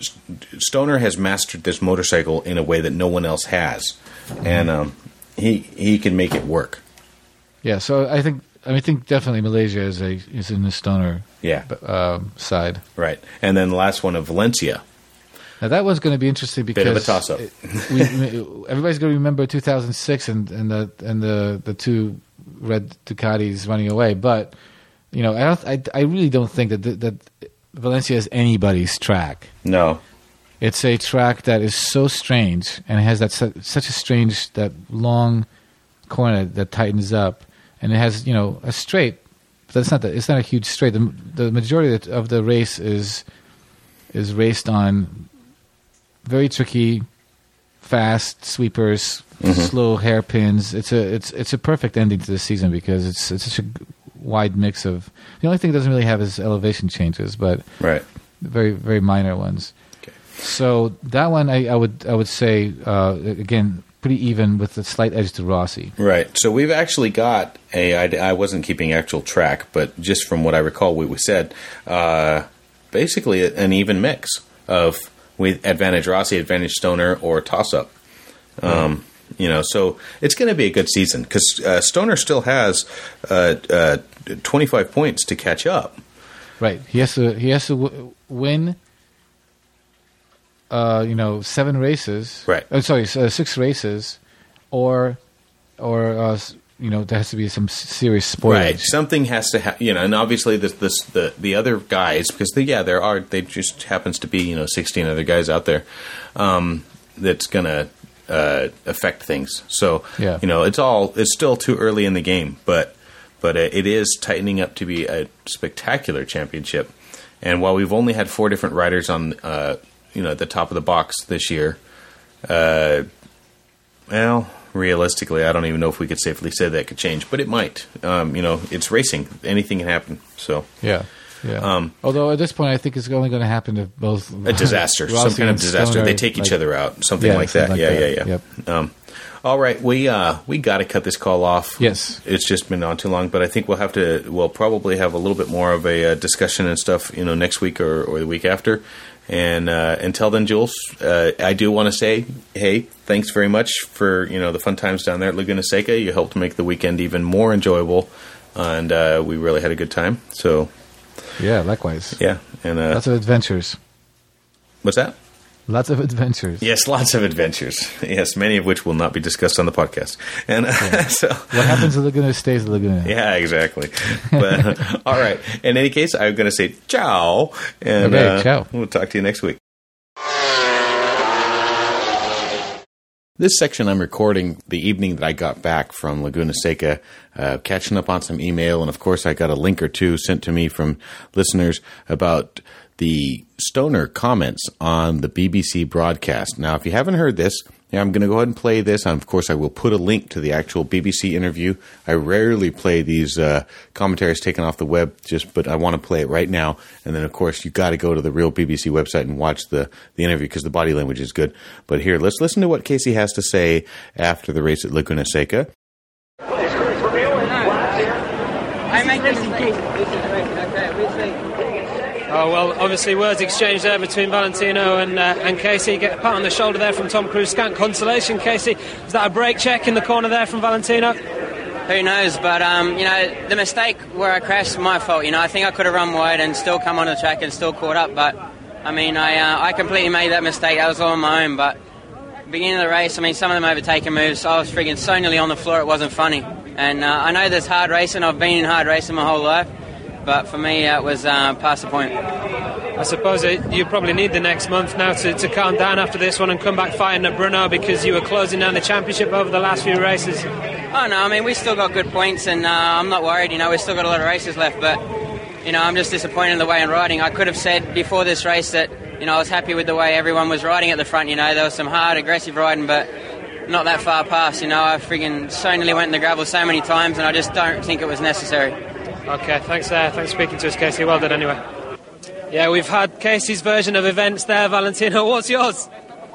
Stoner has mastered this motorcycle in a way that no one else has, mm-hmm. and um, he he can make it work. Yeah, so I think I, mean, I think definitely Malaysia is a is in the Stoner yeah um, side, right, and then the last one of Valencia. Now that one's going to be interesting because bit of a toss up. we, everybody's going to remember two thousand six and and the and the the two red Ducatis running away, but you know I don't I, I really don't think that that Valencia is anybody's track. No, it's a track that is so strange and it has that su- such a strange that long corner that tightens up, and it has you know a straight, but that's not the, it's not a huge straight. The, the majority of the, of the race is is raced on very tricky, fast sweepers, mm-hmm. slow hairpins. It's a it's it's a perfect ending to the season because it's it's such a wide mix of. The only thing it doesn't really have is elevation changes, but right, very very minor ones. Okay. So that one I, I would I would say uh, again pretty even with a slight edge to Rossi. Right. So we've actually got a. I, I wasn't keeping actual track, but just from what I recall, what we said, uh, basically an even mix of. With advantage Rossi, advantage Stoner, or toss up. Um, you know, so it's going to be a good season because uh, Stoner still has uh, uh, twenty-five points to catch up. Right. He has to. He has to w- win. Uh, you know, seven races. Right. Oh, sorry, uh, six races, or, or uh, you know, there has to be some serious spoilage. Right. Something has to happen, you know, and obviously this, this, the the other guys, because they, yeah, there are, they just happens to be, you know, sixteen other guys out there um, that's going to uh, affect things. So, yeah. you know, it's all, it's still too early in the game, but but it is tightening up to be a spectacular championship. And while we've only had four different riders on, uh, you know, at the top of the box this year, uh, well... realistically, I don't even know if we could safely say that could change, but it might. Um, you know, it's racing; anything can happen. So, yeah, yeah. Um, Although at this point, I think it's only going to happen if both a disaster, Rossi some kind of and disaster. Stoner, They take each like, other out, something yeah, like something that. like yeah, that. yeah, yeah, Yep. Um, all right, we uh, we got to cut this call off. Yes, it's just been on too long, but I think we'll have to. We'll probably have a little bit more of a uh, discussion and stuff, you know, next week or, or the week after. And uh, until then, Jules, uh, I do want to say, hey, thanks very much for you know the fun times down there at Laguna Seca. You helped make the weekend even more enjoyable, and uh, we really had a good time. So, yeah, likewise. Yeah, and uh, lots of adventures. What's that? Lots of adventures. Yes, lots of adventures. Yes, many of which will not be discussed on the podcast. And uh, yeah. so, what happens in Laguna stays in Laguna. Yeah, exactly. But uh, all right. In any case, I'm going to say ciao, and okay, uh, ciao. We'll talk to you next week. This section I'm recording the evening that I got back from Laguna Seca, uh, catching up on some email, and of course I got a link or two sent to me from listeners about the Stoner comments on the B B C broadcast. Now, if you haven't heard this, yeah, I'm going to go ahead and play this. And of course, I will put a link to the actual B B C interview. I rarely play these uh, commentaries taken off the web, just but I want to play it right now. And then, of course, you got to go to the real B B C website and watch the, the interview because the body language is good. But here, let's listen to what Casey has to say after the race at Laguna Seca. I make this case. Oh, well, obviously words exchanged there between Valentino and uh, and Casey. Get a pat on the shoulder there from Tom Cruise. Scant consolation, Casey. Was that a brake check in the corner there from Valentino? Who knows, but, um, you know, the mistake where I crashed, my fault. You know, I think I could have run wide and still come on the track and still caught up, but, I mean, I uh, I completely made that mistake. That was all on my own, but beginning of the race, I mean, some of them overtaking moves, I was friggin' so nearly on the floor it wasn't funny. And uh, I know there's hard racing. I've been in hard racing my whole life. But for me, it was uh, past the point. I suppose it, you probably need the next month now to, to calm down after this one and come back fighting at Brno because you were closing down the championship over the last few races. Oh, no, I mean, we still got good points and uh, I'm not worried. You know, we've still got a lot of races left. But, you know, I'm just disappointed in the way I'm riding. I could have said before this race that, you know, I was happy with the way everyone was riding at the front. You know, there was some hard, aggressive riding, but not that far past. You know, I friggin' so nearly went in the gravel so many times and I just don't think it was necessary. Okay, thanks uh, thanks for speaking to us, Casey. Well done anyway. Yeah, we've had Casey's version of events there, Valentino. What's yours?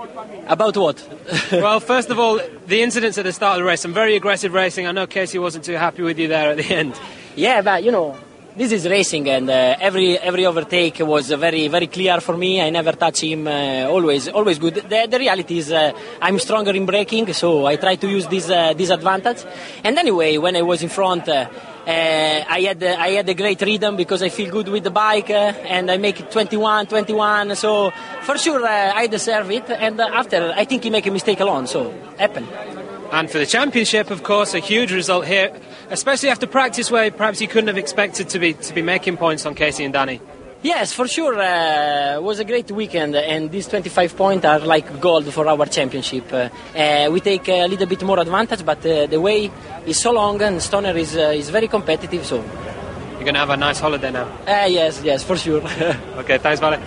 About what? Well, first of all, the incidents at the start of the race, some very aggressive racing. I know Casey wasn't too happy with you there at the end. Yeah, but, you know, this is racing, and uh, every every overtake was uh, very very clear for me. I never touch him. Uh, always always good. The, the reality is uh, I'm stronger in braking, so I try to use this uh, this advantage. And anyway, when I was in front, uh, uh, I had uh, I had a great rhythm because I feel good with the bike, uh, and I make it twenty-one twenty-one. So for sure uh, I deserve it. And uh, after I think he make a mistake alone. So happen. And for the championship, of course, a huge result here, especially after practice where perhaps you couldn't have expected to be to be making points on Casey and Danny. Yes, for sure. Uh, it was a great weekend, and these twenty-five points are like gold for our championship. Uh, uh, we take a little bit more advantage, but uh, the way is so long, and Stoner is uh, is very competitive. So you're going to have a nice holiday now. Uh, yes, yes, for sure. Okay, thanks, Vale.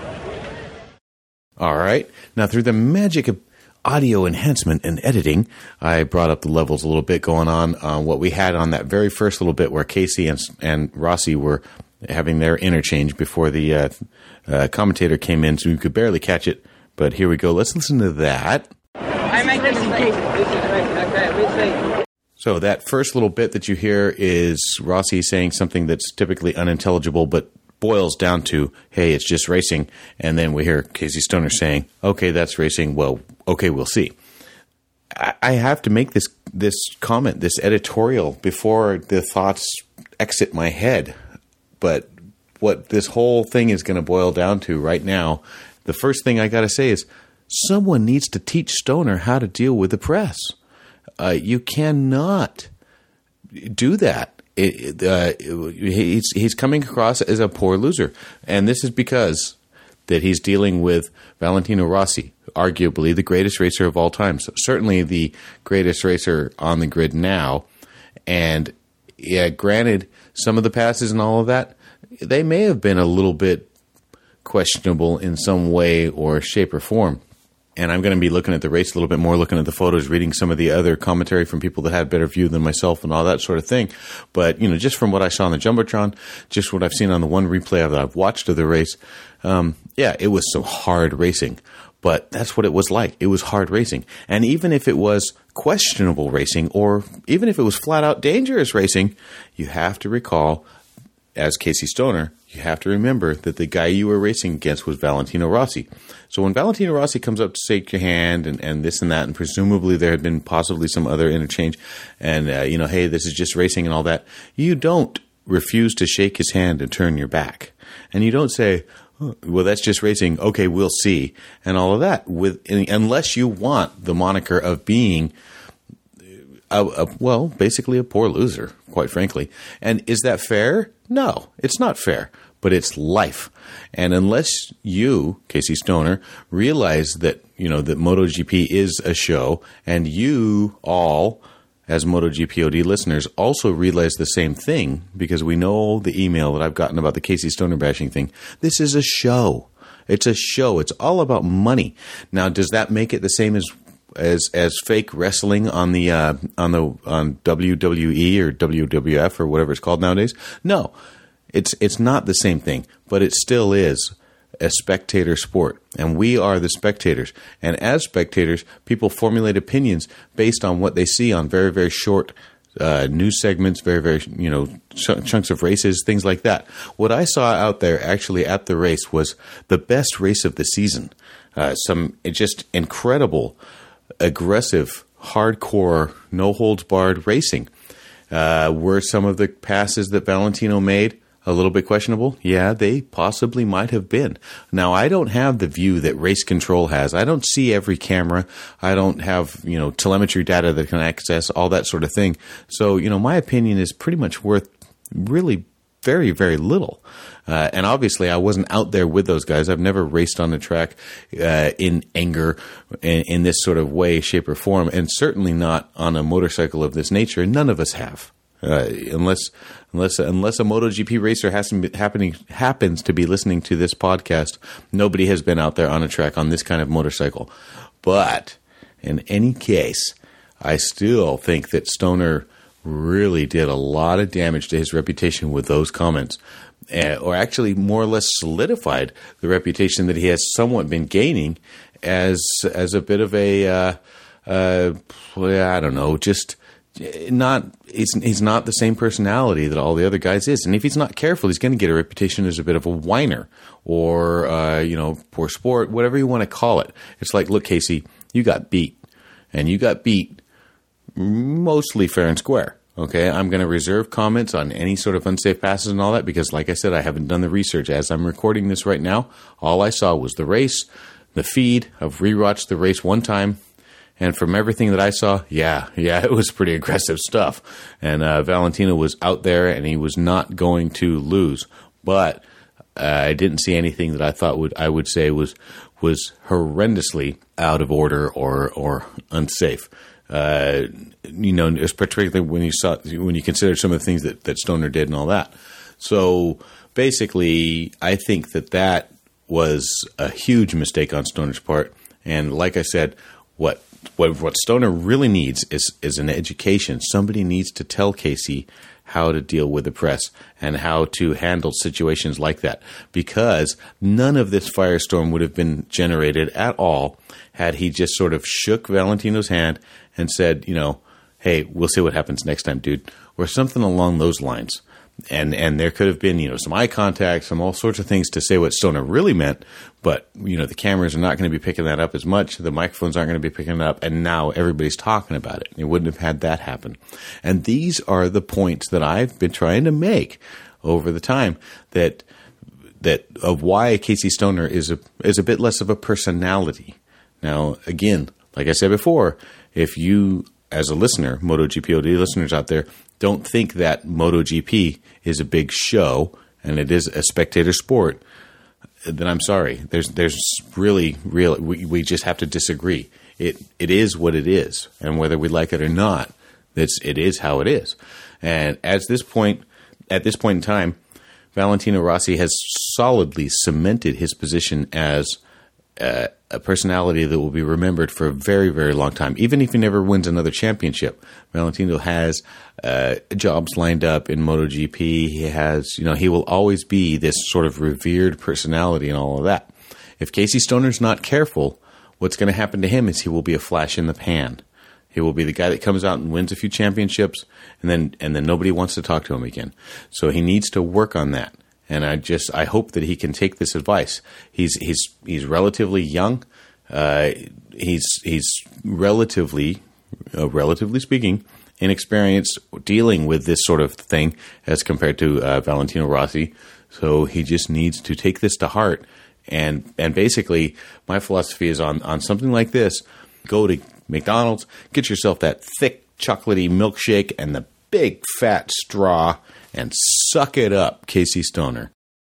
All right. Now, through the magic of audio enhancement and editing, I brought up the levels a little bit going on on what we had on that very first little bit where Casey and, and Rossi were having their interchange before the uh, uh, commentator came in, so we could barely catch it. But here we go. Let's listen to that. I make this case. Okay, so that first little bit that you hear is Rossi saying something that's typically unintelligible, but boils down to, hey, it's just racing. And then we hear Casey Stoner saying, okay, that's racing. Well, okay, we'll see. I, I have to make this this comment, this editorial, before the thoughts exit my head. But what this whole thing is going to boil down to right now, the first thing I got to say is someone needs to teach Stoner how to deal with the press. Uh, you cannot do that. It, uh, he's he's coming across as a poor loser, and this is because that he's dealing with Valentino Rossi, arguably the greatest racer of all time, so certainly the greatest racer on the grid now. And yeah, granted, some of the passes and all of that, they may have been a little bit questionable in some way or shape or form. And I'm going to be looking at the race a little bit more, looking at the photos, reading some of the other commentary from people that had better view than myself and all that sort of thing. But, you know, just from what I saw on the Jumbotron, just what I've seen on the one replay that I've watched of the race, um, yeah, it was some hard racing. But that's what it was like. It was hard racing. And even if it was questionable racing, or even if it was flat out dangerous racing, you have to recall as Casey Stoner, you have to remember that the guy you were racing against was Valentino Rossi. So when Valentino Rossi comes up to shake your hand and, and this and that, and presumably there had been possibly some other interchange, and, uh, you know, hey, this is just racing and all that, you don't refuse to shake his hand and turn your back. And you don't say, oh, well, that's just racing, okay, we'll see, and all of that, with unless you want the moniker of being A, a, well, basically a poor loser, quite frankly. And is that fair? No, it's not fair, but it's life. And unless you, Casey Stoner, realize that, you know, that MotoGP is a show, and you all, as MotoGP O D listeners, also realize the same thing, because we know the email that I've gotten about the Casey Stoner bashing thing. This is a show. It's a show. It's all about money. Now, does that make it the same as as as fake wrestling on the uh, on the on W W E or W W F or whatever it's called nowadays? No, it's it's not the same thing, but it still is a spectator sport, and we are the spectators. And as spectators, people formulate opinions based on what they see on very very short uh, news segments, very very you know ch- chunks of races, things like that. What I saw out there actually at the race was the best race of the season. Uh, some just incredible, aggressive, hardcore, no-holds-barred racing. Uh, were some of the passes that Valentino made a little bit questionable? Yeah, they possibly might have been. Now, I don't have the view that Race Control has. I don't see every camera. I don't have, you know, telemetry data that can access all that sort of thing. So, you know, my opinion is pretty much worth really very, very little. Uh, and obviously, I wasn't out there with those guys. I've never raced on the track uh, in anger in, in this sort of way, shape, or form, and certainly not on a motorcycle of this nature. None of us have, uh, unless unless unless a MotoGP racer has to be happening happens to be listening to this podcast. Nobody has been out there on a track on this kind of motorcycle. But in any case, I still think that Stoner really did a lot of damage to his reputation with those comments. Uh, or actually more or less solidified the reputation that he has somewhat been gaining as as a bit of a, uh, uh, I don't know, just not, he's, he's not the same personality that all the other guys is. And if he's not careful, he's going to get a reputation as a bit of a whiner or, uh, you know, poor sport, whatever you want to call it. It's like, look, Casey, you got beat. And you got beat mostly fair and square. Okay, I'm going to reserve comments on any sort of unsafe passes and all that because, like I said, I haven't done the research. As I'm recording this right now, all I saw was the race, the feed. I've rewatched the race one time, and from everything that I saw, yeah, yeah, it was pretty aggressive stuff. And uh, Valentino was out there, and he was not going to lose. But uh, I didn't see anything that I thought would I would say was was horrendously out of order or or unsafe. Uh, you know, particularly when you saw when you consider some of the things that, that Stoner did and all that. So basically, I think that that was a huge mistake on Stoner's part. And like I said, what what what Stoner really needs is is an education. Somebody needs to tell Casey how to deal with the press and how to handle situations like that, because none of this firestorm would have been generated at all had he just sort of shook Valentino's hand and said, you know, hey, we'll see what happens next time, dude, or something along those lines. And and there could have been, you know, some eye contact, some all sorts of things to say what Stoner really meant, but, you know, the cameras are not going to be picking that up as much, the microphones aren't going to be picking it up, and now everybody's talking about it. You wouldn't have had that happen. And these are the points that I've been trying to make over the time, that that of why Casey Stoner is a is a bit less of a personality. Now, again, like I said before, if you, as a listener, MotoGP O D listeners out there, don't think that MotoGP is a big show and it is a spectator sport, then I'm sorry. There's there's really, real. We, we just have to disagree. It It is what it is, and whether we like it or not, it's, it is how it is. And at this point, at this point in time, Valentino Rossi has solidly cemented his position as Uh, a personality that will be remembered for a very, very long time. Even if he never wins another championship, Valentino has uh, jobs lined up in MotoGP. He has, you know, he will always be this sort of revered personality and all of that. If Casey Stoner's not careful, what's going to happen to him is he will be a flash in the pan. He will be the guy that comes out and wins a few championships, and then and then nobody wants to talk to him again. So he needs to work on that. And I just I hope that he can take this advice. He's he's he's relatively young. Uh, he's he's relatively, uh, relatively speaking, inexperienced dealing with this sort of thing as compared to uh, Valentino Rossi. So he just needs to take this to heart. And and basically, my philosophy is on on something like this: go to McDonald's, get yourself that thick, chocolatey milkshake and the big fat straw, and suck it up, Casey Stoner.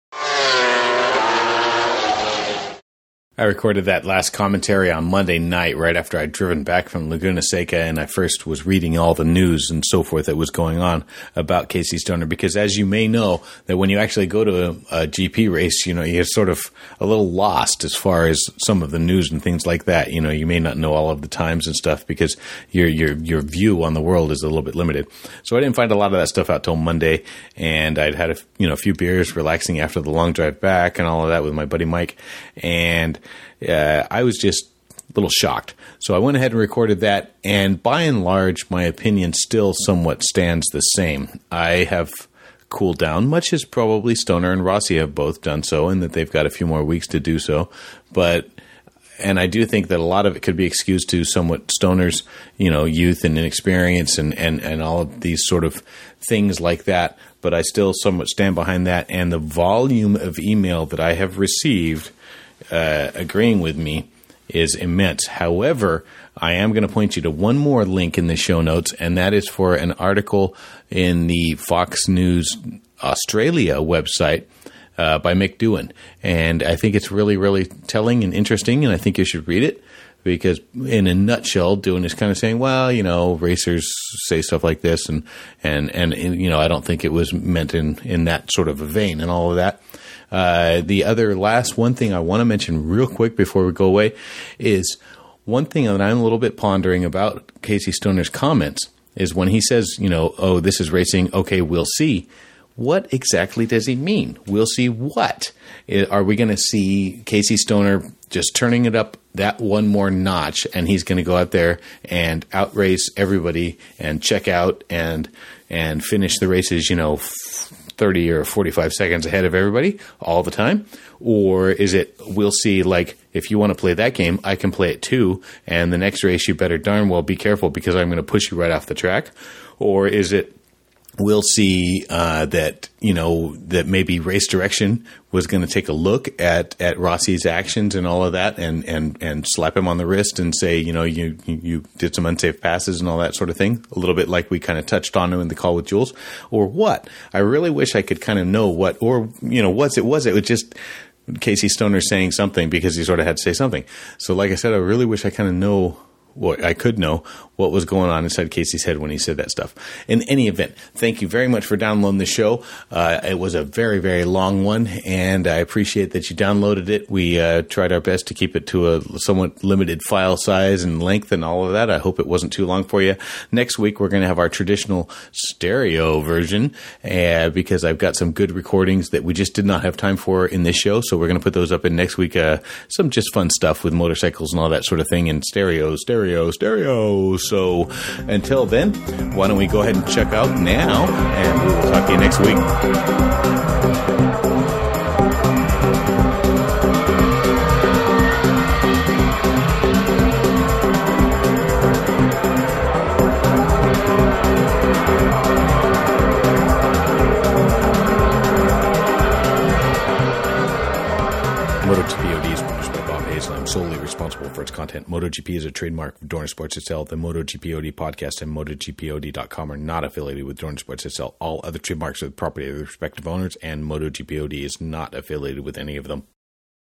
I recorded that last commentary on Monday night right after I'd driven back from Laguna Seca, and I first was reading all the news and so forth that was going on about Casey Stoner, because as you may know, that when you actually go to a, a G P race, you know, you're sort of a little lost as far as some of the news and things like that. You know, you may not know all of the times and stuff because your your your view on the world is a little bit limited. So I didn't find a lot of that stuff out till Monday, and I'd had a, you know, a few beers relaxing after the long drive back and all of that with my buddy Mike, and Uh, I was just a little shocked. So I went ahead and recorded that, and by and large, my opinion still somewhat stands the same. I have cooled down, much as probably Stoner and Rossi have both done so, and that they've got a few more weeks to do so. But and I do think that a lot of it could be excused to somewhat Stoner's, you know, youth and inexperience and, and, and all of these sort of things like that. But I still somewhat stand behind that, and the volume of email that I have received Uh, agreeing with me is immense. However, I am going to point you to one more link in the show notes, and that is for an article in the Fox News Australia website uh, by Mick Doohan. And I think it's really, really telling and interesting, and I think you should read it, because in a nutshell, Doohan is kind of saying, well, you know, racers say stuff like this, and, and, and, you know, I don't think it was meant in, in that sort of a vein and all of that. Uh, the other last one thing I want to mention real quick before we go away is one thing that I'm a little bit pondering about Casey Stoner's comments is when he says, you know, oh, this is racing. Okay, we'll see. What exactly does he mean? We'll see what? Are we going to see Casey Stoner just turning it up that one more notch, and he's going to go out there and outrace everybody and check out and, and finish the races, you know, thirty or forty-five seconds ahead of everybody all the time? Or is it, we'll see, like, if you want to play that game, I can play it too, and the next race you better darn well be careful because I'm going to push you right off the track? Or is it, we'll see uh, that, you know, that maybe Race Direction was going to take a look at, at Rossi's actions and all of that and, and, and slap him on the wrist and say, you know, you, you did some unsafe passes and all that sort of thing, a little bit like we kind of touched on in the call with Jules, or what? I really wish I could kind of know what, or, you know, what's it was. It was just Casey Stoner saying something because he sort of had to say something. So like I said, I really wish I kind of know Well, I could know what was going on inside Casey's head when he said that stuff. In any event, thank you very much for downloading the show. Uh, it was a very, very long one, and I appreciate that you downloaded it. We uh, tried our best to keep it to a somewhat limited file size and length and all of that. I hope it wasn't too long for you. Next week, we're going to have our traditional stereo version uh, because I've got some good recordings that we just did not have time for in this show, so we're going to put those up in next week. Uh, some just fun stuff with motorcycles and all that sort of thing, and stereo, stereo. Stereo, stereo. So until then, why don't we go ahead and check out now, and we will talk to you next week. MotoGPOD is produced by Bob Hayes, and I'm solely responsible for its content. MotoGP is a trademark of Dorna Sports itself. The MotoGPOD podcast and MotoGPOD dot com are not affiliated with Dorna Sports itself. All other trademarks are the property of the respective owners, and MotoGPOD is not affiliated with any of them.